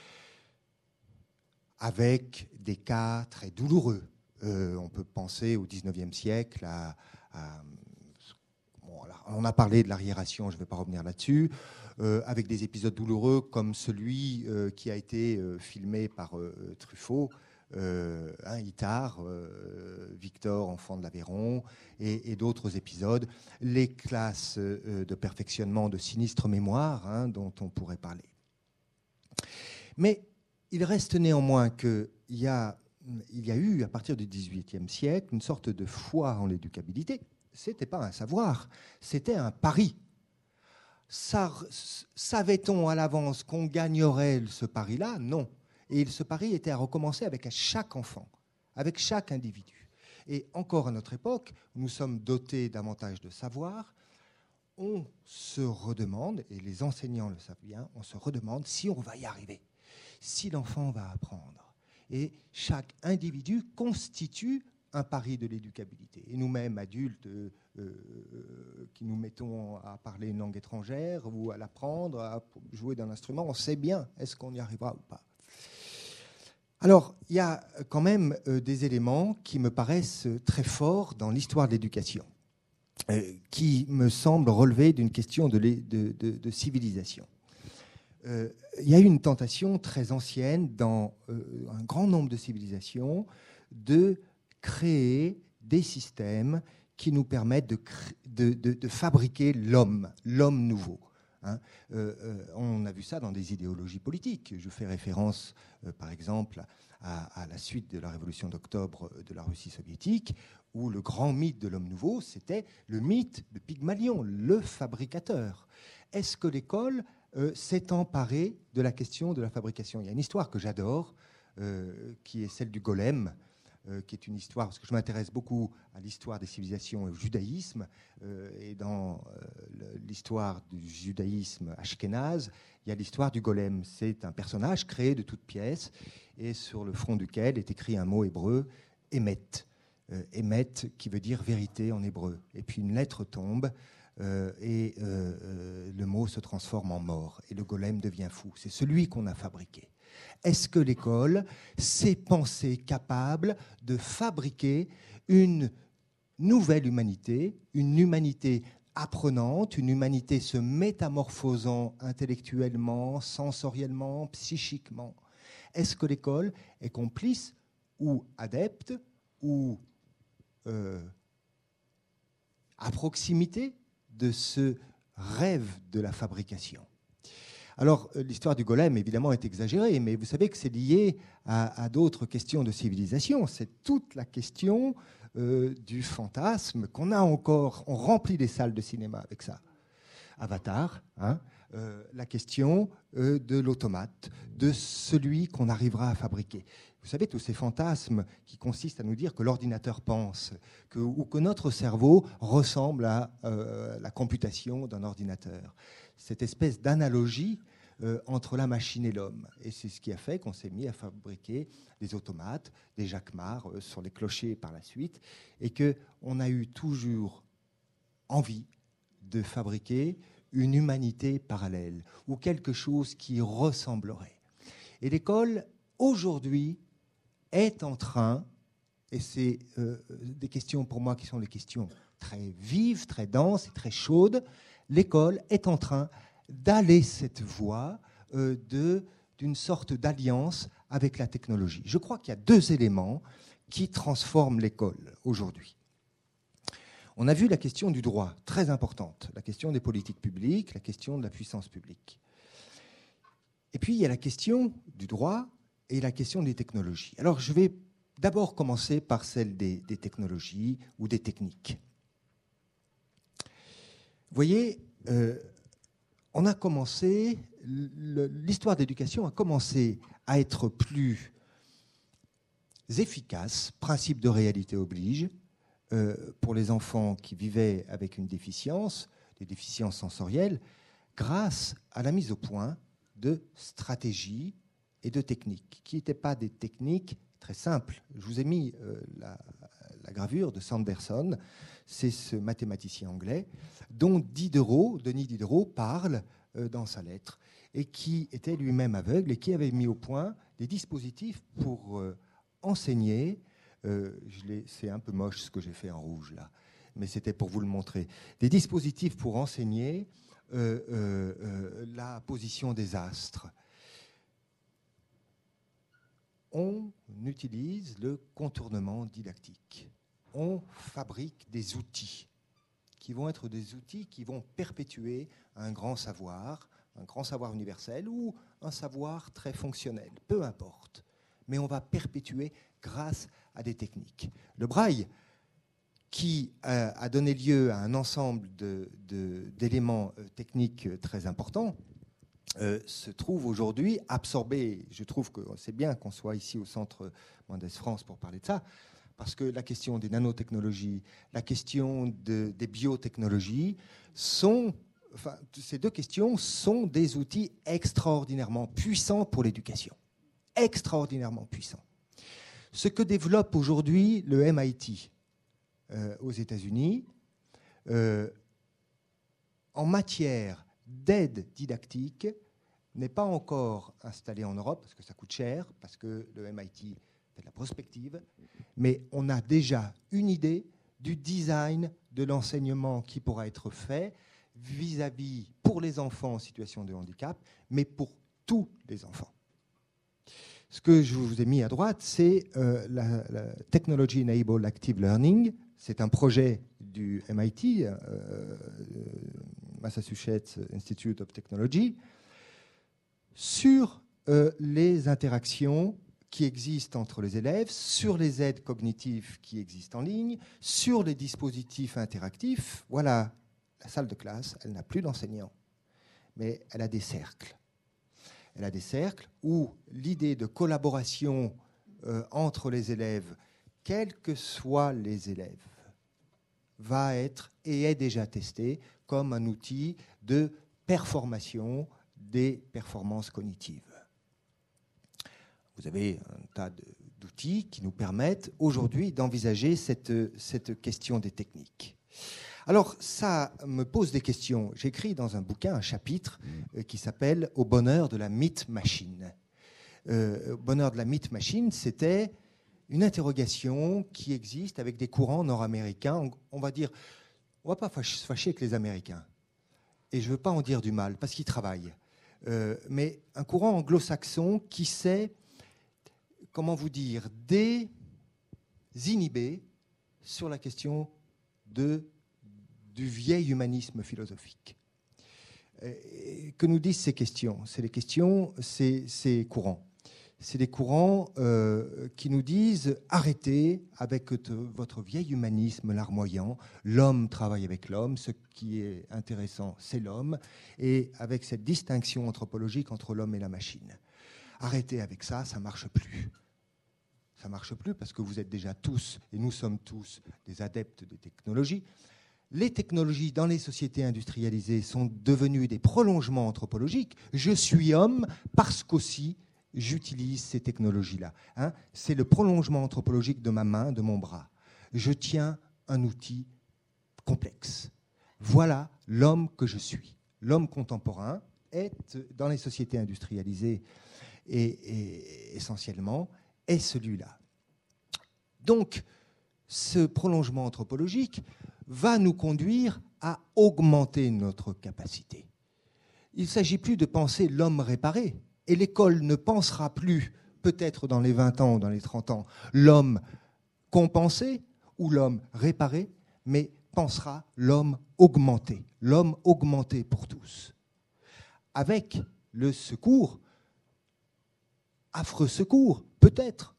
avec des cas très douloureux. On peut penser au XIXe siècle on a parlé de l'arriération, je ne vais pas revenir là-dessus, avec des épisodes douloureux comme celui qui a été filmé par Truffaut, Itard, Victor, enfant de l'Aveyron, et d'autres épisodes, les classes de perfectionnement de sinistre mémoire, dont on pourrait parler. Mais il reste néanmoins qu'il y a eu, à partir du XVIIIe siècle, une sorte de foi en l'éducabilité. Ce n'était pas un savoir, c'était un pari. Savait-on à l'avance qu'on gagnerait ce pari-là? Non. Et ce pari était à recommencer avec chaque enfant, avec chaque individu. Et encore à notre époque, nous sommes dotés davantage de savoir, on se redemande, et les enseignants le savent bien, on se redemande si on va y arriver, si l'enfant va apprendre. Et chaque individu constitue un pari de l'éducabilité. Et nous-mêmes, adultes, qui nous mettons à parler une langue étrangère ou à l'apprendre, à jouer d'un instrument, on sait bien est-ce qu'on y arrivera ou pas. Alors, il y a quand même des éléments qui me paraissent très forts dans l'histoire de l'éducation, qui me semblent relever d'une question de civilisation. Il y a eu une tentation très ancienne dans un grand nombre de civilisations de créer des systèmes qui nous permettent de fabriquer l'homme nouveau. On a vu ça dans des idéologies politiques. Je fais référence, par exemple, à la suite de la révolution d'octobre de la Russie soviétique, où le grand mythe de l'homme nouveau, c'était le mythe de Pygmalion, le fabricateur. Est-ce que l'école s'est emparée de la question de la fabrication? Il y a une histoire que j'adore, qui est celle du golem, qui est une histoire, parce que je m'intéresse beaucoup à l'histoire des civilisations et au judaïsme, et dans l'histoire du judaïsme ashkénaze, il y a l'histoire du golem. C'est un personnage créé de toutes pièces, et sur le front duquel est écrit un mot hébreu, Emet. Emet, qui veut dire vérité en hébreu. Et puis une lettre tombe, et le mot se transforme en mort, et le golem devient fou. C'est celui qu'on a fabriqué. Est-ce que l'école s'est pensée capable de fabriquer une nouvelle humanité, une humanité apprenante, une humanité se métamorphosant intellectuellement, sensoriellement, psychiquement. Est-ce que l'école est complice ou adepte ou à proximité de ce rêve de la fabrication? Alors, l'histoire du golem, évidemment, est exagérée, mais vous savez que c'est lié à d'autres questions de civilisation. C'est toute la question du fantasme qu'on a encore. On remplit les salles de cinéma avec ça. Avatar, hein, la question de l'automate, de celui qu'on arrivera à fabriquer. Vous savez, tous ces fantasmes qui consistent à nous dire que l'ordinateur pense, ou que notre cerveau ressemble à la computation d'un ordinateur. Cette espèce d'analogie entre la machine et l'homme. Et c'est ce qui a fait qu'on s'est mis à fabriquer des automates, des jacquemars sur les clochers par la suite, et qu'on a eu toujours envie de fabriquer une humanité parallèle, ou quelque chose qui ressemblerait. Et l'école, aujourd'hui, est en train, et c'est des questions pour moi qui sont des questions très vives, très denses et très chaudes, l'école est en train d'aller cette voie d'une sorte d'alliance avec la technologie. Je crois qu'il y a deux éléments qui transforment l'école aujourd'hui. On a vu la question du droit, très importante, la question des politiques publiques, la question de la puissance publique. Et puis, il y a la question du droit et la question des technologies. Alors, je vais d'abord commencer par celle des technologies ou des techniques. Vous voyez, on a commencé, l'histoire d'éducation a commencé à être plus efficace, principe de réalité oblige, pour les enfants qui vivaient avec une déficience, des déficiences sensorielles, grâce à la mise au point de stratégies et de techniques, qui n'étaient pas des techniques très simples. Je vous ai mis la gravure de Sanderson, c'est ce mathématicien anglais, dont Denis Diderot parle dans sa lettre, et qui était lui-même aveugle et qui avait mis au point des dispositifs pour enseigner. C'est un peu moche ce que j'ai fait en rouge là, mais c'était pour vous le montrer. Des dispositifs pour enseigner la position des astres. On utilise le contournement didactique. On fabrique des outils qui vont être des outils qui vont perpétuer un grand savoir universel ou un savoir très fonctionnel, peu importe. Mais on va perpétuer grâce à des techniques. Le braille, qui a donné lieu à un ensemble d'éléments techniques très importants, se trouve aujourd'hui absorbé. Je trouve que c'est bien qu'on soit ici au Centre Mendès France pour parler de ça, parce que la question des nanotechnologies, la question des biotechnologies, ces deux questions sont des outils extraordinairement puissants pour l'éducation. Extraordinairement puissants. Ce que développe aujourd'hui le MIT aux États-Unis en matière d'aide didactique n'est pas encore installé en Europe, parce que ça coûte cher, parce que le MIT fait de la prospective, mais on a déjà une idée du design de l'enseignement qui pourra être fait vis-à-vis pour les enfants en situation de handicap, mais pour tous les enfants. Ce que je vous ai mis à droite, c'est la Technology Enabled Active Learning. C'est un projet du MIT, Massachusetts Institute of Technology, sur les interactions qui existent entre les élèves, sur les aides cognitives qui existent en ligne, sur les dispositifs interactifs. Voilà, la salle de classe, elle n'a plus d'enseignants, mais elle a des cercles. Elle a des cercles où l'idée de collaboration entre les élèves, quels que soient les élèves, va être et est déjà testée comme un outil de performation des performances cognitives. Vous avez un tas d'outils qui nous permettent aujourd'hui d'envisager cette question des techniques. Alors, ça me pose des questions. J'écris dans un bouquin un chapitre qui s'appelle « Au bonheur de la mythe machine ». Au bonheur de la mythe machine, c'était une interrogation qui existe avec des courants nord-américains, on va dire on ne va pas se fâcher avec les Américains. Et je ne veux pas en dire du mal, parce qu'ils travaillent. Mais un courant anglo-saxon qui sait, comment vous dire, désinhiber sur la question du vieil humanisme philosophique. Que nous disent ces questions ? Ces courants. C'est des courants qui nous disent arrêtez avec votre vieil humanisme larmoyant, l'homme travaille avec l'homme, ce qui est intéressant c'est l'homme, et avec cette distinction anthropologique entre l'homme et la machine. Arrêtez avec ça, ça ne marche plus. Ça ne marche plus parce que vous êtes déjà tous, et nous sommes tous, des adeptes des technologies. Les technologies dans les sociétés industrialisées sont devenues des prolongements anthropologiques. Je suis homme parce qu'aussi j'utilise ces technologies-là. C'est le prolongement anthropologique de ma main, de mon bras. Je tiens un outil complexe. Voilà l'homme que je suis. L'homme contemporain est, dans les sociétés industrialisées et essentiellement, est celui-là. Donc, ce prolongement anthropologique va nous conduire à augmenter notre capacité. Il ne s'agit plus de penser l'homme réparé, et l'école ne pensera plus, peut-être dans les 20 ans ou dans les 30 ans, l'homme compensé ou l'homme réparé, mais pensera l'homme augmenté pour tous. Avec le secours, affreux secours, peut-être,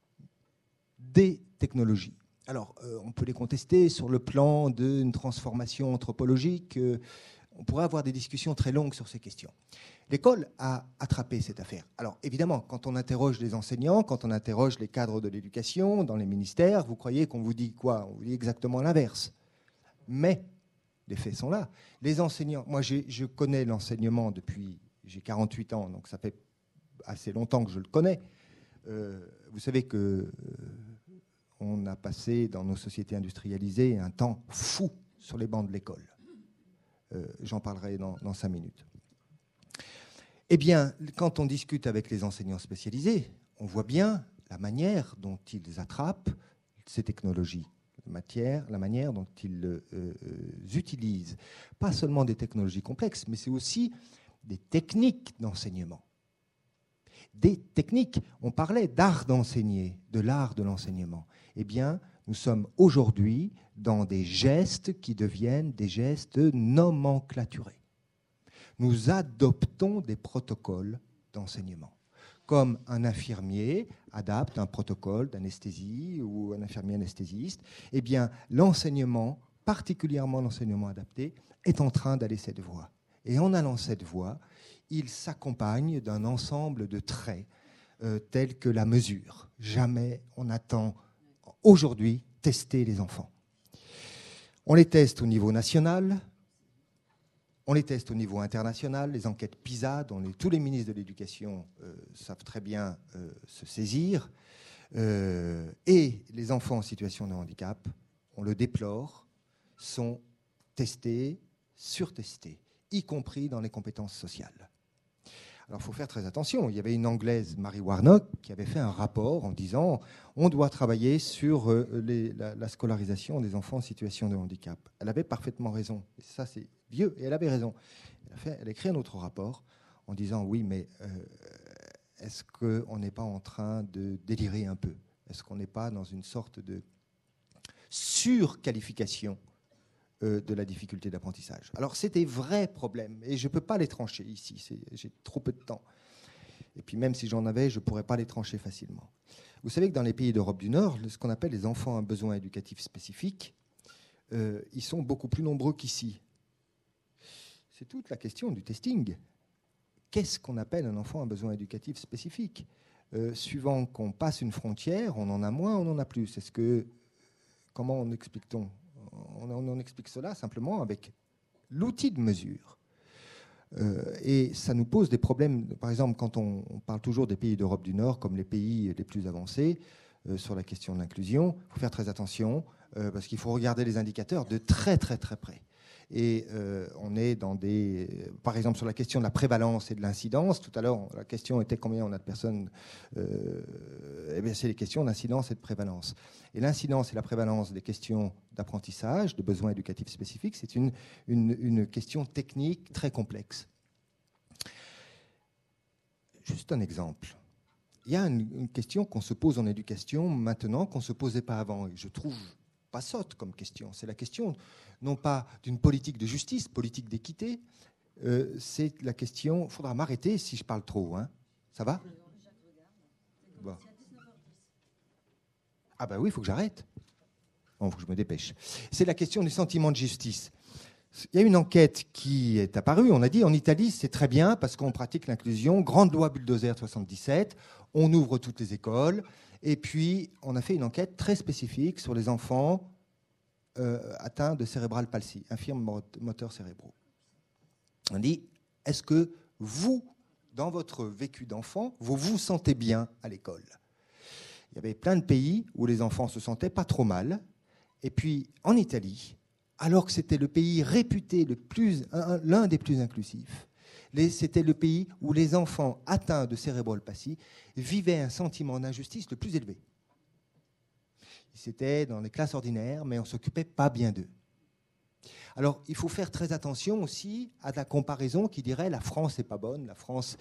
des technologies. Alors, on peut les contester sur le plan d'une transformation anthropologique. On pourrait avoir des discussions très longues sur ces questions. L'école a attrapé cette affaire. Alors, évidemment, quand on interroge les enseignants, quand on interroge les cadres de l'éducation, dans les ministères, vous croyez qu'on vous dit quoi ? On vous dit exactement l'inverse. Mais les faits sont là. Les enseignants, moi je connais l'enseignement depuis, j'ai 48 ans, donc ça fait assez longtemps que je le connais. Vous savez que on a passé dans nos sociétés industrialisées un temps fou sur les bancs de l'école. J'en parlerai dans 5 minutes. Eh bien, quand on discute avec les enseignants spécialisés, on voit bien la manière dont ils attrapent ces technologies, la manière dont ils utilisent pas seulement des technologies complexes, mais c'est aussi des techniques d'enseignement. Des techniques, on parlait d'art d'enseigner, de l'art de l'enseignement. Eh bien, nous sommes aujourd'hui dans des gestes qui deviennent des gestes nomenclaturés. Nous adoptons des protocoles d'enseignement. Comme un infirmier adapte un protocole d'anesthésie ou un infirmier anesthésiste, eh bien, l'enseignement, particulièrement l'enseignement adapté, est en train d'aller cette voie. Et en allant cette voie, il s'accompagne d'un ensemble de traits tels que la mesure. Jamais on attend aujourd'hui tester les enfants. On les teste au niveau national, on les teste au niveau international, les enquêtes PISA, dont tous les ministres de l'Éducation savent très bien se saisir. Et les enfants en situation de handicap, on le déplore, sont testés, surtestés, y compris dans les compétences sociales. Alors, il faut faire très attention. Il y avait une Anglaise, Mary Warnock, qui avait fait un rapport en disant on doit travailler sur la scolarisation des enfants en situation de handicap. Elle avait parfaitement raison. Et ça, c'est vieux, et elle avait raison. Elle a écrit un autre rapport en disant oui, mais est-ce qu'on n'est pas en train de délirer un peu ? Est-ce qu'on n'est pas dans une sorte de surqualification de la difficulté d'apprentissage. Alors, c'est des vrais problèmes, et je ne peux pas les trancher ici, j'ai trop peu de temps. Et puis, même si j'en avais, je ne pourrais pas les trancher facilement. Vous savez que dans les pays d'Europe du Nord, ce qu'on appelle les enfants à besoins éducatifs spécifiques, ils sont beaucoup plus nombreux qu'ici. C'est toute la question du testing. Qu'est-ce qu'on appelle un enfant à besoins éducatifs spécifiques ? Suivant qu'on passe une frontière, on en a moins, on en a plus. Comment on explique-t-on ? On explique cela simplement avec l'outil de mesure. Et ça nous pose des problèmes. Par exemple, quand on parle toujours des pays d'Europe du Nord comme les pays les plus avancés sur la question de l'inclusion, il faut faire très attention parce qu'il faut regarder les indicateurs de très très très près. Et on est dans par exemple, sur la question de la prévalence et de l'incidence. Tout à l'heure, la question était combien on a de personnes. Eh bien, c'est les questions d'incidence et de prévalence. Et l'incidence et la prévalence des questions d'apprentissage, de besoins éducatifs spécifiques, c'est une question technique très complexe. Juste un exemple. Il y a une question qu'on se pose en éducation maintenant qu'on ne se posait pas avant. Et je trouve pas sotte comme question. C'est la question, non pas d'une politique de justice, politique d'équité. C'est la question... Il faudra m'arrêter si je parle trop. Hein. Ça va ? Bon. Ah ben oui, il faut que j'arrête. Bon, il faut que je me dépêche. C'est la question du sentiment de justice. Il y a une enquête qui est apparue. On a dit en Italie, c'est très bien parce qu'on pratique l'inclusion. Grande loi bulldozer 77. On ouvre toutes les écoles. Et puis, on a fait une enquête très spécifique sur les enfants atteints de cérébral palsy, infirmes moteurs cérébraux. On dit, est-ce que vous, dans votre vécu d'enfant, vous vous sentez bien à l'école ? Il y avait plein de pays où les enfants se sentaient pas trop mal. Et puis, en Italie, alors que c'était le pays réputé l'un des plus inclusifs, c'était le pays où les enfants atteints de cérébral palsy vivaient un sentiment d'injustice le plus élevé. C'était dans les classes ordinaires, mais on ne s'occupait pas bien d'eux. Alors, il faut faire très attention aussi à la comparaison qui dirait la France n'est pas bonne, la France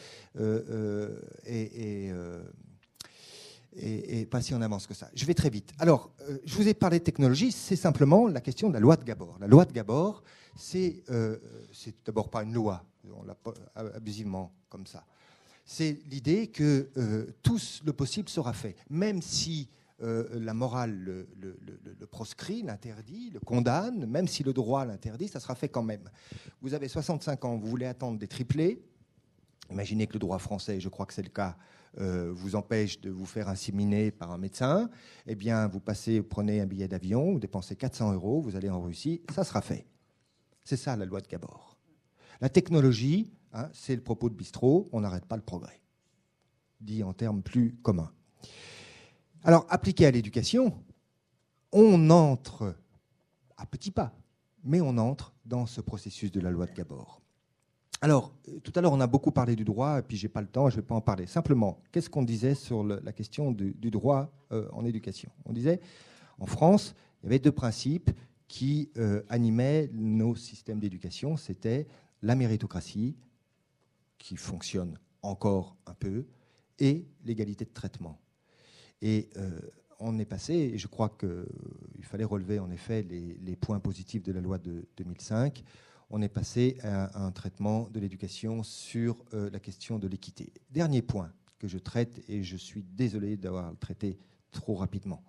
est pas si en avance que ça. Je vais très vite. Alors, je vous ai parlé de technologie, c'est simplement la question de la loi de Gabor. La loi de Gabor, c'est d'abord pas une loi, on l'a pas abusivement comme ça. C'est l'idée que tout le possible sera fait, même si la morale le proscrit, l'interdit, le condamne, même si le droit l'interdit, ça sera fait quand même. Vous avez 65 ans, vous voulez attendre des triplés. Imaginez que le droit français, je crois que c'est le cas, vous empêche de vous faire inséminer par un médecin. Eh bien, vous prenez un billet d'avion, vous dépensez 400 €, vous allez en Russie, ça sera fait. C'est ça la loi de Gabor. La technologie, hein, c'est le propos de Bistro, on n'arrête pas le progrès, dit en termes plus communs. Alors, appliqué à l'éducation, on entre à petits pas, mais on entre dans ce processus de la loi de Gabor. Alors, tout à l'heure, on a beaucoup parlé du droit, et puis je n'ai pas le temps, je ne vais pas en parler. Simplement, qu'est-ce qu'on disait sur la question du droit en éducation ? On disait, en France, il y avait deux principes qui animaient nos systèmes d'éducation. C'était la méritocratie, qui fonctionne encore un peu, et l'égalité de traitement. Et on est passé, et je crois qu'il fallait relever en effet les points positifs de la loi de 2005, on est passé à un traitement de l'éducation sur la question de l'équité. Dernier point que je traite, et je suis désolé d'avoir le traité trop rapidement.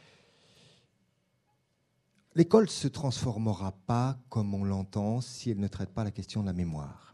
L'école ne se transformera pas comme on l'entend si elle ne traite pas la question de la mémoire.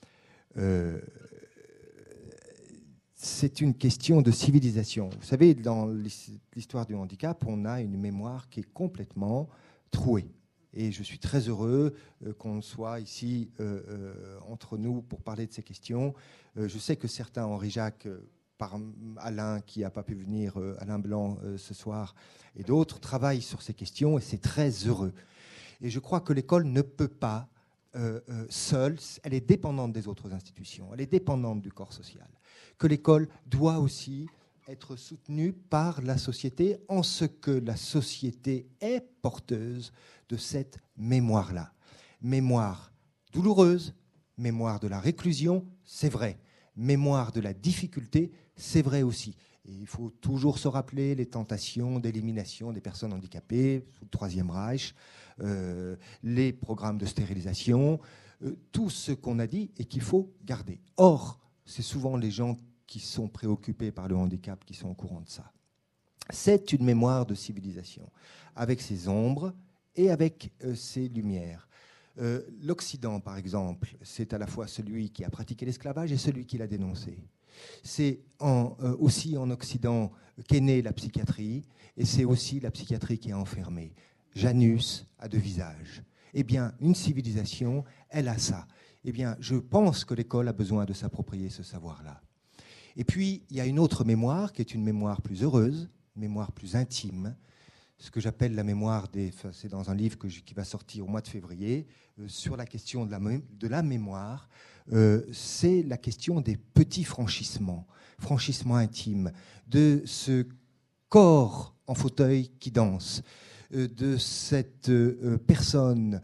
C'est une question de civilisation. Vous savez, dans l'histoire du handicap, on a une mémoire qui est complètement trouée. Et je suis très heureux qu'on soit ici entre nous pour parler de ces questions. Je sais que certains, Henri Jacques, par Alain qui n'a pas pu venir, Alain Blanc ce soir, et d'autres, travaillent sur ces questions et c'est très heureux. Et je crois que l'école ne peut pas seule, elle est dépendante des autres institutions, elle est dépendante du corps social. Que l'école doit aussi être soutenue par la société en ce que la société est porteuse de cette mémoire-là. Mémoire douloureuse, mémoire de la réclusion, c'est vrai. Mémoire de la difficulté, c'est vrai aussi. Et il faut toujours se rappeler les tentations d'élimination des personnes handicapées sous le Troisième Reich, les programmes de stérilisation, tout ce qu'on a dit et qu'il faut garder. Or, c'est souvent les gens qui sont préoccupés par le handicap qui sont au courant de ça. C'est une mémoire de civilisation, avec ses ombres et avec ses lumières. L'Occident, par exemple, c'est à la fois celui qui a pratiqué l'esclavage et celui qui l'a dénoncé. C'est aussi en Occident qu'est née la psychiatrie, et c'est aussi la psychiatrie qui est enfermée. Janus a deux visages. Eh bien, une civilisation, elle a ça. Eh bien, je pense que l'école a besoin de s'approprier ce savoir-là. Et puis, il y a une autre mémoire qui est une mémoire plus heureuse, une mémoire plus intime. ce que j'appelle la mémoire c'est dans un livre qui va sortir au mois de février, sur la question de la mémoire. C'est la question des petits franchissements intimes, de ce corps en fauteuil qui danse, de cette personne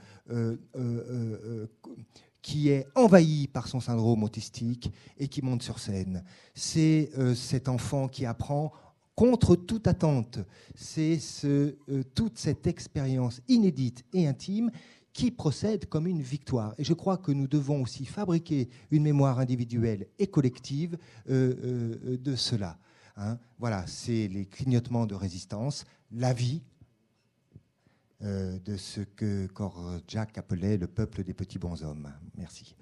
qui est envahie par son syndrome autistique et qui monte sur scène. C'est cet enfant qui apprend contre toute attente. C'est toute cette expérience inédite et intime qui procède comme une victoire. Et je crois que nous devons aussi fabriquer une mémoire individuelle et collective de cela. Hein. Voilà, c'est les clignotements de résistance, la vie de ce que Korczak appelait le peuple des petits bonshommes. Merci.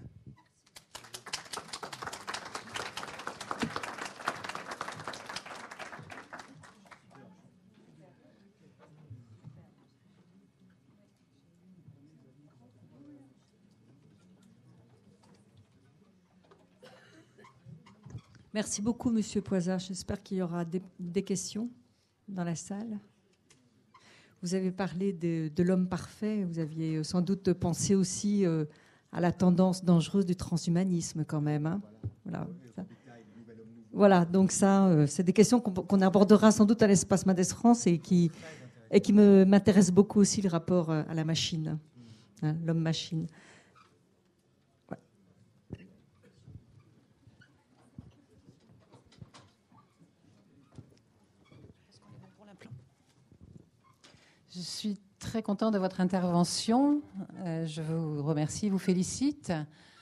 Merci beaucoup, Monsieur Poisat. J'espère qu'il y aura des questions dans la salle. Vous avez parlé de l'homme parfait. Vous aviez sans doute pensé aussi à la tendance dangereuse du transhumanisme, quand même. Hein. Voilà, donc ça, c'est des questions qu'on abordera sans doute à l'Espace Mendes France et qui m'intéressent beaucoup aussi, le rapport à la machine, hein, l'homme-machine. Je suis très contente de votre intervention. Je vous remercie, vous félicite.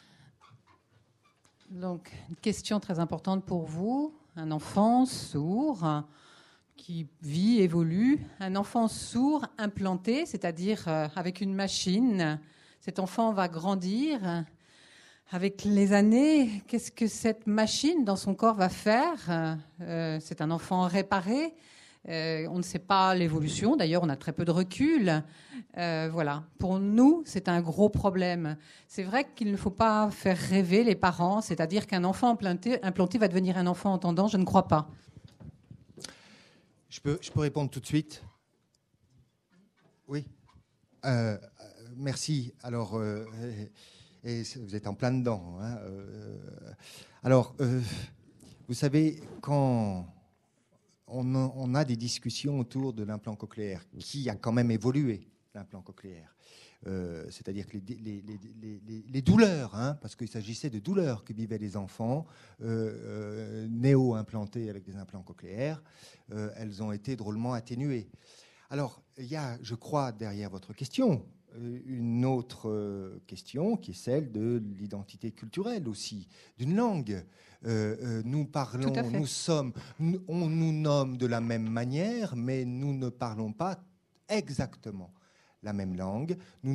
Donc, une question très importante pour vous. Un enfant sourd qui vit, évolue. Un enfant sourd implanté, c'est-à-dire avec une machine. Cet enfant va grandir. Avec les années, qu'est-ce que cette machine dans son corps va faire ? C'est un enfant réparé. On ne sait pas l'évolution. D'ailleurs, on a très peu de recul. Voilà. Pour nous, c'est un gros problème. C'est vrai qu'il ne faut pas faire rêver les parents, c'est-à-dire qu'un enfant implanté va devenir un enfant entendant. Je ne crois pas. Je peux répondre tout de suite ? Oui. Merci. Alors, et vous êtes en plein dedans. Hein. Alors, vous savez, quand on a des discussions autour de l'implant cochléaire, qui a quand même évolué, l'implant cochléaire. C'est-à-dire que les douleurs, hein, parce qu'il s'agissait de douleurs que vivaient les enfants néo-implantés avec des implants cochléaires, elles ont été drôlement atténuées. Alors, il y a, je crois, derrière votre question, une autre question qui est celle de l'identité culturelle aussi, d'une langue. Nous parlons, on nous nomme de la même manière, mais nous ne parlons pas exactement la même langue.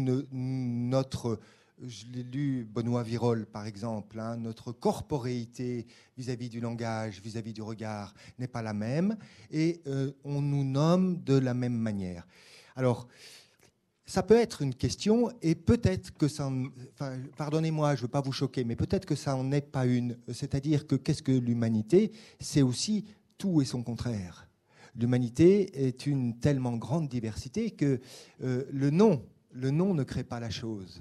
Je l'ai lu, Benoît Virol par exemple, hein, notre corporéité vis-à-vis du langage, vis-à-vis du regard n'est pas la même, et on nous nomme de la même manière. Alors, ça peut être une question, et peut-être que ça... Enfin, pardonnez-moi, je ne veux pas vous choquer, mais peut-être que ça n'en est pas une. C'est-à-dire que qu'est-ce que l'humanité ? C'est aussi tout et son contraire. L'humanité est une tellement grande diversité que le nom ne crée pas la chose.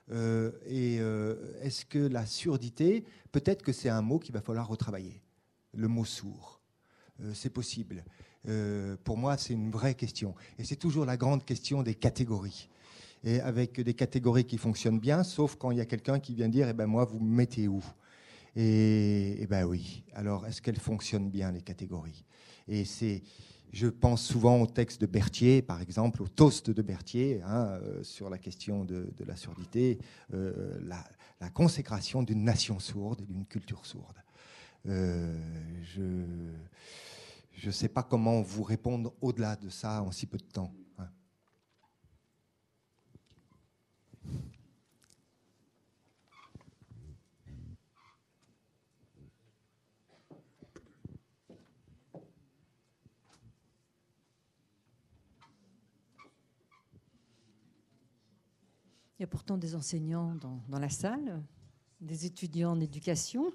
Est-ce que la surdité, peut-être que c'est un mot qu'il va falloir retravailler. Le mot sourd. C'est possible. Pour moi, c'est une vraie question. Et c'est toujours la grande question des catégories. Et avec des catégories qui fonctionnent bien, sauf quand il y a quelqu'un qui vient dire, moi, vous me mettez où ? Et ben oui. Alors, est-ce qu'elles fonctionnent bien, les catégories ? Et je pense souvent au texte de Berthier, par exemple, au toast de Berthier, hein, sur la question de la surdité, la consécration d'une nation sourde et d'une culture sourde. Je ne sais pas comment vous répondre au-delà de ça en si peu de temps. Hein. Il y a pourtant des enseignants dans la salle, des étudiants en éducation.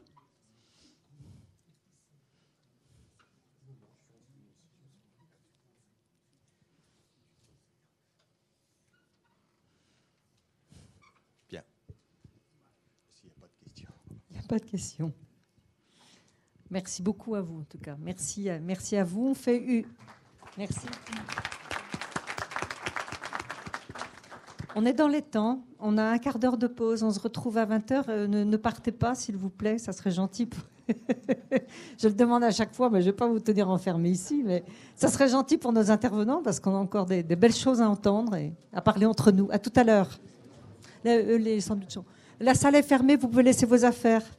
Pas de questions. Merci beaucoup à vous, en tout cas. Merci à vous. On fait Merci. On est dans les temps. On a un quart d'heure de pause. On se retrouve à 20h. Ne partez pas, s'il vous plaît. Ça serait gentil. Je le demande à chaque fois, mais je ne vais pas vous tenir enfermé ici. Mais ça serait gentil pour nos intervenants parce qu'on a encore des belles choses à entendre et à parler entre nous. À tout à l'heure. La salle est fermée. Vous pouvez laisser vos affaires.